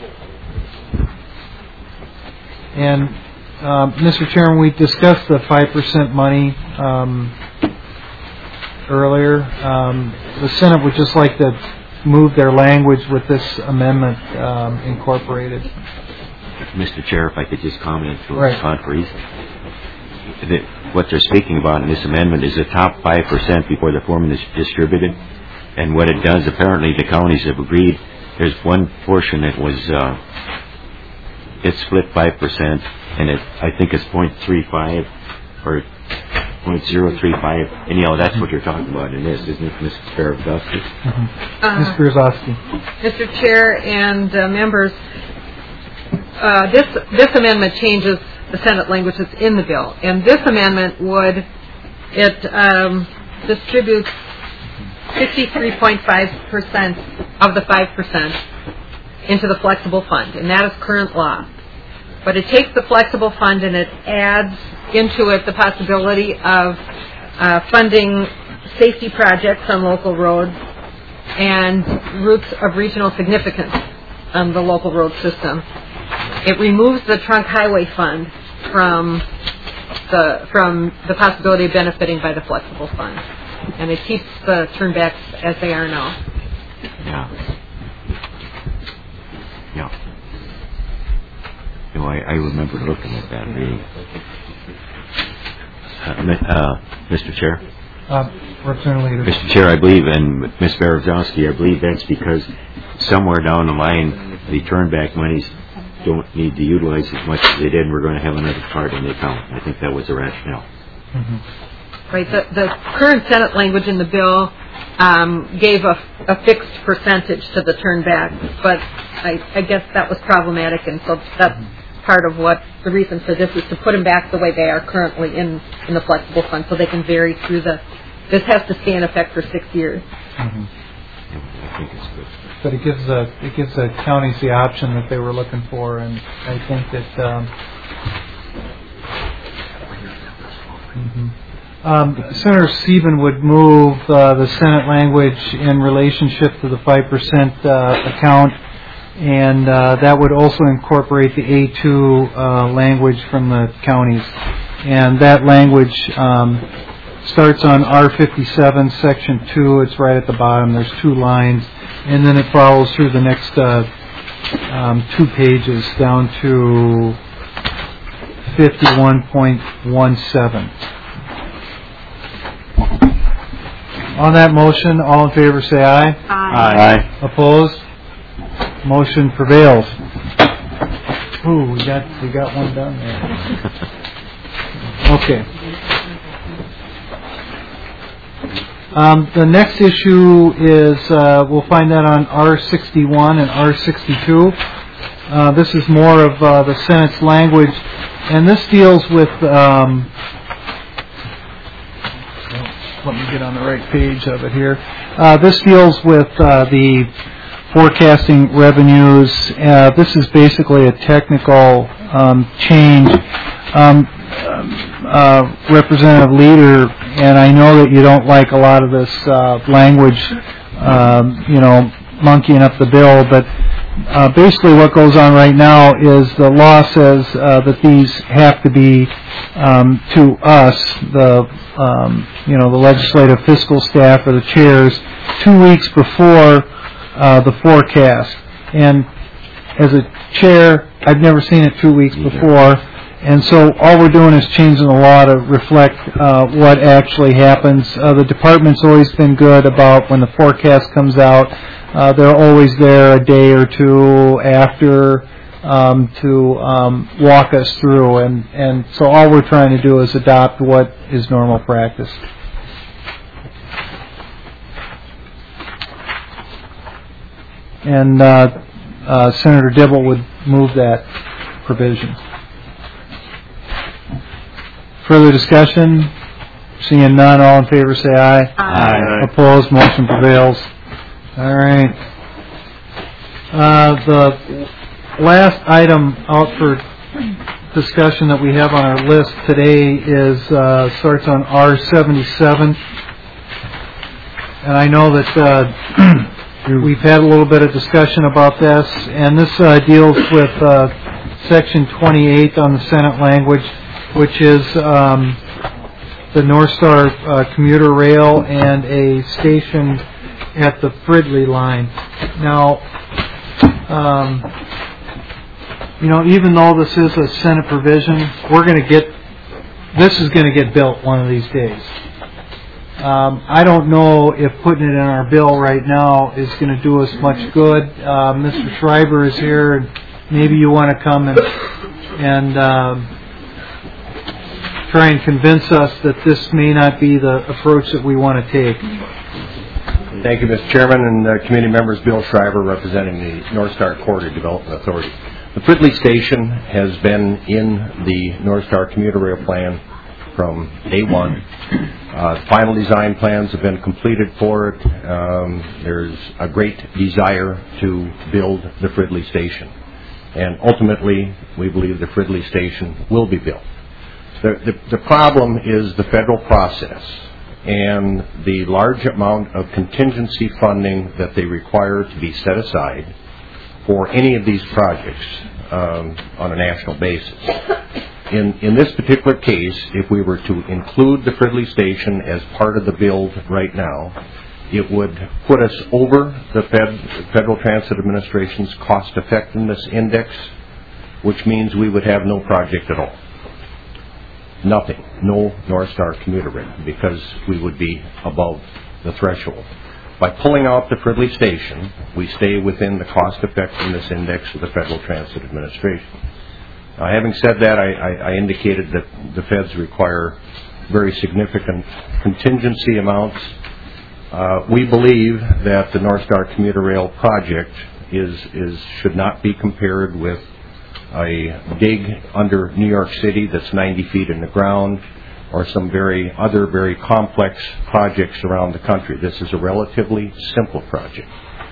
And, um, Mister Chairman, we discussed the five percent money um, earlier. Um, the Senate would just like to move their language with this amendment um, incorporated. Mister Chair, if I could just comment to right. respond for ease. That what they're speaking about in this amendment is the top five percent before the formula is distributed. And what it does, apparently the counties have agreed, there's one portion that was, uh, it's split five percent, and it, I think it's point three five or point zero three five, and you know, that's what you're talking about in this, isn't it, Miz Pierzowski? Mm-hmm. Uh, Miz Pierzowski. Mister Chair and uh, members, uh, this this amendment changes the Senate language that's in the bill, and this amendment would it um, distributes sixty-three point five percent of the five percent into the flexible fund, and that is current law. But it takes the flexible fund and it adds into it the possibility of uh, funding safety projects on local roads and routes of regional significance on the local road system. It removes the trunk highway fund from the from the possibility of benefiting by the flexible fund, and it keeps the turnbacks as they are now. Yeah. Yeah. You know, I, I remember looking at that meeting. Uh, uh, Mister Chair? Uh, Representative Leader. Mister Chair, I believe, and Miz Berezowski, I believe that's because somewhere down the line, the turnback monies don't need to utilize as much as they did, and we're going to have another part in the account. I think that was the rationale. Mm-hmm. Right. The, the current Senate language in the bill um, gave a, a fixed percentage to the turnback, but I, I guess that was problematic, and so that's part of what the reason for this is to put them back the way they are currently in, in the flexible fund, so they can vary through the. This has to stay in effect for six years. Mm-hmm. I think it's good. But it gives the it gives the counties the option that they were looking for, and I think that. Um, mm-hmm. um, Senator Sieben would move uh, the Senate language in relationship to the five percent uh, account, and uh, that would also incorporate the A two uh, language from the counties, and that language. Um, starts on R fifty-seven, Section two. It's right at the bottom. There's two lines. And then it follows through the next uh, um, two pages down to fifty-one point one seven. On that motion, all in favor say aye. Aye. Aye. Opposed? Motion prevails. Ooh, we got, we got one done there. Okay. Um, the next issue is, uh, we'll find that on R sixty-one and R sixty-two. Uh, this is more of uh, the Senate's language, and this deals with, um, let me get on the right page of it here. Uh, this deals with uh, the forecasting revenues. Uh, this is basically a technical um, change. Um, uh, Representative Leader, and I know that you don't like a lot of this uh, language, um, you know, monkeying up the bill, but uh, basically what goes on right now is the law says uh, that these have to be um, to us, the um, you know the legislative fiscal staff or the chairs, two weeks before uh, the forecast. And as a chair, I've never seen it two weeks before. And so all we're doing is changing the law to reflect uh, what actually happens. Uh, the department's always been good about when the forecast comes out. Uh, they're always there a day or two after um, to um, walk us through. And, and so all we're trying to do is adopt what is normal practice. And uh, uh, Senator Dibble would move that provision. Further discussion? Seeing none, all in favor say aye. Aye. Aye. Opposed, motion prevails. All right. Uh, the last item out for discussion that we have on our list today is uh, starts on R seventy-seven. And I know that uh, we've had a little bit of discussion about this, and this uh, deals with uh, Section twenty-eight on the Senate language, which is um, the North Star uh, commuter rail and a station at the Fridley line. Now, um, you know, even though this is a Senate provision, we're going to get, this is going to get built one of these days. Um, I don't know if putting it in our bill right now is going to do us much good. Uh, Mister Schreiber is here, and maybe you want to come and and um, try and convince us that this may not be the approach that we want to take. Thank you, Mister Chairman and uh, committee members. Bill Schreiber, representing the North Star Corridor Development Authority. The Fridley Station has been in the North Star commuter rail plan from day one. Uh, final design plans have been completed for it. Um, there's a great desire to build the Fridley Station. And ultimately, we believe the Fridley Station will be built. The, the, the problem is the federal process and the large amount of contingency funding that they require to be set aside for any of these projects um, on a national basis. In, in this particular case, if we were to include the Fridley Station as part of the build right now, It would put us over the Fed, Federal Transit Administration's cost effectiveness index, which means we would have no project at all. Nothing. No North Star commuter rail, because we would be above the threshold. By pulling out the Fridley Station, we stay within the cost effectiveness index of the Federal Transit Administration. Now, having said that, I, I, I indicated that the feds require very significant contingency amounts. Uh, we believe that the North Star commuter rail project is, is should not be compared with a dig under New York City that's ninety feet in the ground, or some very other very complex projects around the country. This is a relatively simple project.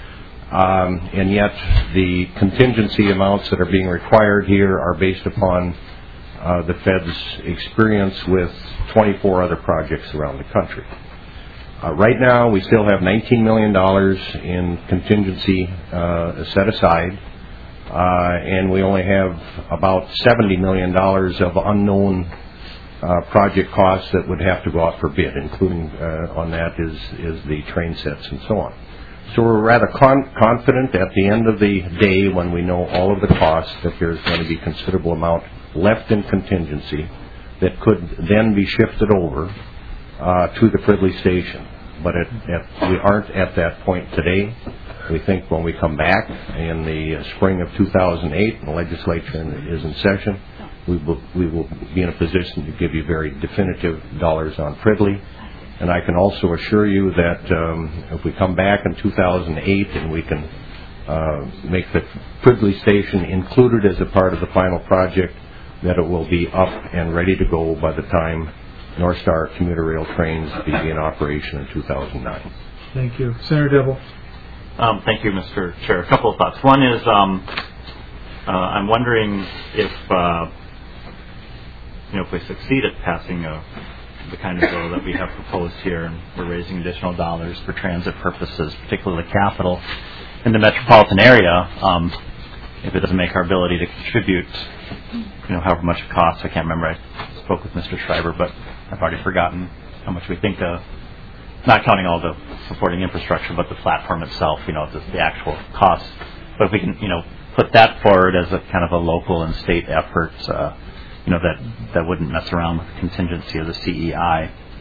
Um, and yet the contingency amounts that are being required here are based upon uh, the Fed's experience with twenty-four other projects around the country. Uh, right now, we still have nineteen million dollars in contingency uh, set aside, uh, and we only have about seventy million dollars of unknown uh, project costs that would have to go out for bid, including uh, on that is, is the train sets and so on. So we're rather con- confident at the end of the day, when we know all of the costs, that there's going to be considerable amount left in contingency that could then be shifted over uh, to the Fridley Station. But at, at, we aren't at that point today. We think when we come back in the spring of two thousand eight, and the legislature is in session, we will, we will be in a position to give you very definitive dollars on Fridley. And I can also assure you that um, if we come back in two thousand eight and we can uh, make the Fridley Station included as a part of the final project, that it will be up and ready to go by the time North Star commuter rail trains begin operation in two thousand nine. Thank you. Senator Dibble. Um, thank you, Mister Chair. A couple of thoughts. One is um, uh, I'm wondering if, uh, you know, if we succeed at passing a the kind of bill that we have proposed here, and we're raising additional dollars for transit purposes, particularly the capital in the metropolitan area, um, if it doesn't make our ability to contribute, you know, however much it costs. I can't remember. I spoke with Mister Schreiber, but I've already forgotten how much we think, uh, not counting all the supporting infrastructure, but the platform itself, you know, the, the actual costs. But if we can, you know, put that forward as a kind of a local and state effort, uh, you know, that, that wouldn't mess around with the contingency of the C E I.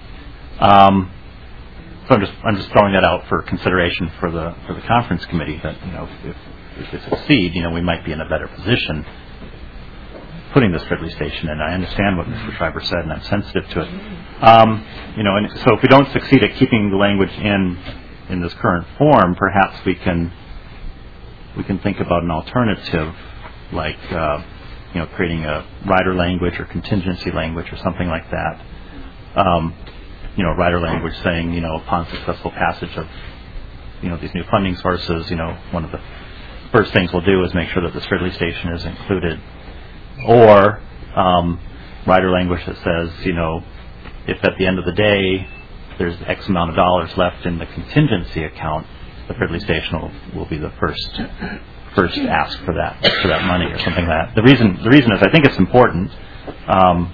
Um, so I'm just I'm just throwing that out for consideration for the for the conference committee, that, you know, if if we succeed, you know, we might be in a better position putting this Fridley Station in. I understand what Mister Schreiber said, and I'm sensitive to it. Um, you know, and so if we don't succeed at keeping the language in in this current form, perhaps we can we can think about an alternative, like uh, you know, creating a rider language or contingency language or something like that. Um, you know, rider language saying, you know, upon successful passage of, you know, these new funding sources, you know, one of the first things we'll do is make sure that the Fridley Station is included. Or um, rider language that says, you know, if at the end of the day there's X amount of dollars left in the contingency account, the Fridley Station will, will be the first first ask for that for that money or something like that. The reason the reason is I think it's important um,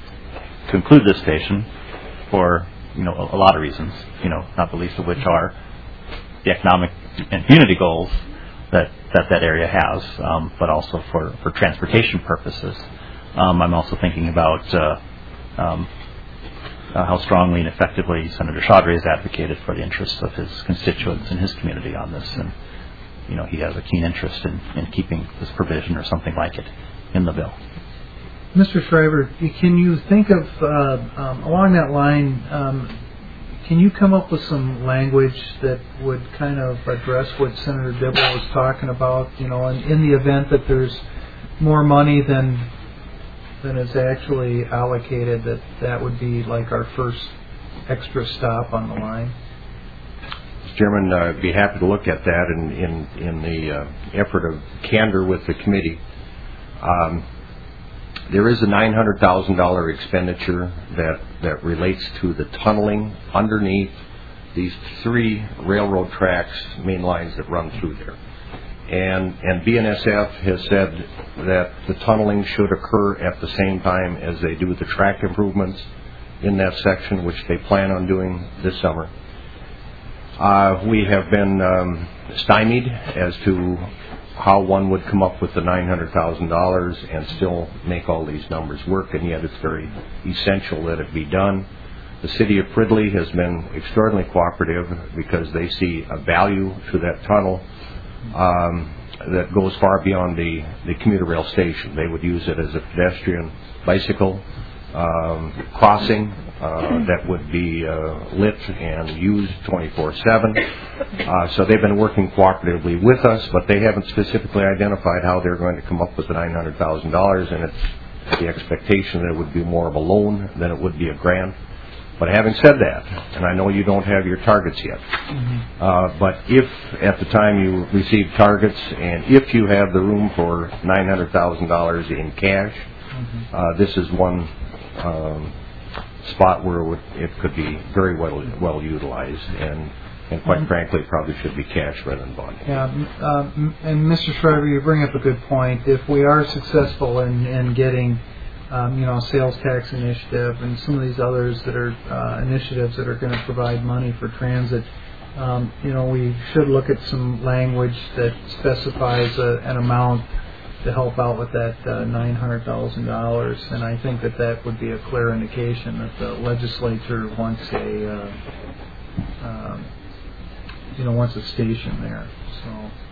to include this station for, you know, a, a lot of reasons, you know, not the least of which are the economic and community goals that that, that area has, um, but also for, for transportation purposes. Um, I'm also thinking about uh, um, uh, how strongly and effectively Senator Chaudhry has advocated for the interests of his constituents and his community on this, and you know, he has a keen interest in, in keeping this provision or something like it in the bill. Mister Schreiber, can you think of, uh, um, along that line, um, can you come up with some language that would kind of address what Senator Dibble was talking about, you know, in, in the event that there's more money than than is actually allocated, that that would be like our first extra stop on the line? Mister Chairman, uh, I'd be happy to look at that in, in, in the uh, effort of candor with the committee. Um, there is a nine hundred thousand dollars expenditure that, that relates to the tunneling underneath these three railroad tracks, main lines that run through there. And, and B N S F has said that the tunneling should occur at the same time as they do the track improvements in that section, which they plan on doing this summer. Uh, we have been um, stymied as to how one would come up with the nine hundred thousand dollars and still make all these numbers work, and yet it's very essential that it be done. The city of Fridley has been extraordinarily cooperative because they see a value to that tunnel um, that goes far beyond the, the commuter rail station. They would use it as a pedestrian bicycle um, crossing uh, that would be uh, lit and used twenty-four seven. Uh, so they've been working cooperatively with us, but they haven't specifically identified how they're going to come up with the nine hundred thousand dollars, and it's the expectation that it would be more of a loan than it would be a grant. But having said that, and I know you don't have your targets yet, mm-hmm. uh, but if at the time you receive targets and if you have the room for nine hundred thousand dollars in cash, mm-hmm. uh, this is one um, spot where it, would, it could be very well well utilized, and, and quite mm-hmm. frankly, probably should be cash rather than bond. Yeah, uh, and Mister Shriver, you bring up a good point. If we are successful in, in getting Um, you know, sales tax initiative and some of these others that are uh, initiatives that are going to provide money for transit. Um, you know, we should look at some language that specifies a, an amount to help out with that uh, nine hundred thousand dollars, and I think that that would be a clear indication that the legislature wants a, uh, um, you know, wants a station there. So,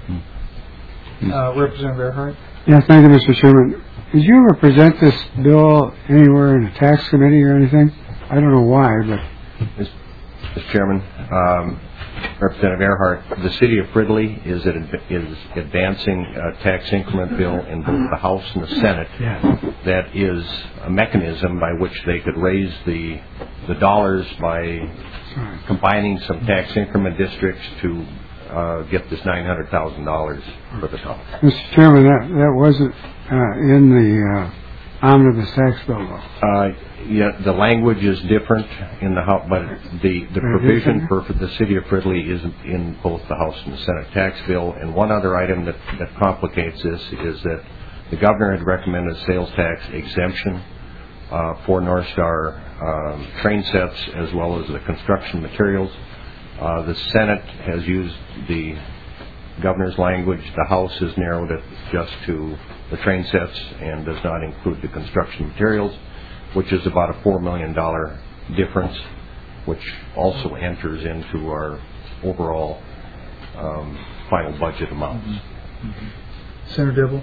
uh, Representative Earhart. Yeah, thank you, Mister Chairman. Did you ever present this bill anywhere in a tax committee or anything? I don't know why, but... Mister Chairman, um, Representative Earhart, the city of Fridley is, at, is advancing a tax increment bill in both the House and the Senate yeah. that is a mechanism by which they could raise the, the dollars by Sorry. combining some tax increment districts to uh, get this nine hundred thousand dollars for the town. Mister Chairman, that, that wasn't uh, in the uh, omnibus tax bill, though. Uh, yeah, the language is different in the House, but the, the provision for, for the city of Fridley is in both the House and the Senate tax bill. And one other item that, that complicates this is that the governor had recommended a sales tax exemption uh, for North Star um, train sets as well as the construction materials. Uh, the Senate has used the governor's language. The House has narrowed it just to the train sets and does not include the construction materials, which is about a four million dollars difference, which also enters into our overall um, final budget amounts. Mm-hmm. Mm-hmm. Senator Dibble.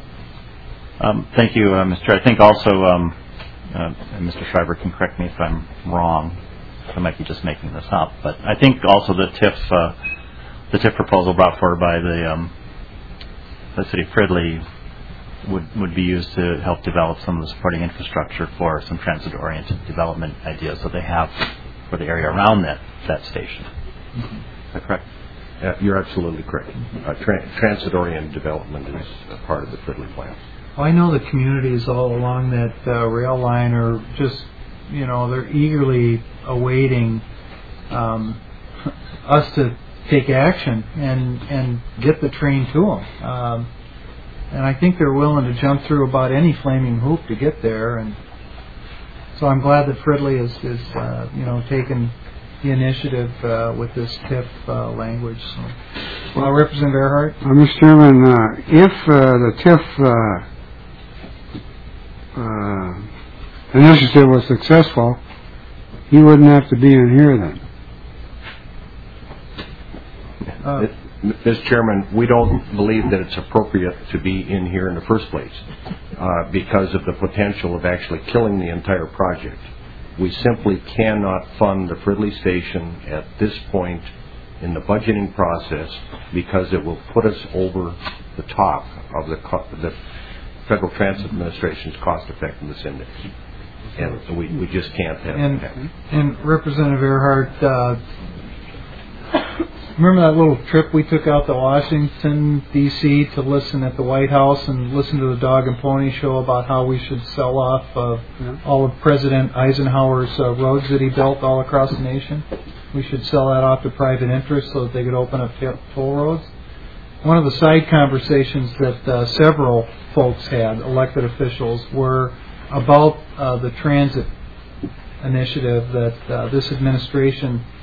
Um, thank you, uh, Mister Chair. I think also, um, uh, and Mister Shriver can correct me if I'm wrong. I might be just making this up, but I think also the T I F, uh, the T I F proposal brought forward by the um, the city of Fridley would would be used to help develop some of the supporting infrastructure for some transit-oriented development ideas that they have for the area around that that station. Mm-hmm. Is that correct? Uh, you're absolutely correct. Uh, tra- transit-oriented development is a part of the Fridley plan. Well, I know the communities all along that uh, rail line are just, you know, they're eagerly awaiting um, us to take action and and get the train to them. Um, and I think they're willing to jump through about any flaming hoop to get there. And so I'm glad that Fridley is, is uh, you know, taking the initiative uh, with this T I F uh, language. So, well, Representative Earhart. Uh, Mister Chairman, uh, if uh, the T I F uh, uh, initiative was successful, he wouldn't have to be in here then. Uh, Mister Chairman, we don't believe that it's appropriate to be in here in the first place uh, because of the potential of actually killing the entire project. We simply cannot fund the Fridley station at this point in the budgeting process because it will put us over the top of the, co- the Federal Transit Administration's cost-effectiveness index. And we, we just can't have and, that. And Representative Earhart, uh, remember that little trip we took out to Washington, D C to listen at the White House and listen to the Dog and Pony Show about how we should sell off uh, yeah. all of President Eisenhower's uh, roads that he built all across the nation? We should sell that off to private interests so that they could open up toll roads. One of the side conversations that uh, several folks had, elected officials, were about uh, the transit initiative that uh, this administration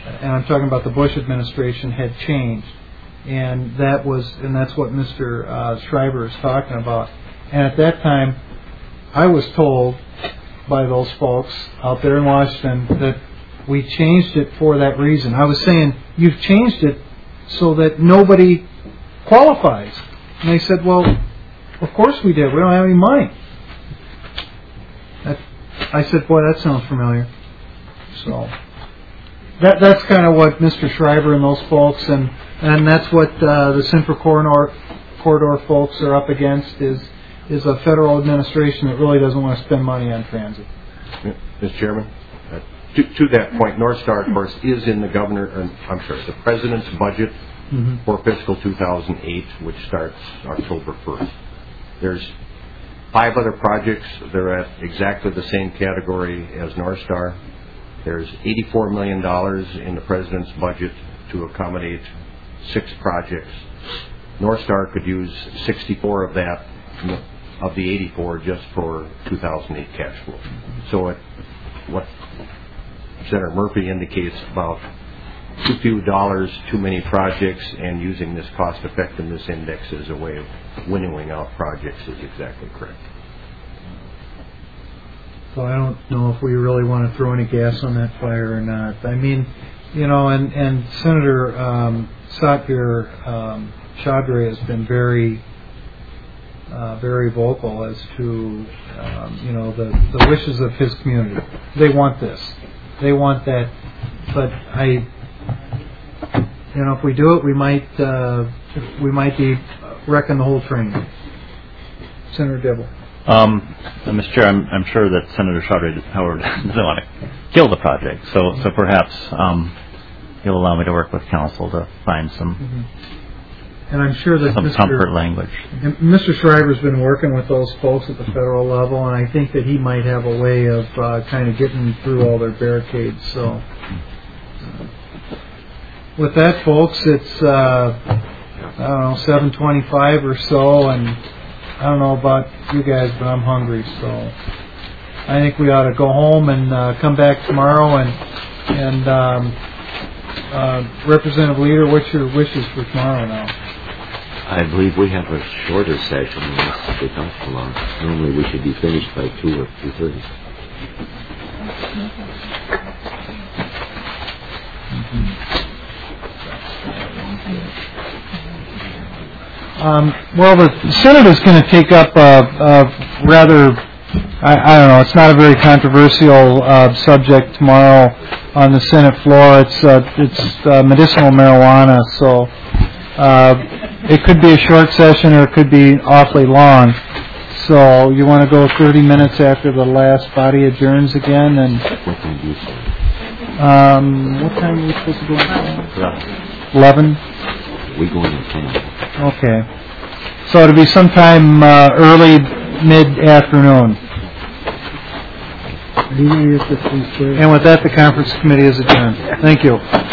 and I'm talking about the Bush administration, had changed. And that was, and that's what Mister Uh, Schreiber is talking about. And at that time, I was told by those folks out there in Washington that we changed it for that reason. I was saying, you've changed it so that nobody qualifies. And they said, well, of course we did. We don't have any money. That, I said, boy, that sounds familiar. So that that's kind of what Mister Schreiber and those folks, and, and that's what uh, the Central Corridor, Corridor folks are up against, is is a federal administration that really doesn't want to spend money on transit. Mister Chairman, uh, to, to that point, North Star, of course, is in the governor, uh, I'm sorry, the president's budget mm-hmm. for fiscal two thousand eight, which starts October first. There's five other projects. They're at exactly the same category as North Star. There's eighty-four million dollars in the president's budget to accommodate six projects. North Star could use sixty-four of that, of the eighty-four, just for two thousand eight cash flow. So it, what Senator Murphy indicates about too few dollars, too many projects, and using this cost effectiveness index as a way of winnowing out projects is exactly correct. So I don't know if we really want to throw any gas on that fire or not. I mean, you know, and, and Senator um, Satbir um, Chaudhry has been very, uh, very vocal as to, um, you know, the, the wishes of his community. They want this. They want that. But I, you know, if we do it, we might, uh, we might be wrecking the whole train. Senator Dibble. Um, Mister Chair, I'm, I'm sure that Senator Chaudhry, Howard doesn't want to kill the project, so so perhaps um, he'll allow me to work with council to find some mm-hmm. and I'm sure that some Mister comfort language. Mister Schreiber's been working with those folks at the federal level, and I think that he might have a way of uh, kind of getting through all their barricades. So, uh, with that, folks, it's uh, I don't know seven twenty-five or so, and I don't know about you guys, but I'm hungry, so I think we ought to go home and uh, come back tomorrow. And and um, uh, Representative Leader, what's your wishes for tomorrow now? I believe we have a shorter session unless they don't so long. Normally we should be finished by two or two thirty. Um, well, the Senate is going to take up a, a rather, I, I don't know, it's not a very controversial uh, subject tomorrow on the Senate floor. It's uh, it's uh, medicinal marijuana, so uh, it could be a short session or it could be awfully long. So you want to go thirty minutes after the last body adjourns again, and what time do you say? Um, what time are we supposed to go? Eleven. We go in at ten. Okay. So it'll be sometime uh, early, mid-afternoon. And with that, the conference committee is adjourned. Thank you.